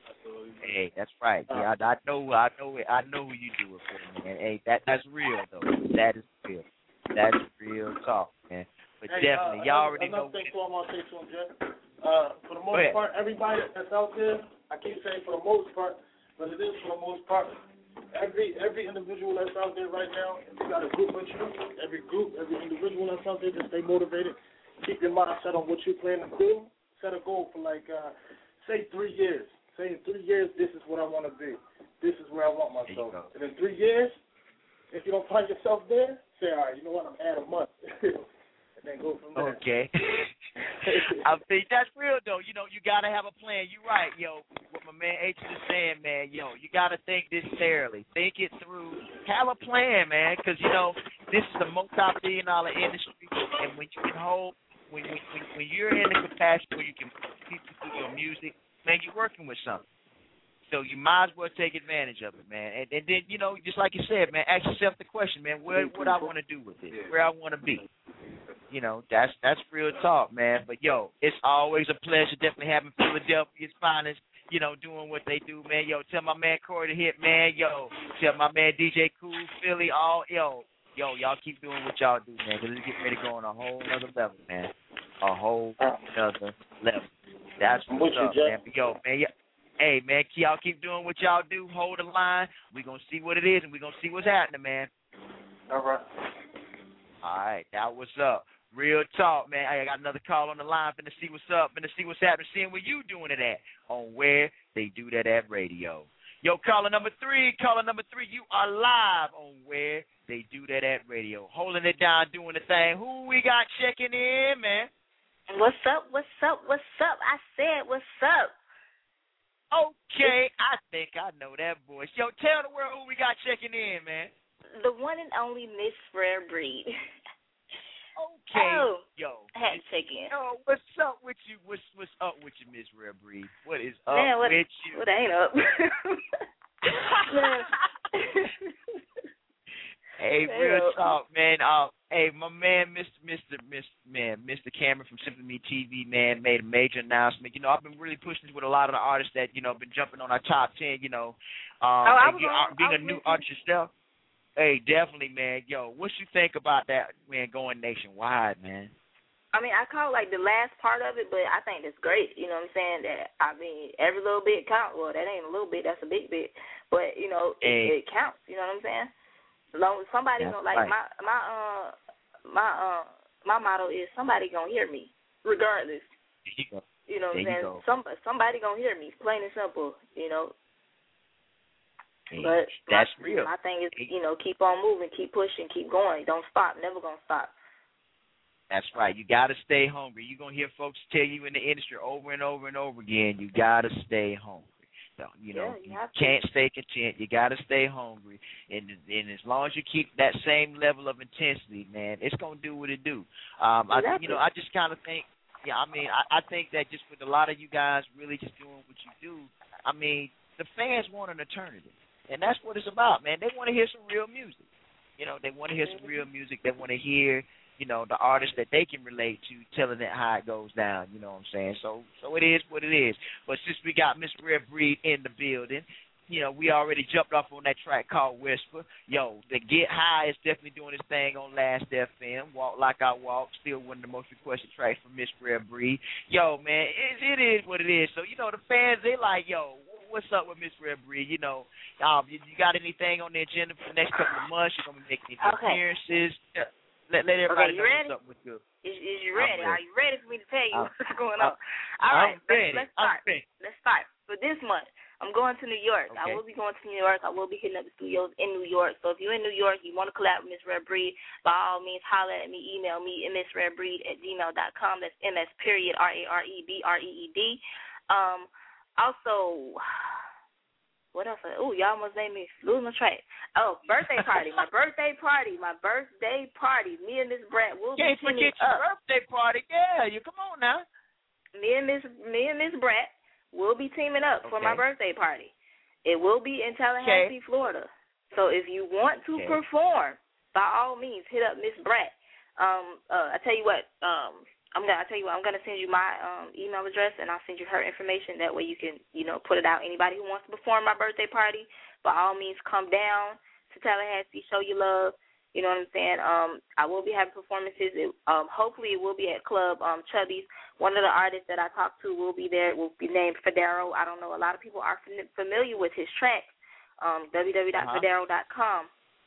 [SPEAKER 6] Hey, that's right. Yeah, I, I know, I know it. I know who you do it for, man. Hey, that that's real though. That is real. That's real talk, man. But
[SPEAKER 21] hey,
[SPEAKER 6] definitely,
[SPEAKER 21] uh,
[SPEAKER 6] y'all
[SPEAKER 21] another,
[SPEAKER 6] already
[SPEAKER 21] another
[SPEAKER 6] know.
[SPEAKER 21] Thing too, I want to say to him, Jay. Uh, for the most part, everybody that's out there, I keep saying for the most part. But it is for the most part. Every every individual that's out there right now, you got a group with you. Every group, every individual that's out there, just stay motivated. Keep your mind set on what you plan to do. Set a goal for like, uh, say three years. Say in three years, this is what I want to be. This is where I want myself. And in three years, if you don't find yourself there, say, all right, you know what, I'm add a month. And then go from there.
[SPEAKER 6] Okay. I think that's real, though. You know, you got to have a plan. You're right, yo. What my man H is saying, man, yo, you got to think this thoroughly. Think it through. Have a plan, man, because, you know, this is a multi-billion dollar industry, and when you can hold, when, when, when you're in the capacity where you can put people through your music, man, you're working with something. So you might as well take advantage of it, man. And, and then, you know, just like you said, man, ask yourself the question, man, where, what I want to do with it, where I want to be. You know, that's that's real talk, man. But, yo, it's always a pleasure definitely having Philadelphia's finest, you know, doing what they do, man. Yo, tell my man Corey the Hit, man. Yo, tell my man D J Cool, Philly, all, yo, yo, y'all keep doing what y'all do, man, because it's getting ready to go on a whole other level, man. A whole other level. That's what's up, man. But, yo, man, yeah. Hey, man, y'all keep doing what y'all do. Hold the line. We're going to see what it is, and we're going to see what's happening, man.
[SPEAKER 21] All right.
[SPEAKER 6] All right, that what's up. Real talk, man. I got another call on the line. Finna see what's up. Finna see what's happening. Seeing where you doing it at. On Where They Do That At Radio. Yo, caller number three. Caller number three. You are live on Where They Do That At Radio. Holding it down, doing the thing. Who we got checking in, man?
[SPEAKER 2] What's up? What's up? What's up? I said, what's up?
[SPEAKER 6] Okay, I think I know that voice. Yo, tell the world who we got checking in, man.
[SPEAKER 2] The one and only Miss Rare Breed.
[SPEAKER 6] Okay,
[SPEAKER 2] oh,
[SPEAKER 6] yo.
[SPEAKER 2] I had to check in.
[SPEAKER 6] Yo, what's up with you? What's what's up with you, Miss Rare Breed? What is up
[SPEAKER 2] Man, what,
[SPEAKER 6] with you?
[SPEAKER 2] What ain't up?
[SPEAKER 6] Hey, real talk, man. Uh, Hey, my man, Mister Mister Mister Man, Mister Cameron from Simply Me T V, man, made a major announcement. You know, I've been really pushing this with a lot of the artists that you know been jumping on our top ten. You know, um,
[SPEAKER 2] oh, I
[SPEAKER 6] and
[SPEAKER 2] was
[SPEAKER 6] you,
[SPEAKER 2] on,
[SPEAKER 6] being
[SPEAKER 2] I
[SPEAKER 6] a new
[SPEAKER 2] was
[SPEAKER 6] artist yourself. Hey, definitely, man. Yo, what you think about that, man? Going nationwide, man.
[SPEAKER 2] I mean, I call like the last part of it, but I think it's great. You know what I'm saying? That I mean, every little bit counts. Well, that ain't a little bit; that's a big bit. But you know,
[SPEAKER 6] hey.
[SPEAKER 2] it, it counts. You know what I'm saying? As long as somebody
[SPEAKER 6] that's
[SPEAKER 2] gonna like
[SPEAKER 6] right.
[SPEAKER 2] my my uh my uh my motto is somebody gonna hear me regardless.
[SPEAKER 6] There you go.
[SPEAKER 2] You know what
[SPEAKER 6] there
[SPEAKER 2] I'm saying? Some somebody gonna hear me, plain and simple. You know.
[SPEAKER 6] Hey,
[SPEAKER 2] but
[SPEAKER 6] that's
[SPEAKER 2] my,
[SPEAKER 6] real.
[SPEAKER 2] My thing is, you know, keep on moving, keep pushing, keep going. Don't stop. Never gonna stop.
[SPEAKER 6] That's right. You got to stay hungry. You're going to hear folks tell you in the industry over and over and over again, you got to stay hungry. So, you know,
[SPEAKER 2] yeah, you,
[SPEAKER 6] you can't stay content. You got to stay hungry. And and as long as you keep that same level of intensity, man, it's going to do what it do. Um,
[SPEAKER 2] exactly.
[SPEAKER 6] I, you know, I just kind of think, yeah, I mean, I, I think that just with a lot of you guys really just doing what you do, I mean, the fans want an alternative. And that's what it's about, man. They want to hear some real music. You know, they want to hear some real music. They want to hear, you know, the artists that they can relate to, telling it how it goes down. You know what I'm saying? So, so it is what it is. But since we got Miss Rare Breed in the building, you know, we already jumped off on that track called Whisper. Yo, the Get High is definitely doing its thing on Last F M. Walk Like I Walk, still one of the most requested tracks from Miss Rare Breed. Yo, man, it, it is what it is. So, you know, the fans, they like, yo, what's up with Miss Rare Breed? You know, um, you, you got anything on the agenda for the next couple of months? You're going to be making any
[SPEAKER 2] okay.
[SPEAKER 6] appearances? Yeah. Let, let everybody
[SPEAKER 2] okay, you
[SPEAKER 6] know
[SPEAKER 2] ready?
[SPEAKER 6] what's up with you.
[SPEAKER 2] Is, is you ready?
[SPEAKER 6] ready?
[SPEAKER 2] Are you ready for me to tell you
[SPEAKER 6] I'm,
[SPEAKER 2] what's going on?
[SPEAKER 6] I'm,
[SPEAKER 2] All right,
[SPEAKER 6] I'm ready.
[SPEAKER 2] let's, let's start.
[SPEAKER 6] I'm ready.
[SPEAKER 2] Let's start. For this month, I'm going to New York.
[SPEAKER 6] Okay.
[SPEAKER 2] I will be going to New York. I will be hitting up the studios in New York. So if you're in New York, you want to collab with Miss Rare Breed, by all means, holler at me. Email me at miss rare breed at gmail dot com. That's M S period R A R E B R E E D. Um, also, what else? Oh, y'all almost made me lose my track. Oh, birthday party. my birthday party. My birthday party. Me and Miss Brett will be
[SPEAKER 6] Can't
[SPEAKER 2] teaming
[SPEAKER 6] forget your
[SPEAKER 2] up.
[SPEAKER 6] birthday party. Yeah, you come on now.
[SPEAKER 2] Me and Miss Me and Miss Brett will be teaming up
[SPEAKER 6] okay.
[SPEAKER 2] for my birthday party. It will be in Tallahassee,
[SPEAKER 6] okay.
[SPEAKER 2] Florida. So if you want to
[SPEAKER 6] okay.
[SPEAKER 2] perform, by all means, hit up Miss Brett. Um, uh, I tell you what. Um, I'm gonna. I tell you what. I'm gonna send you my um, email address, and I'll send you her information. That way, you can, you know, put it out. Anybody who wants to perform my birthday party, by all means, come down to Tallahassee, show your love. You know what I'm saying? Um, I will be having performances. It, um, hopefully, it will be at Club um, Chubby's. One of the artists that I talked to will be there. It will be named Federo. I don't know. A lot of people are fam- familiar with his tracks. Um, w w w dot federo dot com.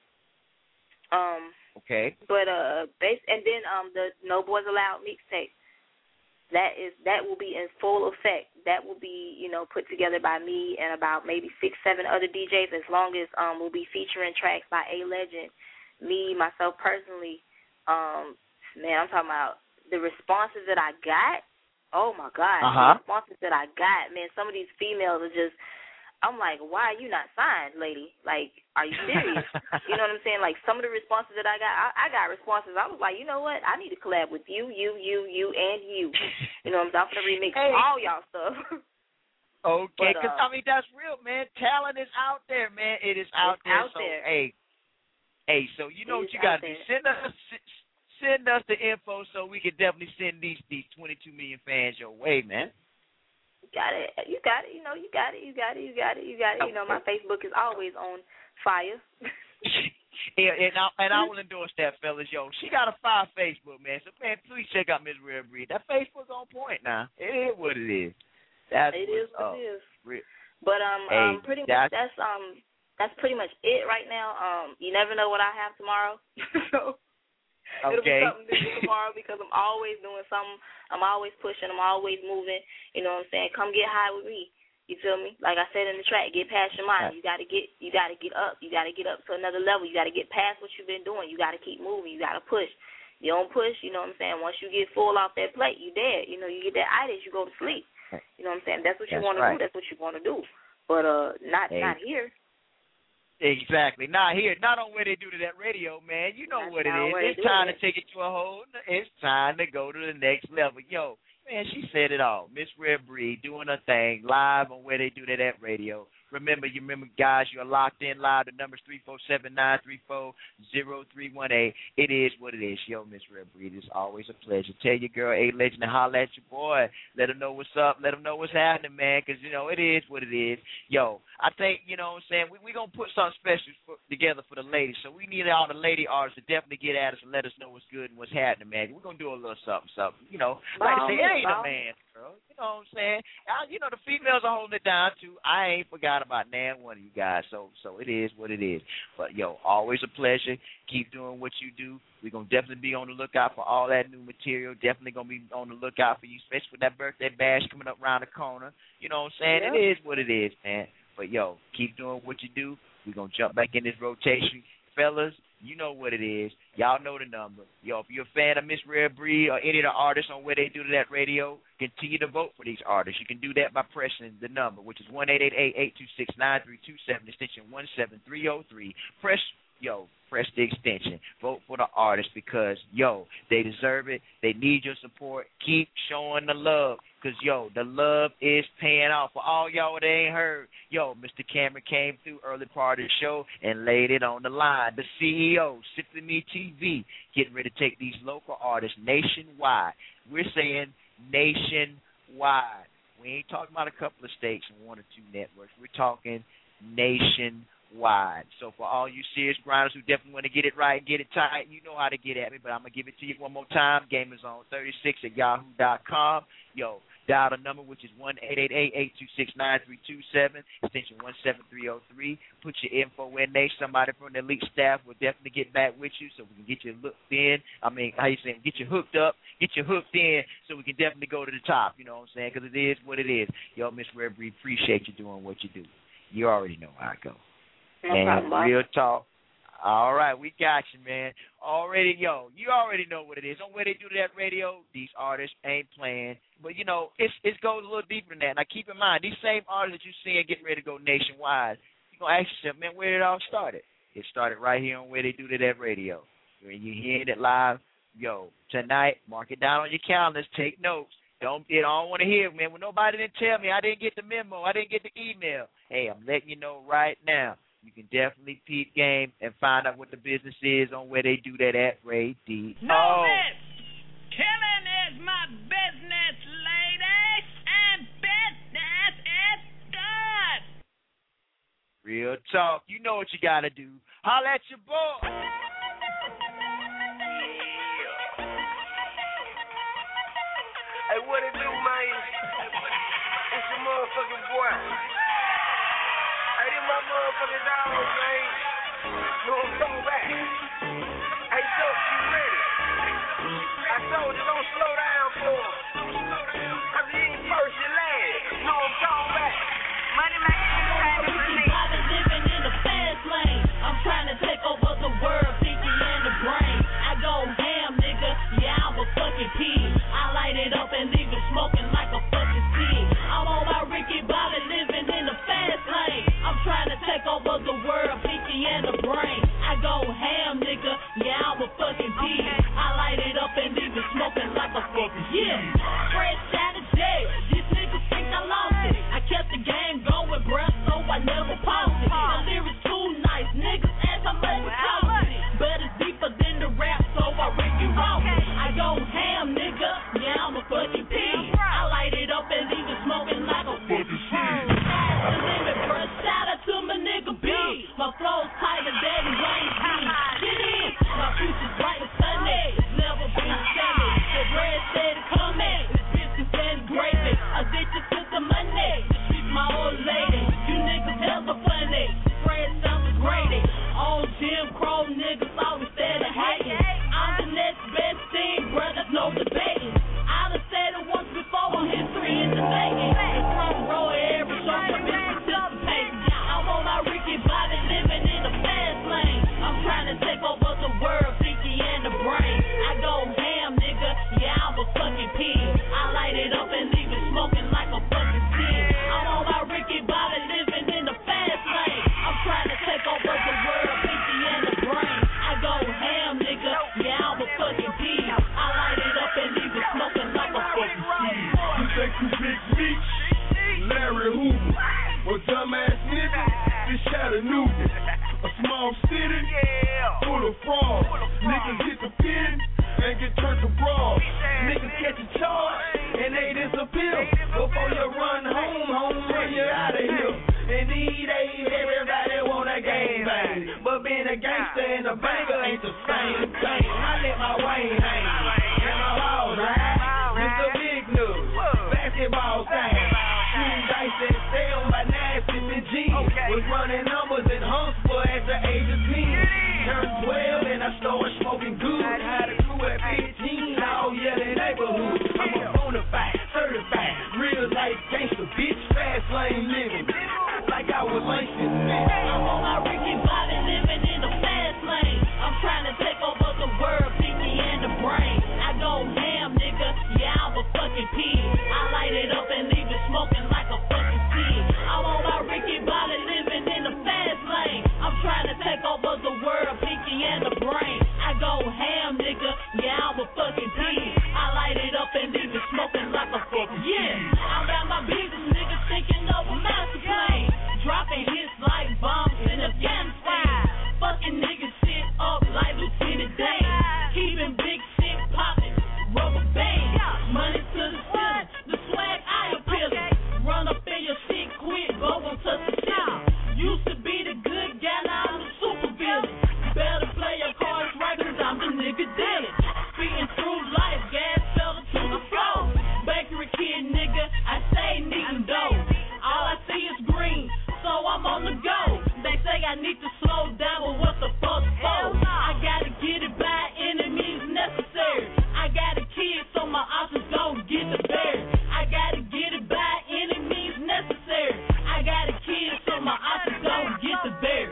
[SPEAKER 2] Um.
[SPEAKER 6] Okay.
[SPEAKER 2] But uh, base and then um the No Boys Allowed mixtape. That is that will be in full effect. That will be, you know, put together by me and about maybe six, seven other D Js. As long as um we'll be featuring tracks by A Legend, me myself personally. Um, man, I'm talking about the responses that I got. Oh my God,
[SPEAKER 6] uh-huh.
[SPEAKER 2] the responses that I got, man. Some of these females are just. I'm like, why are you not signed, lady? Like, are you serious? You know what I'm saying? Like, some of the responses that I got, I, I got responses. I was like, you know what? I need to collab with you, you, you, you, and you. You know what I'm saying? I'm going to remix
[SPEAKER 6] hey.
[SPEAKER 2] all y'all stuff.
[SPEAKER 6] Okay, because,
[SPEAKER 2] uh,
[SPEAKER 6] I mean, that's real, man. Talent is out there, man. It is out
[SPEAKER 2] it's
[SPEAKER 6] there.
[SPEAKER 2] out
[SPEAKER 6] so,
[SPEAKER 2] there.
[SPEAKER 6] hey, hey, so you know
[SPEAKER 2] it
[SPEAKER 6] what you got to do.
[SPEAKER 2] there.
[SPEAKER 6] Send us, send us the info so we can definitely send these, these twenty-two million fans your way, man.
[SPEAKER 2] Got it. You got it. You know, you got it. You got it. You got it. You got it. You know, my Facebook is always on fire.
[SPEAKER 6] yeah, and I, and I will endorse that, fellas. Yo, she got a fire Facebook, man. So, man, please check out Miss Rare Breed. That Facebook's on point now. It is what it is. That's
[SPEAKER 2] it is what it is.
[SPEAKER 6] Real.
[SPEAKER 2] But um,
[SPEAKER 6] hey,
[SPEAKER 2] um, pretty
[SPEAKER 6] that's,
[SPEAKER 2] much that's um, that's pretty much it right now. Um, you never know what I have tomorrow. so. It'll
[SPEAKER 6] okay.
[SPEAKER 2] be something different tomorrow because I'm always doing something. I'm always pushing. I'm always moving. You know what I'm saying? Come get high with me. You feel me? Like I said in the track, get past your mind. You gotta get. You gotta get up. You gotta get up to another level. You gotta get past what you've been doing. You gotta keep moving. You gotta push. You don't push. You know what I'm saying? Once you get full off that plate, you dead. You know, you get that itis, you go to sleep. You know what I'm saying? That's what you want to
[SPEAKER 6] right.
[SPEAKER 2] do. That's what you want to do. But uh, not
[SPEAKER 6] hey.
[SPEAKER 2] not here.
[SPEAKER 6] Exactly. Not here. Not on where they do to that radio, man. You know
[SPEAKER 2] That's
[SPEAKER 6] what it is. It's time it. to take it to a whole. It's time to go to the next level. Yo, man, she said it all. Miss Rare Breed doing her thing live on where they do that at radio. Remember, you remember, guys, you're locked in live. The number's three four seven, nine three four, zero three one eight. It is what it is. Yo, Miss Rare Breed, it's always a pleasure. Tell your girl, A-Legend, to holler at your boy. Let him know what's up. Let him know what's happening, man, because, you know, it is what it is. Yo, I think, you know what I'm saying, we're we going to put something special for, together for the ladies. So we need all the lady artists to definitely get at us and let us know what's good and what's happening, man. We're going to do a little something, something. You know, like I say, it ain't a man, girl. You know what I'm saying? I, you know, the females are holding it down, too. I ain't forgot about nan one of you guys. So so it is what it is. But, yo, always a pleasure. Keep doing what you do. We're going to definitely be on the lookout for all that new material. Definitely going to be on the lookout for you, especially with that birthday bash coming up around the corner. You know what I'm saying?
[SPEAKER 9] Yep.
[SPEAKER 6] It is what it is, man. But, yo, keep doing what you do. We're going to jump back in this rotation. Fellas, you know what it is. Y'all know the number. Yo, if you're a fan of Miss Rare Breed or any of the artists on Where They Do That Radio, continue to vote for these artists. You can do that by pressing the number, which is one eight eight eight, eight two six, nine three two seven, extension one seven three oh three. Press, yo, press the extension. Vote for the artist because, yo, they deserve it. They need your support. Keep showing the love because, yo, the love is paying off. For all y'all that ain't heard, yo, Mister Cameron came through early part of the show and laid it on the line. The C E O, Simply Me T V, getting ready to take these local artists nationwide. We're saying nationwide. We ain't talking about a couple of states and one or two networks. We're talking nationwide. So for all you serious grinders who definitely want to get it right, get it tight, you know how to get at me, but I'm going to give it to you one more time. Gamerzone thirty-six at yahoo dot com. Yo, dial the number, which is one eight eight eight, eight two six, nine three two seven, extension one seven three oh three. Put your info in there. Somebody from the elite staff will definitely get back with you so we can get you looked in. I mean, how you saying? Get you hooked up, get you hooked in so we can definitely go to the top, you know what I'm saying? Because it is what it is. Yo, Miss Rare Breed, appreciate you doing what you do. You already know how I go.
[SPEAKER 9] No
[SPEAKER 6] and
[SPEAKER 9] problem.
[SPEAKER 6] real talk. All right, we got you, man. Already, yo, you already know what it is. On Where They Do That Radio, these artists ain't playing. But, you know, it's, it goes a little deeper than that. Now, keep in mind, these same artists that you're seeing getting ready to go nationwide, you're going to ask yourself, man, where did it all start? It started right here on Where They Do That Radio. When you're hearing it live, yo, tonight, mark it down on your calendars, take notes. Don't, I don't want to hear, man. When nobody didn't tell me, I didn't get the memo, I didn't get the email. Hey, I'm letting you know right now. You can definitely peep game and find out what the business is on Where They Do That at Ray D.
[SPEAKER 1] No,
[SPEAKER 6] oh.
[SPEAKER 1] miss. Killing is my business, ladies, and business is good.
[SPEAKER 6] Real talk. You know what you got to do. Holla at your boy.
[SPEAKER 12] Hey, what it do, man? It's your motherfucking boy. Hey, this my motherfucking dog, man. No, I'm coming back. Hey, Chuck, you ready? I told you, don't slow down for him. Cause he ain't first, you last. No, I'm coming back. Money making entertainment.
[SPEAKER 18] I've been living in the fast lane. I'm trying to take over the world, thinking in the brain. I go ham, nigga. Yeah, I'm a fucking pig. I light it up and leave it smoking like a fucking pig. I'm on my Ricky Bobby living in the fast lane. I'm trying to take over the world, pinky and the brain. I go ham, nigga. Yeah, I'm a fucking pig. I light it up and leave it smoking like a fucking yeah. Fresh out of jail. These niggas think I lost it. I kept the game going, bruh, so I never paused it. The lyrics too nice, niggas ask how much it cost it. But it's deeper than the rap, so I Ricky Ross it. I go ham, nigga. Yeah, I'm a fucking pig. I light it up and leave it smoking like a fucking pig. The limit, bruh. Shout out to my nigga B. My flow's tighter than Wayne B. Get in. My future's bright as Sunday. It's never been steady. The bread said coming. This bitch is said gravy. Addicted to the money. The streets my old lady. You niggas hella funny. Spread sounds great. Old Jim Crow niggas always said it hating. I'm the next best thing, bruh. There's no debating. I done said it once before on history in the making. It's front row every show for me participating. I'm on my Ricky Bobby living in the fast lane. I'm trying to take over the world, pinky and the brain. I go ham, nigga. Yeah, I'm a fucking pig. I light it up and leave it smoking like a fucking pig. I'm on my Ricky Bobby living in the fast lane. I'm trying to take over the world, pinky and the brain. I go ham, nigga. Yeah, I'm a fucking pig. I light it up and leave it smoking like a fucking pig.
[SPEAKER 4] You think you big meat? Larry Hoover. Or dumbass nigga, this Chattanooga. A small city, full of frauds. Niggas hit the pen and get turned to broad. Niggas catch a charge and they disappear. Before you run home, home run you out of here. And these days everybody want a gang bang, but being a gangster and a banger ain't the same thing. I let my Wayne hang and my balls hang. It's a big news, basketball thing. Shooting dice and sell by nasty and G. Was running numbers in Huntsville at the age of ten. Turned twelve and I started smoking good. Had a crew at fifteen, all yelling neighborhood. I'm a bona fide, certified, real life gangster, bitch, fast lane living. Like I was Langston Smith.
[SPEAKER 3] I'm on my Ricky Bobby living in the fast lane. I'm trying to take over the world, pick me in the brain. I go ham, nigga, yeah, I'm a fucking pig. I light it up and leave it smoking like a fucking pig. I'm on my Ricky Bobby living in the fast lane. I'm trying to take over the world, pick me in the brain. I go ham, nigga, yeah, I'm a fucking pig. I light it up and leave it smoking like a fucking yeah. I'm about my business, nigga, thinking of a master plan. Dropping hits like bombs in Afghanistan. Fucking niggas sit up like Lieutenant Dan. Keeping big shit popping, rubber band. Money to the ceiling, the swag I appealing. Run up in your shit quick, go on touch the ceiling. Used to be the good guy, now I'm the super villain. Better play your cards right, cause I'm the nigga dealing. Speeding through life, gas pedal to the floor. Bakery kid, nigga, I say nigga dough. All I see is green, so I'm on the go. They say I need to slow down, but what the fuck for? I gotta get it by any means necessary. I got a kid, so my options don't get the bear. I gotta get it by any means necessary. I got a kid, so my options don't get the bear.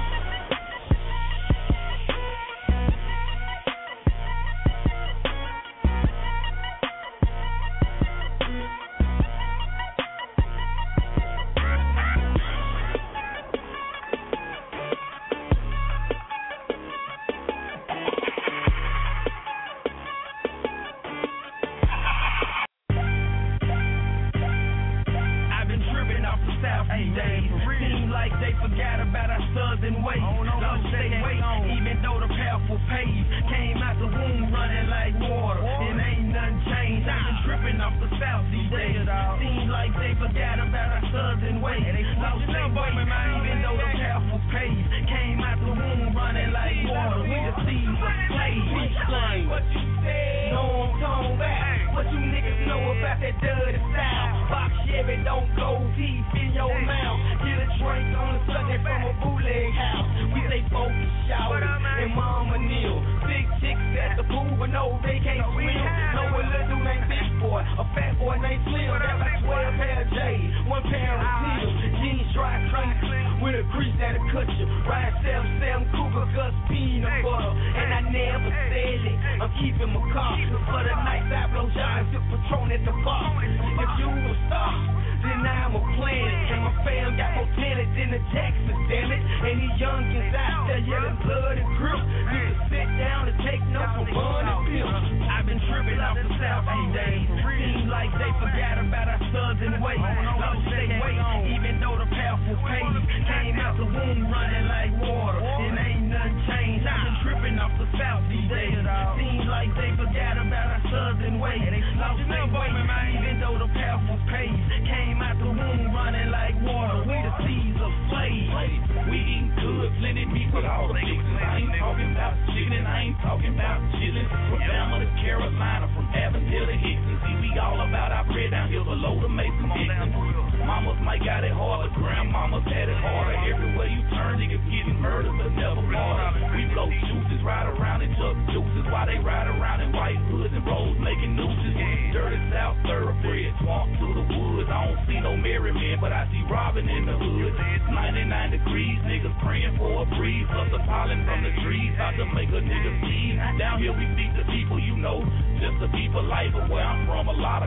[SPEAKER 4] Seem like they forgot about our southern way. Lost they way, even though the path was paved. Came out the womb running like water, and ain't nothing changed. I've been tripping off the south these days. Seem like they forgot about our southern way. Lost they way, even though the path was paved. Came out the womb running like water. We the seeds of slaves. Explain what you said. No, I'm talking back. What you niggas know about that dirty style? Box Chevy, don't go deep in your mouth. Get a drink on a Sunday from a bootleg house. We say focus, shower, and Mama Neal. Big chicks at the pool, but no, they can't swim. No, a little dude named Big Boy, a fat boy named Slim. Got like twelve pair of J's, one pair of heels. Jeans dry clean with a crease that'll cut you. Ride seven seven Cougar Gus peanut butter, and I never sell it. I'm keeping my car for the night. I blow John, sip Patron at the bar. If you a star, then I'm a planet. And my fam got more talent than the Jacksons, damn it. And these youngins out there yelling blood and grip. You can sit down and take notes from Bun and Pimp. I've been tripping off the South these days. Seems like they forgot about our southern way. Lost they way, even though the path was paved. Came out the womb running like water, and ain't nothing changed. I've been tripping off the South these days. Seems like they forgot about our southern way. Lost they way, even though the path was paved. Came out the womb running like water. We the seeds of slaves. We eating good, plenty people, all the fixes. I ain't talking about chicken, and I ain't talking about chillin'. From Bama to Carolina, from Avondale to Hickson. See, we all about our bread down here below the Mason-Dixon. Mamas might got it harder, grandmamas had it harder. Everywhere you turn, niggas getting murdered, but never martyred. We blow juices, ride around in truck juices, while they ride around in white hoods and rolls making nooses. Dirty South thoroughbred, swamp to the woods. I don't see no merry men, but I see robbing in the hood. ninety-nine degrees, niggas praying for a breeze. Up the pollen from the trees, about to make a nigga sneeze. Down here we feed the people, you know, just the people life. But where I'm from, a lot of conversation.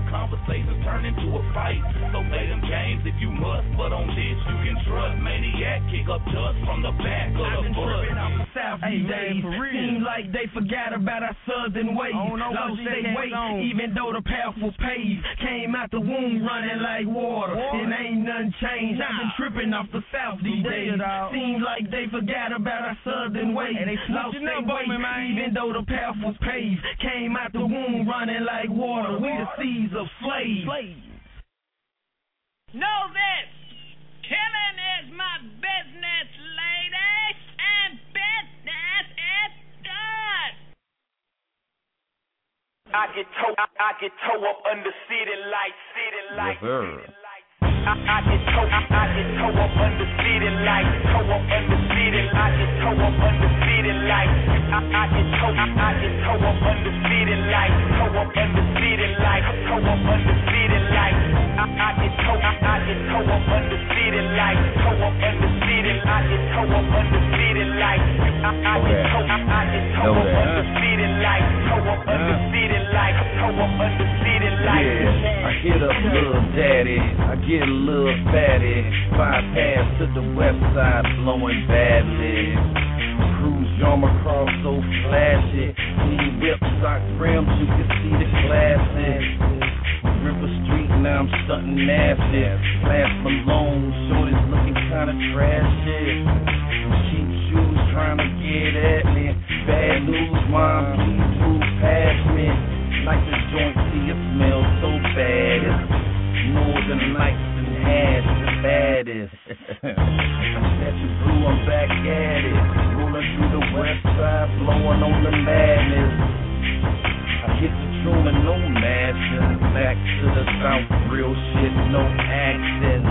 [SPEAKER 8] conversations turn into a fight. So play them games if you must, but on this you can trust. Maniac, kick up dust from the back of the bus.
[SPEAKER 7] Off the South these days, seem like they forgot about our southern ways. Lost they weight, even though the path was paved. Came out the womb running like water, and ain't nothing changed. I've been tripping off the South these days. Seems like they forgot about our southern ways. Lost they weight, even though the path was paved. Came out the womb running like water. We the seeds of slaves.
[SPEAKER 1] Know this, killing is my business, ladies, and business is good.
[SPEAKER 8] I get toe, I, I get toe up under city lights, city lights.
[SPEAKER 10] Yes, sir.
[SPEAKER 8] I, I get toe, I, I get toe up under city lights, toe up under city, I get toe up under city lights. I, I get toe, I, I get toe up under city lights, toe up under city lights, toe up under city lights. I, I get toe, I, I get toe up under city lights, toe up under city, I get toe up under city lights. I, I get toe, I, I get toe up under city lights, toe up under city lights, toe up under city lights.
[SPEAKER 10] Yeah, I hit up Lil Daddy, I get a little fatty, bypass to the west side, blowing badly. Cruise John McCraw so flashy, clean whip, sock rims, you can see the classic. River Street, now I'm stunting nasty. Flash Malone, shorty's looking kinda trashy. Cheap shoes trying to get at me. Bad news, mom, please move past me. Like the joint, see it smells so bad. It's Northern Lights and hash, the baddest. That you blew, I'm back at it. Rolling through the west side, blowing on the madness. I hit the Truman, no mashing. Back to the south, real shit, no accents.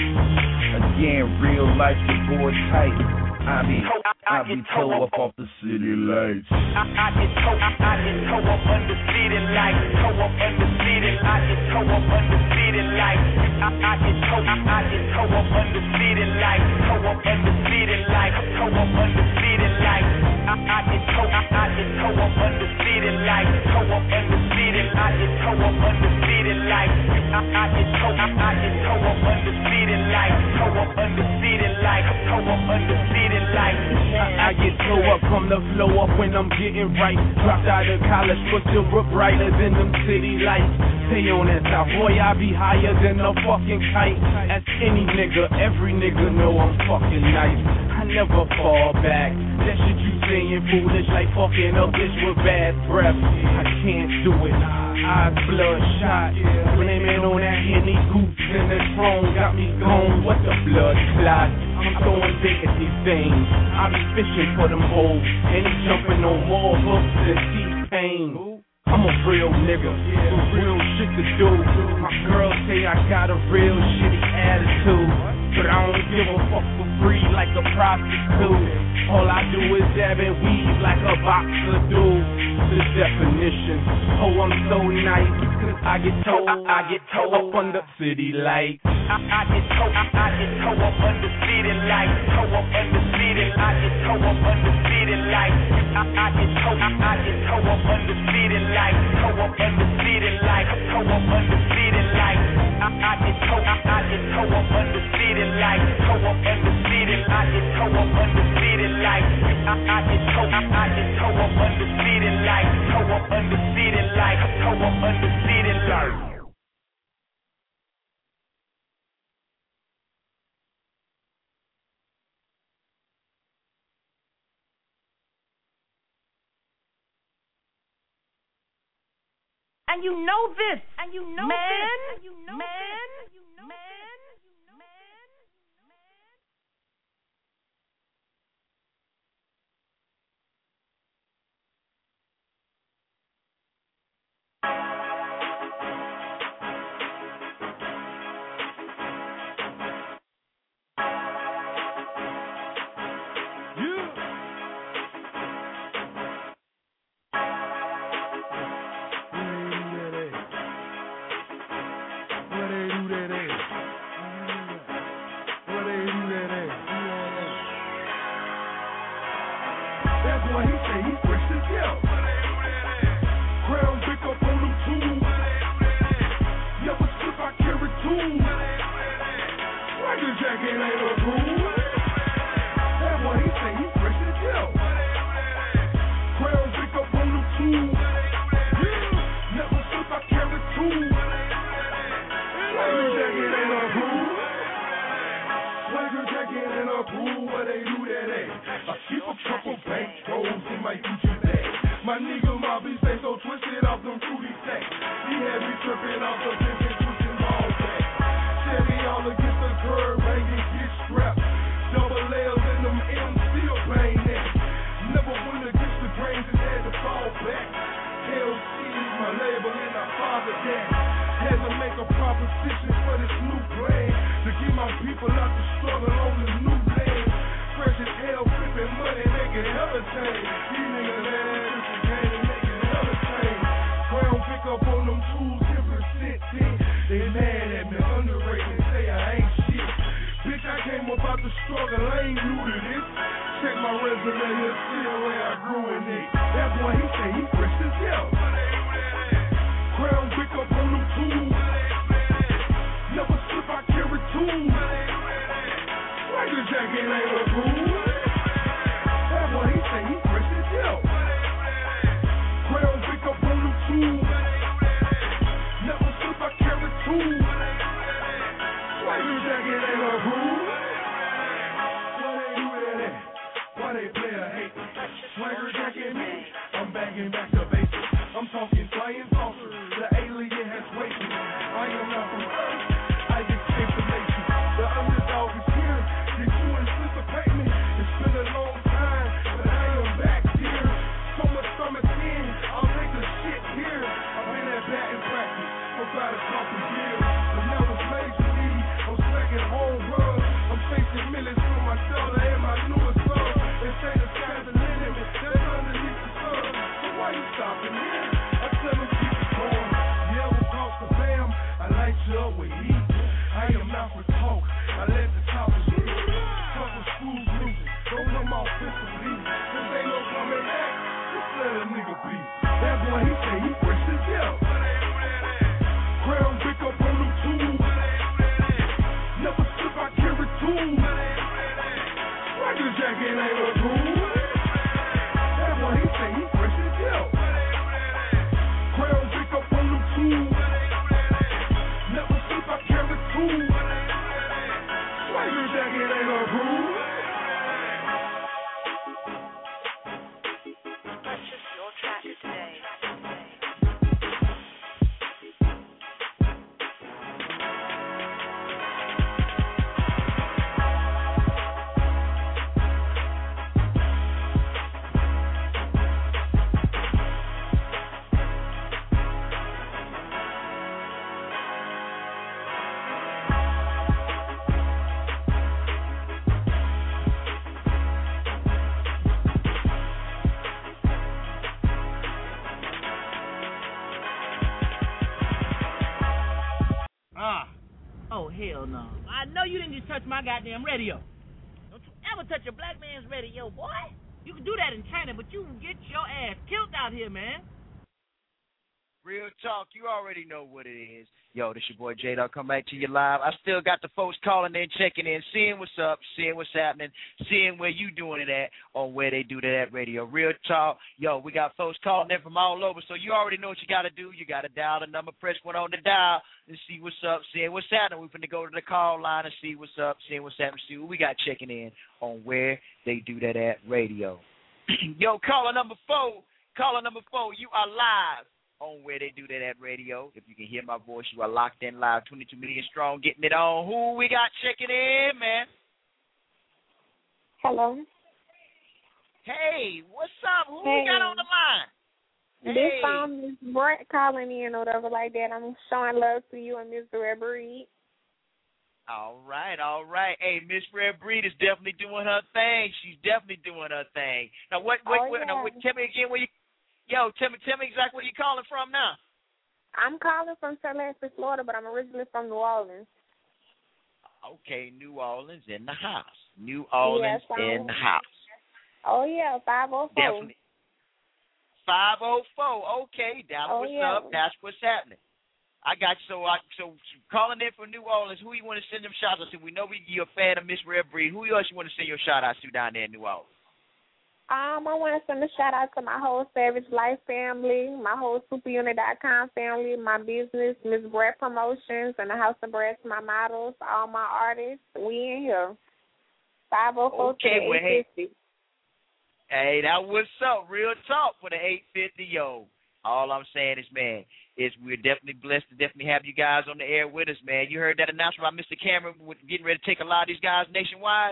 [SPEAKER 10] Again, real life, the boy tight. I be, I be toe up off the city lights.
[SPEAKER 8] I, I get toe, I, I get toe up under city lights, toe up under city, I get toe up under city lights. I, I get toe, I, I get toe up under city lights, toe up under city lights, toe up under city lights. I, I get toe, I, I get toe up under city lights, toe up under city, I get toe up under city lights. I, I get toe, I, I get toe up under city lights, toe up under city lights, toe up under city.
[SPEAKER 20] I, I get toe up from the flow up when I'm getting right. Dropped out of college, but still look brighter than them city lights. Stay on that top, boy, I be higher than a fucking kite. As any nigga, every nigga know I'm fucking nice. I never fall back. That shit you saying foolish, like fucking a bitch with bad breath. I can't do it. Eyes bloodshot, blaming on that Henny Goose in the throne. Got me gone, what the blood clot. I'm throwing big at these things. I be fishing for them hoes, and he jumping on more hooks than T-Pain. I'm a real nigga, with real shit to do. My girls say I got a real shitty attitude, but I don't give a fuck for free like a prostitute. All I do is dab and weave like a boxer do. The definition, oh I'm so nice, cause I get toe, I get toe up under city lights.
[SPEAKER 8] I, I get toe, I, I get toe up under city lights, toe up under city, I get toe up under city lights. I, I get toe, I, I get toe up under city lights, toe up under city lights, toe up under city lights. I, I get toe, I, I get toe up under city lights, toe up under city, I get toe up under city lights. I, I get toe, I, I get toe up under city lights, toe up under city lights, toe up under city lights.
[SPEAKER 18] And you know this, and you know man, this, and you know man, this, you know man.
[SPEAKER 4] make a proposition for this new plan to get my people out the struggle on the new land. Fresh as hell, flipping money, making hella change. These niggas that ass the game, making hella change. Crown pick up on them tools, ten percent ten. They mad at me, underrated, say I ain't shit. Bitch, I came up out the struggle, I ain't new to this. Check my resume, you'll see the way I grew in it. That boy, he say he fresh as hell. Crown pick up on them tools. Never slip, I carry tools. Swagger jacket ain't a fool. That boy, he say he fresh as hell. Crown pick up on them tools. Never slip, I carry tools. Swagger jacket ain't a fool. Why they do that at? Why they play a hate? Swagger jacket me, I'm banging back to basics. I'm talking flying saucers. The alien has waited. I am not from Earth. I just came from nature. The underdog is here. Did you anticipate me? It's been a long time, but I am back here. So much summer in, I'll take the shit here. I've been at batting practice for about a couple years. But now it's major league. I'm slacking home runs. I'm facing millions for my daughter and my newest son. They say the sky's the limit. That's underneath the sun. So why you stopping here? I tell them keep it going. Yeah, we'll cross the fam. I light you up with heat. I am not for talk. I let the choppers speak. Couple schools losing. Don't come off physically. Cause ain't no coming back. Just let a nigga be. That boy, he say he fresh as hell. Crown pick up on them tools. Never slip, I carry tools. Swagger jacket ain't a tool. That boy, he say he fresh as hell. Crown pick up on them tools. Never slip, I carry tools. Swagger jacket ain't a tool.
[SPEAKER 3] Purchase your track today.
[SPEAKER 5] Ah. Oh, hell no. I know you didn't just touch my goddamn radio. Don't you ever touch a black man's radio, boy. You can do that in China, but you can get your ass killed out here, man.
[SPEAKER 6] Real talk, you already know what it is. Yo, this your boy Jade. I'll come back to you live. I still got the folks calling in, checking in, seeing what's up, seeing what's happening, seeing where you doing it at or where they do that at radio. Real talk, yo, we got folks calling in from all over, so you already know what you got to do. You got to dial the number, press one on the dial, and see what's up, seeing what's happening. We're finna go to the call line and see what's up, seeing what's happening, see what we got checking in on where they do that at radio. Yo, caller number four, caller number four, you are live on where they do that at radio. If you can hear my voice, you are locked in live, twenty-two million strong, getting it on. Who we got checking in, man?
[SPEAKER 9] Hello.
[SPEAKER 6] Hey, what's up? Who
[SPEAKER 9] Hey.
[SPEAKER 6] we got on the line?
[SPEAKER 9] This
[SPEAKER 6] Hey.
[SPEAKER 9] um is Brett calling in or whatever like that. I'm showing love to you and Mister Red Breed.
[SPEAKER 6] All right, all right. Hey, Miss Red Breed is definitely doing her thing. She's definitely doing her thing. Now, what? what,
[SPEAKER 9] Oh,
[SPEAKER 6] what now,
[SPEAKER 9] yeah.
[SPEAKER 6] what tell me again where you. Yo, tell me, tell me exactly where you calling from now.
[SPEAKER 9] I'm calling from Tallahassee, Florida, but I'm originally from New Orleans.
[SPEAKER 6] Okay, New Orleans in the house. New Orleans
[SPEAKER 9] Yes,
[SPEAKER 6] in
[SPEAKER 9] I'm-
[SPEAKER 6] the house.
[SPEAKER 9] Oh yeah, five oh four.
[SPEAKER 6] Definitely. Five oh four. Okay, that's
[SPEAKER 9] Oh,
[SPEAKER 6] what's
[SPEAKER 9] yeah.
[SPEAKER 6] up. That's what's happening. I got you. So, I, so calling in from New Orleans. Who you want to send them shout outs to? We know we, you're a fan of Miss Red Breed. Who else you want to send your shout outs to down there in New Orleans?
[SPEAKER 9] Um, I want to send a shout out to my whole Savage Life family, my whole super unit dot com family, my business, Miss Brett Promotions, and the House of Brett's my models, all my artists. We in here. Five oh four
[SPEAKER 6] Okay,
[SPEAKER 9] to
[SPEAKER 6] well, hey,
[SPEAKER 9] eight fifty.
[SPEAKER 6] hey, that what's up? Real talk for the eight fifty, yo. All I'm saying is, man, is we're definitely blessed to definitely have you guys on the air with us, man. You heard that announcement by Mister Cameron with getting ready to take a lot of these guys nationwide?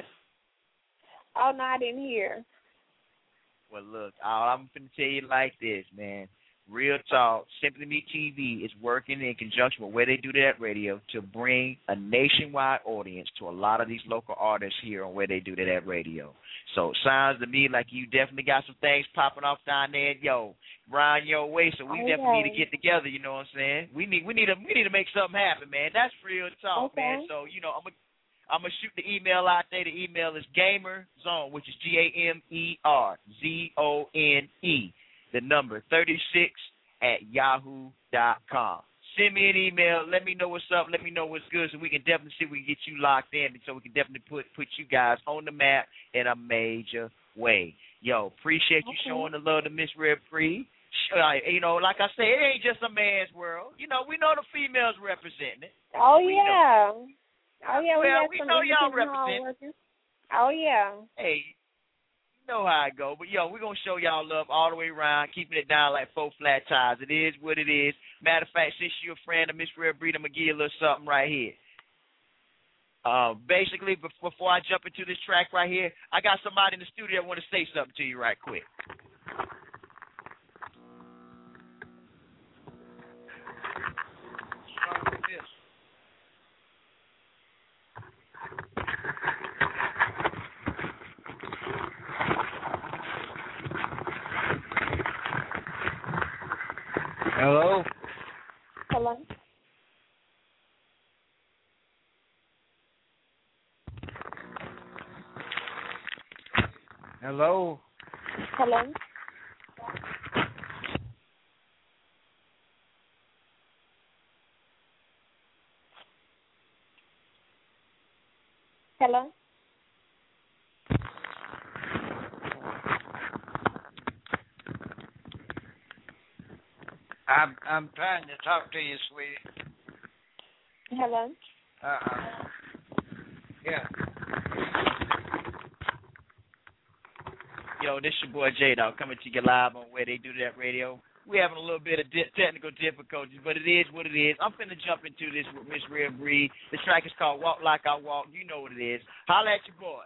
[SPEAKER 9] Oh no, I didn't hear.
[SPEAKER 6] Well, look, all I'm finna tell you like this, man. Real Talk, Simply Me T V is working in conjunction with Where They Do That Radio to bring a nationwide audience to a lot of these local artists here on Where They Do That Radio. So it sounds to me like you definitely got some things popping off down there, yo, round your way. So we
[SPEAKER 9] oh,
[SPEAKER 6] definitely
[SPEAKER 9] yeah.
[SPEAKER 6] need to get together. You know what I'm saying? We need we need to we need to make something happen, man. That's Real Talk,
[SPEAKER 9] okay.
[SPEAKER 6] man. So you know I'm gonna I'm gonna shoot the email out there. The email is Gamer Zone, which is G A M E R Z O N E. The number thirty-six at yahoo dot com. Send me an email. Let me know what's up. Let me know what's good, so we can definitely see if we can get you locked in, and so we can definitely put put you guys on the map in a major way. Yo, appreciate you
[SPEAKER 9] okay.
[SPEAKER 6] showing the love to Miss Red Bree. You know, like I say, it ain't just a man's world. You know, we know the females representing it.
[SPEAKER 9] Oh
[SPEAKER 6] we
[SPEAKER 9] yeah.
[SPEAKER 6] Know.
[SPEAKER 9] Oh yeah. We,
[SPEAKER 6] well,
[SPEAKER 9] got
[SPEAKER 6] we
[SPEAKER 9] some
[SPEAKER 6] know y'all
[SPEAKER 9] independent
[SPEAKER 6] represent.
[SPEAKER 9] Oh yeah.
[SPEAKER 6] Hey. Know how I go, but yo, we're gonna show y'all love all the way around, keeping it down like four flat tires. It is what it is. Matter of fact, since you're a friend of Miss Red Breed, I'm gonna give you a little something right here. Uh, basically, before I jump into this track right here, I got somebody in the studio that want to say something to you right quick.
[SPEAKER 11] Hello?
[SPEAKER 9] Hello?
[SPEAKER 11] Hello?
[SPEAKER 9] Hello? Hello?
[SPEAKER 11] I'm I'm trying to talk to you, sweetie.
[SPEAKER 9] Hello?
[SPEAKER 11] Uh-uh. Yeah.
[SPEAKER 6] Yo, this your boy J-Dog coming to you live on Where They Do That Radio. We having a little bit of di- technical difficulties, but it is what it is. I'm finna jump into this with Miss Red Breed. The track is called Walk Like I Walk. You know what it is. Holla at your boy.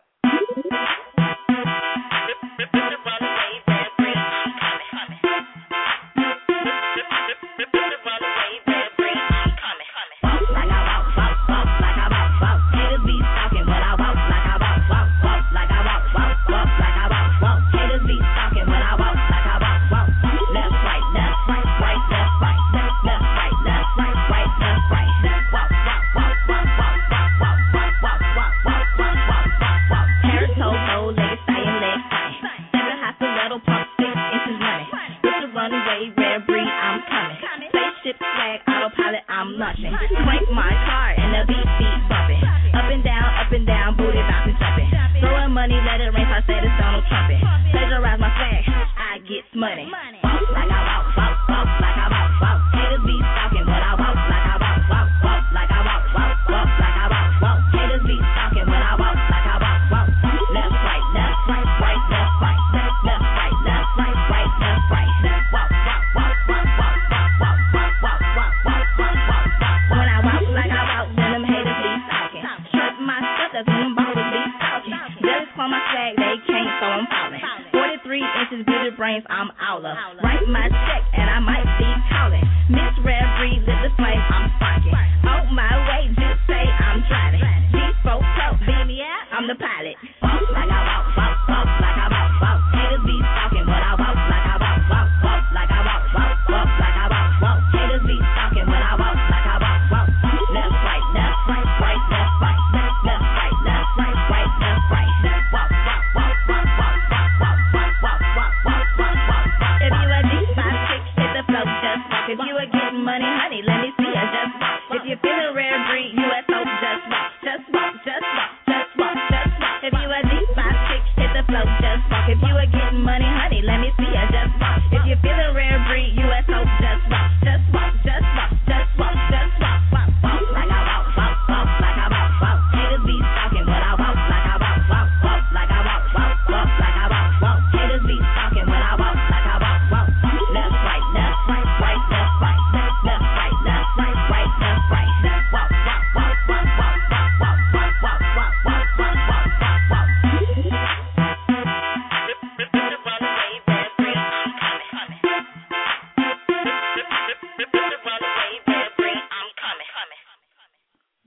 [SPEAKER 3] If you a G five six, hit the floor.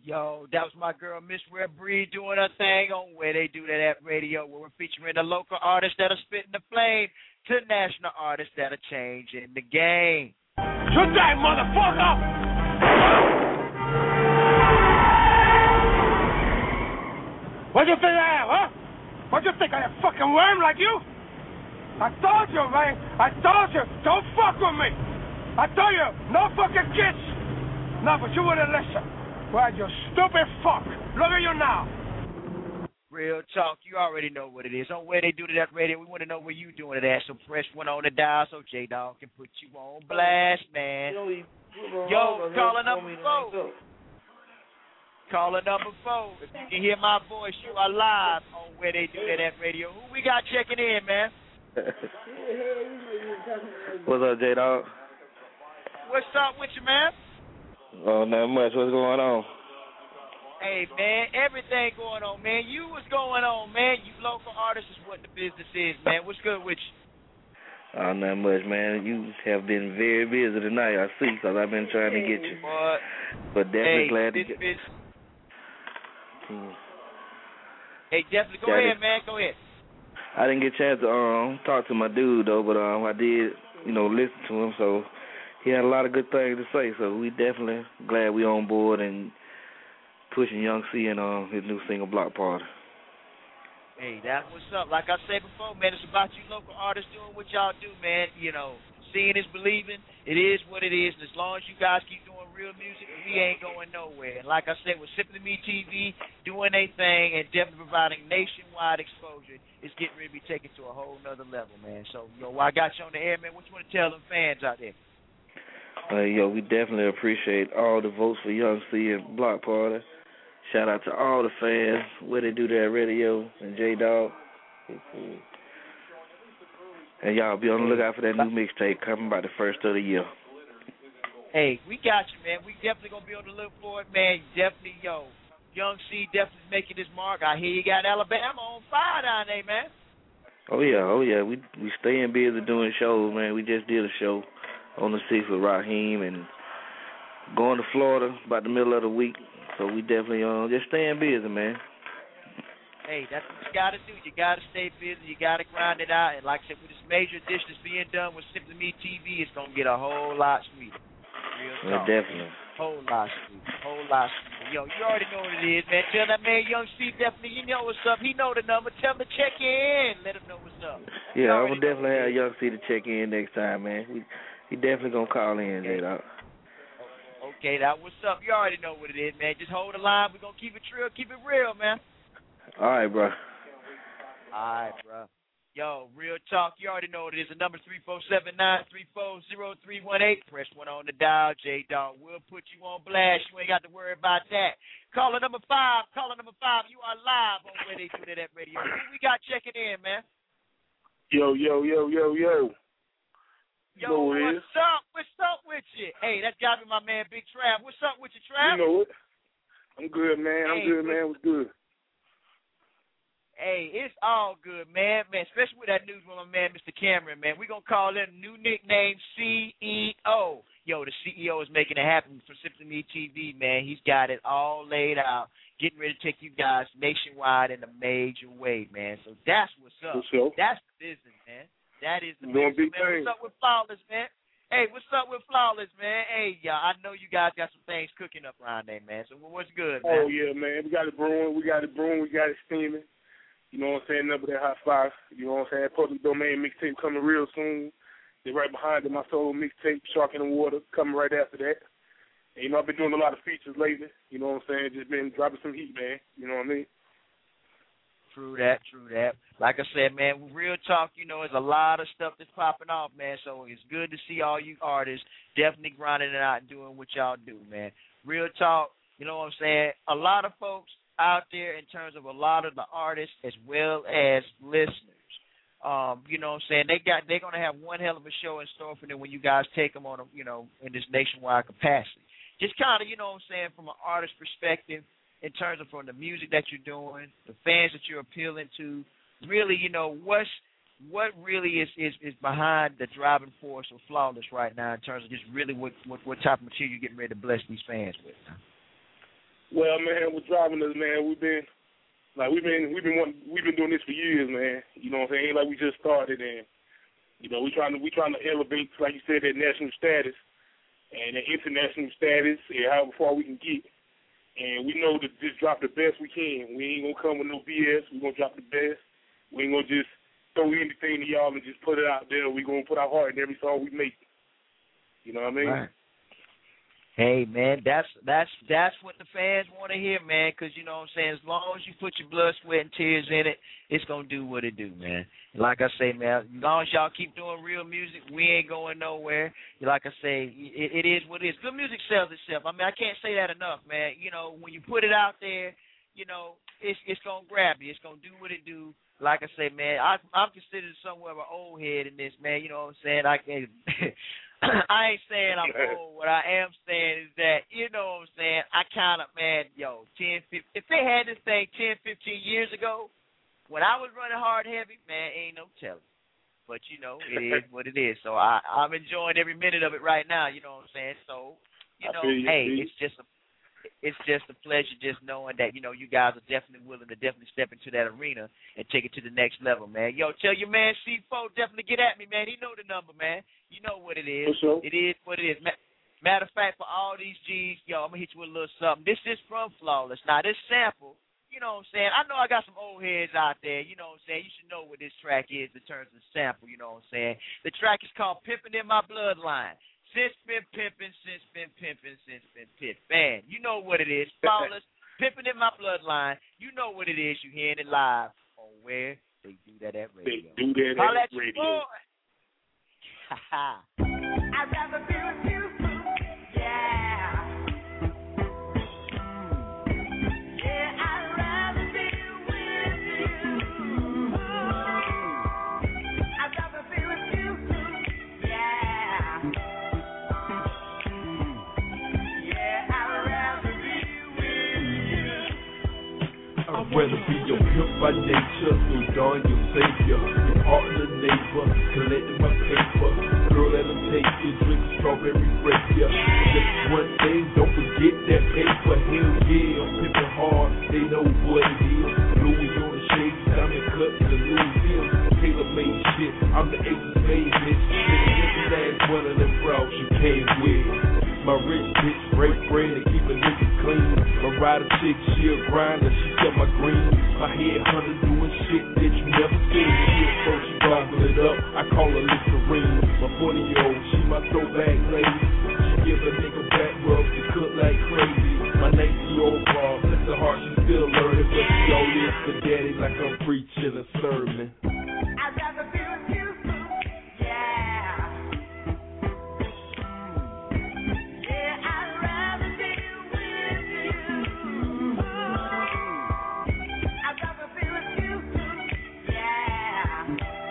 [SPEAKER 6] Yo, that was my girl, Miss Red Breed, doing her thing on Where They Do That at Radio, where we're featuring the local artists that are spitting the flame to national artists that are changing the game.
[SPEAKER 20] Today, motherfucker! What you think I am, huh? What you think I am, a fucking worm like you? I told you, man. I told you, don't fuck with me. I told you, no fucking kids. No, but you wouldn't listen. Well, you stupid fuck. Look at you now.
[SPEAKER 6] Real talk, you already know what it is. On Where They Do That Radio, we want to know where you doing it at. So press one on the dial so J-Dog can put you on blast, man. Yo, caller number four. Caller number four. If you can hear my voice, you are live on Where They Do That at Radio. Who we got checking in, man?
[SPEAKER 13] What's up, J-Dog?
[SPEAKER 6] What's up with you, man?
[SPEAKER 13] Oh, not much. What's going on?
[SPEAKER 6] Hey, man, everything going on, man. You what's going on, man? You local artists is what the business is, man. What's good with you?
[SPEAKER 13] Oh, not much, man. You have been very busy tonight, I see, because I've been trying to get you.
[SPEAKER 6] But,
[SPEAKER 13] but definitely
[SPEAKER 6] hey,
[SPEAKER 13] glad to
[SPEAKER 6] this,
[SPEAKER 13] get
[SPEAKER 6] this.
[SPEAKER 13] hmm.
[SPEAKER 6] Hey, definitely. Go
[SPEAKER 13] Got
[SPEAKER 6] ahead,
[SPEAKER 13] it.
[SPEAKER 6] man. Go ahead.
[SPEAKER 13] I didn't get a chance to um, talk to my dude, though, but um, I did, you know, listen to him, so he had a lot of good things to say, so we definitely glad we on board and pushing Young C and um, his new single, Block Party.
[SPEAKER 6] Hey, that's what's up. Like I said before, man, it's about you local artists doing what y'all do, man. You know, seeing is believing. It is what it is. And as long as you guys keep doing real music, we ain't going nowhere. And like I said, with Simply Me T V doing their thing and definitely providing nationwide exposure, it's getting ready to be taken to a whole nother level, man. So, yo, while I got you on the air, man, what you want to tell them fans out there?
[SPEAKER 13] Uh, yo, we definitely appreciate all the votes for Young C and Block Party. Shout out to all the fans, Where They Do That Radio, and J-Dog. And y'all be on the lookout for that new mixtape coming by the first of the year.
[SPEAKER 6] Hey, we got you, man. We definitely going to be able to look for it, man. Definitely, yo, Young C definitely making his mark. I hear you got Alabama on fire down there, man.
[SPEAKER 13] Oh, yeah, oh, yeah. We we staying busy doing shows, man. We just did a show on the sixth with Raheem and going to Florida about the middle of the week. So we definitely uh, just staying busy, man.
[SPEAKER 6] Hey, that's what you got to do. You got to stay busy. You got to grind it out. And like I said, with this major dish that's being done with Simply Me T V, it's going to get a whole lot sweeter. Real
[SPEAKER 13] Yeah,
[SPEAKER 6] talk.
[SPEAKER 13] definitely.
[SPEAKER 6] Whole lot sweeter. Whole lot sweeter. Yo, you already know what it is, man. Tell that man Young C definitely, you know what's up. He know the number. Tell him to check in. Let him know what's up.
[SPEAKER 13] Yeah, I'm going to definitely have Young C to check in next time, man. We, he definitely going to call in, okay. J-Dog.
[SPEAKER 6] Okay, that what's up. You already know what it is, man. Just hold the line. We're going to keep it real, keep it real, man.
[SPEAKER 13] All right, bro.
[SPEAKER 6] All right, bro. Yo, real talk. You already know what it is. The number three four seven nine three four zero three one eight. Press one on the dial. J-Dog will put you on blast. You ain't got to worry about that. Caller number five. Caller number five. You are live on Where They Do That at Radio. Who we got checking in, man?
[SPEAKER 17] Yo, yo, yo, yo, yo.
[SPEAKER 6] Yo,
[SPEAKER 17] know
[SPEAKER 6] what's it up? What's up with you? Hey, that's got to be my man, Big Trav. What's up with you, Trav?
[SPEAKER 17] You know it. I'm good, man. I'm
[SPEAKER 6] hey,
[SPEAKER 17] good, man. What's good?
[SPEAKER 6] Hey, it's all good, man. Man, especially with that news with my man, Mister Cameron, man. We're going to call him new nickname C E O. Yo, the C E O is making it happen for Simply Me T V, man. He's got it all laid out, getting ready to take you guys nationwide in a major way, man. So that's what's up.
[SPEAKER 17] What's up?
[SPEAKER 6] That's the business, man. That is the
[SPEAKER 17] Doing
[SPEAKER 6] business,
[SPEAKER 17] big
[SPEAKER 6] man.
[SPEAKER 17] things.
[SPEAKER 6] What's up with Flawless, man? Hey, what's up with Flawless, man? Hey, y'all, I know you guys got some things cooking up around there, man. So what's good, man?
[SPEAKER 17] Oh, yeah, man. We got it brewing. We got it brewing. We got it steaming. You know what I'm saying? Number that hot five. You know what I'm saying? Public domain mixtape coming real soon. They're right behind it. My solo mixtape, Shark in the Water, coming right after that. And, you know, I've been doing a lot of features lately. You know what I'm saying? Just been dropping some heat, man. You know what I mean?
[SPEAKER 6] True that, true that. Like I said, man, real talk, you know, there's a lot of stuff that's popping off, man. So it's good to see all you artists definitely grinding it out and doing what y'all do, man. Real talk, you know what I'm saying? A lot of folks out there in terms of a lot of the artists as well as listeners. Um, you know what I'm saying? They got they're gonna have one hell of a show in store for them when you guys take them on a, you know, in this nationwide capacity. Just kind of, you know what I'm saying, from an artist perspective, in terms of from the music that you're doing, the fans that you're appealing to, really, you know, what's what really is, is, is behind the driving force of Flawless right now in terms of just really what, what, what type of material you're getting ready to bless these fans with?
[SPEAKER 21] Well, man, what's driving us, man? We've been like we've been we've been wanting, we've been doing this for years, man. You know what I'm saying? Ain't like we just started, and you know we trying to we trying to elevate, like you said, that national status and that international status, and how far we can get. And we know to just drop the best we can. We ain't gonna come with no B S. We gonna drop the best. We ain't gonna just throw anything to y'all and just put it out there. We gonna put our heart in every song we make. You know what I mean?
[SPEAKER 6] Right. Hey, man, that's that's that's what the fans want to hear, man, because, you know what I'm saying, as long as you put your blood, sweat, and tears in it, it's going to do what it do, man. And like I say, man, as long as y'all keep doing real music, we ain't going nowhere. Like I say, it, it is what it is. Good music sells itself. I mean, I can't say that enough, man. You know, when you put it out there, you know, it's it's going to grab you. It's going to do what it do. Like I say, man, I, I'm considered somewhat of an old head in this, man. You know what I'm saying? I can't. I ain't saying I'm old. What I am saying is that, you know what I'm saying, I kind of, man, yo, ten, fifteen, if they had this thing ten, fifteen years ago, when I was running hard heavy, man, ain't no telling. But, you know, it is what it is. So I, I'm enjoying every minute of it right now, you know what I'm saying? So, you know, you, hey, it's just a it's just a pleasure just knowing that, you know, you guys are definitely willing to definitely step into that arena and take it to the next level, man. Yo, tell your man C four definitely get at me, man. He know the number, man. You know what it is.
[SPEAKER 21] For sure.
[SPEAKER 6] It is what it is. Matter of fact, for all these G's, yo, I'm going to hit you with a little something. This is from Flawless. Now, this sample, you know what I'm saying? I know I got some old heads out there, you know what I'm saying? You should know what this track is in terms of sample, you know what I'm saying? The track is called Pimpin' in My Bloodline. Since been pimping, since been pimping, since been pimping. You know what it is. Flawless, Pimpin' in My Bloodline. You know what it is. You hearing it live on where they do that at radio.
[SPEAKER 21] They do that
[SPEAKER 6] Holla
[SPEAKER 21] at
[SPEAKER 6] at
[SPEAKER 21] radio.
[SPEAKER 6] Boy.
[SPEAKER 3] I'd rather be with you. Yeah. Yeah, I'd rather be with you. I'd rather be with you. Yeah. Yeah, I'd rather be with you.
[SPEAKER 15] I'd rather be your pimp by nature, so darn your savior, your partner, neighbor, collecting my paper. Girl, let them take you, drink a strawberry fresh, yeah. Just one thing, don't forget that paper. Hell yeah, I'm pimping hard, they know what it is. Louis on the shades, diamond cuts, the Louis Hills. Tailor-made shit, I'm the ace made bitch. This last one of them bros you came with. My rich bitch, break bread and keep a nigga clean. My rider chick, she a grinder, she sell my green. My head hunter doing shit that you never seen. She a pro, she gobble it up, I call her Listerine. My forty-year-old, she my throwback lady. She give a nigga back rubs to cook like crazy. My nineteen-year-old bra, bless her heart, she still learning. But she all is for daddy like I'm preaching a sermon.
[SPEAKER 3] I'd rather be with you. Yeah. Yeah, I'd rather be with you. I'd rather be with you. Yeah.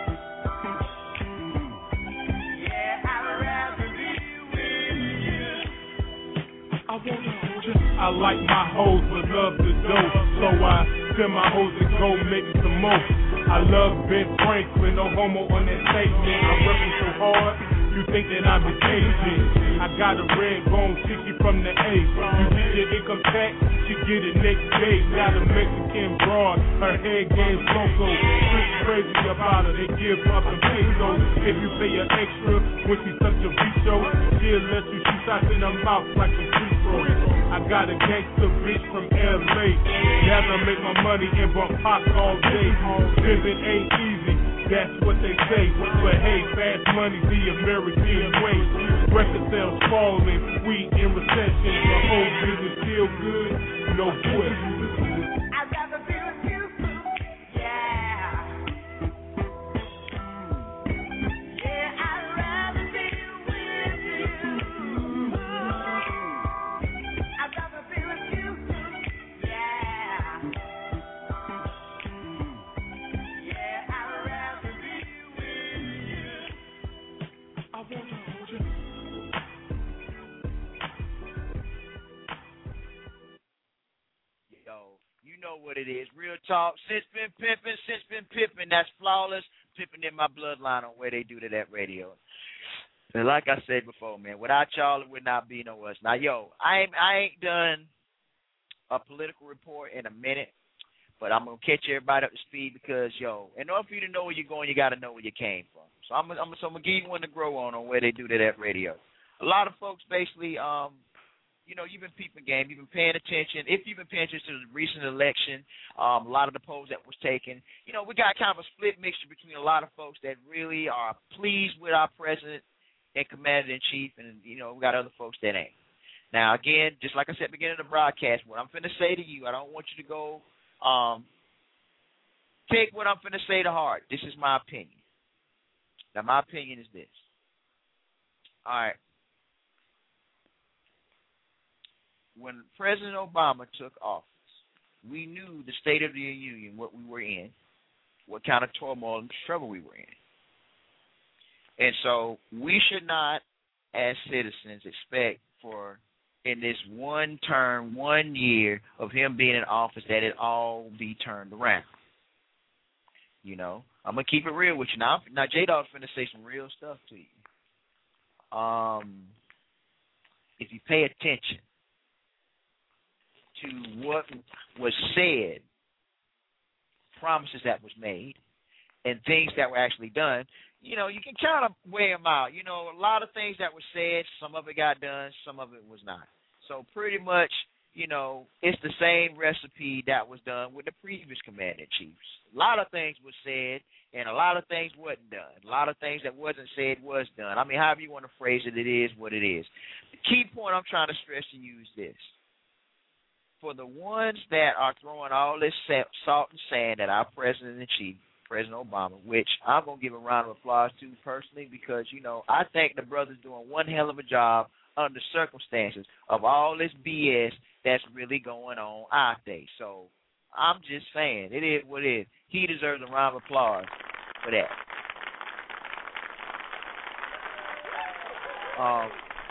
[SPEAKER 3] Yeah, I'd rather be with you.
[SPEAKER 15] I wanna hold you. I like my hoes but love the dough, so I send my hoes to go make some more. I love Ben Franklin, no homo on that statement. I work so hard, you think that I'm changing. I got a red bone, sixty from the A. You get your income tax, she get it next day. Got a Mexican broad, her head game loco. Street crazy about her, they give up some pesos. If you pay her extra, when she suck your bicho, she'll let you shoot shots in her mouth like some free throws. I got a gangster bitch from L A. Never make my money and bump pots all day. Living ain't easy, that's what they say. But hey, fast money the American way. Record sales falling, we in recession. The whole business still good, no question.
[SPEAKER 3] I'd rather be with you. Yeah. Yeah, I'd rather be with you. I'd rather be with you. Yeah. Yeah, I'd rather be with you.
[SPEAKER 15] I wanna hold you.
[SPEAKER 6] Yo, you know what it is. Real talk. Since been pimping, since been pimping. That's Flawless. Pimping in My Bloodline on where they do to that radio. And like I said before, man, without y'all, it would not be no us. Now, yo, I ain't, I ain't done a political report in a minute, but I'm going to catch everybody up to speed because, yo, in order for you to know where you're going, you got to know where you came from. So I'm, I'm, so I'm going to give you one to grow on on where they do that at radio. A lot of folks basically, um, you know, you've been peeping game, you've been paying attention. If you've been paying attention to the recent election, um, a lot of the polls that was taken, you know, we got kind of a split mixture between a lot of folks that really are pleased with our president and commander-in-chief, and, you know, we got other folks that ain't. Now, again, just like I said at the beginning of the broadcast, what I'm finna say to you, I don't want you to go um, take what I'm finna say to heart. This is my opinion. Now, my opinion is this. All right. When President Obama took office, we knew the state of the union, what we were in, what kind of turmoil and trouble we were in. And so we should not, as citizens, expect for in this one term, one year of him being in office, that it all be turned around. You know, I'm going to keep it real with you. Now, now J-Dog's finna say some real stuff to you. Um, if you pay attention to what was said, promises that was made, and things that were actually done, you know, you can kind of weigh them out. You know, a lot of things that were said, some of it got done, some of it was not. So pretty much, you know, it's the same recipe that was done with the previous commander-in-chiefs. A lot of things were said, and a lot of things wasn't done. A lot of things that wasn't said was done. I mean, however you want to phrase it, it is what it is. The key point I'm trying to stress to you is this. For the ones that are throwing all this salt and sand at our president-in-chief, President Obama, which I'm going to give a round of applause to personally because, you know, I think the brother's doing one hell of a job under circumstances of all this B S that's really going on out there. So I'm just saying, it is what it is. He deserves a round of applause for that. Um,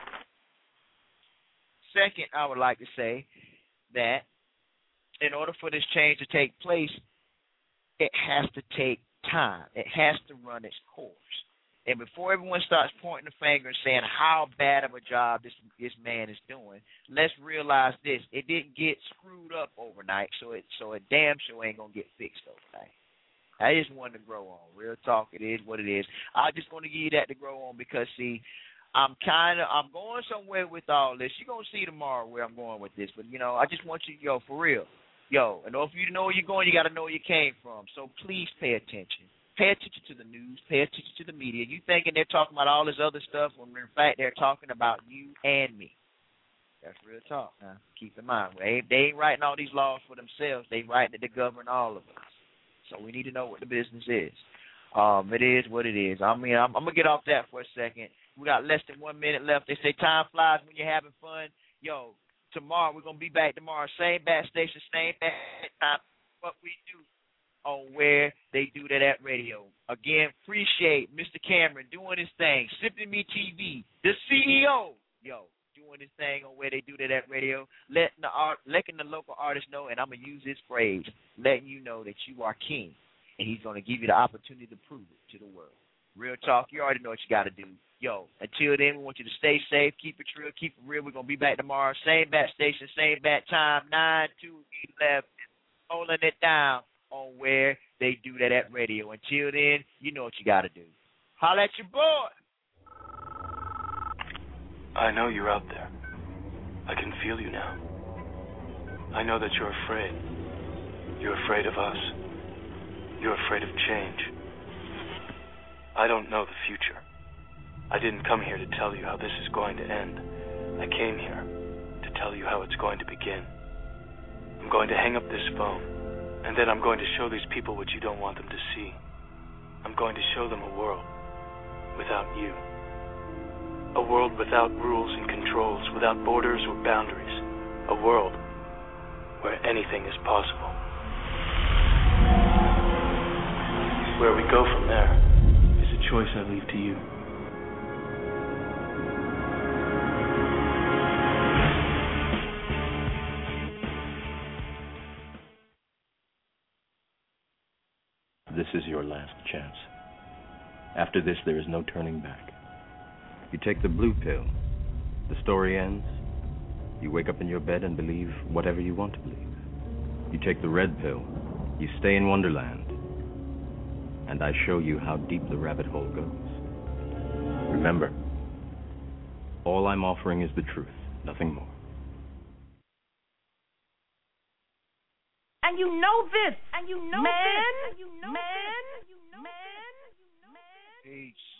[SPEAKER 6] second, I would like to say that in order for this change to take place, it has to take time. It has to run its course. And before everyone starts pointing the finger and saying how bad of a job this this man is doing, let's realize this. It didn't get screwed up overnight, so it so it damn sure ain't going to get fixed overnight. I just wanted to grow on. Real talk, it is what it is. I just want to give you that to grow on because, see, I'm kind of, I'm going somewhere with all this. You're going to see tomorrow where I'm going with this. But, you know, I just want you, yo, for real. Yo, in order for you to know where you're going, you got to know where you came from. So please pay attention. Pay attention to the news. Pay attention to the media. You thinking they're talking about all this other stuff when, in fact, they're talking about you and me. That's real talk. Now, keep in mind, they ain't, they ain't writing all these laws for themselves. They writing it to govern all of us. So we need to know what the business is. Um, it is what it is. I mean, I'm, I'm going to get off that for a second. We got less than one minute left. They say time flies when you're having fun. Yo, tomorrow, we're going to be back tomorrow. Same bat station, same bat time. What we do on where they do that at radio. Again, appreciate Mister Cameron doing his thing. Sipping Me T V, the C E O, yo, doing his thing on where they do that at radio. Letting the art, letting the local artists know, and I'm going to use this phrase, letting you know that you are king. And he's going to give you the opportunity to prove it to the world. Real talk, you already know what you got to do. Yo, until then, we want you to stay safe, keep it real, keep it real. We're going to be back tomorrow. Same bat station, same bat time, nine to eleven, holding it down on where they do that at radio. Until then, you know what you got to do. Holla at your boy.
[SPEAKER 16] I know you're out there. I can feel you now. I know that you're afraid. You're afraid of us. You're afraid of change. I don't know the future. I didn't come here to tell you how this is going to end. I came here to tell you how it's going to begin. I'm going to hang up this phone, and then I'm going to show these people what you don't want them to see. I'm going to show them a world without you. A world without rules and controls, without borders or boundaries. A world where anything is possible. Where we go from there is a choice I leave to you.
[SPEAKER 22] This is your last chance. After this, there is no turning back. You take the blue pill, the story ends, You wake up in your bed and believe whatever you want to believe. You take the red pill. You stay in Wonderland. And I show you how deep the rabbit hole goes. Remember, all I'm offering is the truth, nothing more.
[SPEAKER 18] And you know this.
[SPEAKER 3] And you know
[SPEAKER 18] man,
[SPEAKER 3] this. And you know
[SPEAKER 18] man,
[SPEAKER 3] this.
[SPEAKER 18] man, man, man.
[SPEAKER 6] Peace.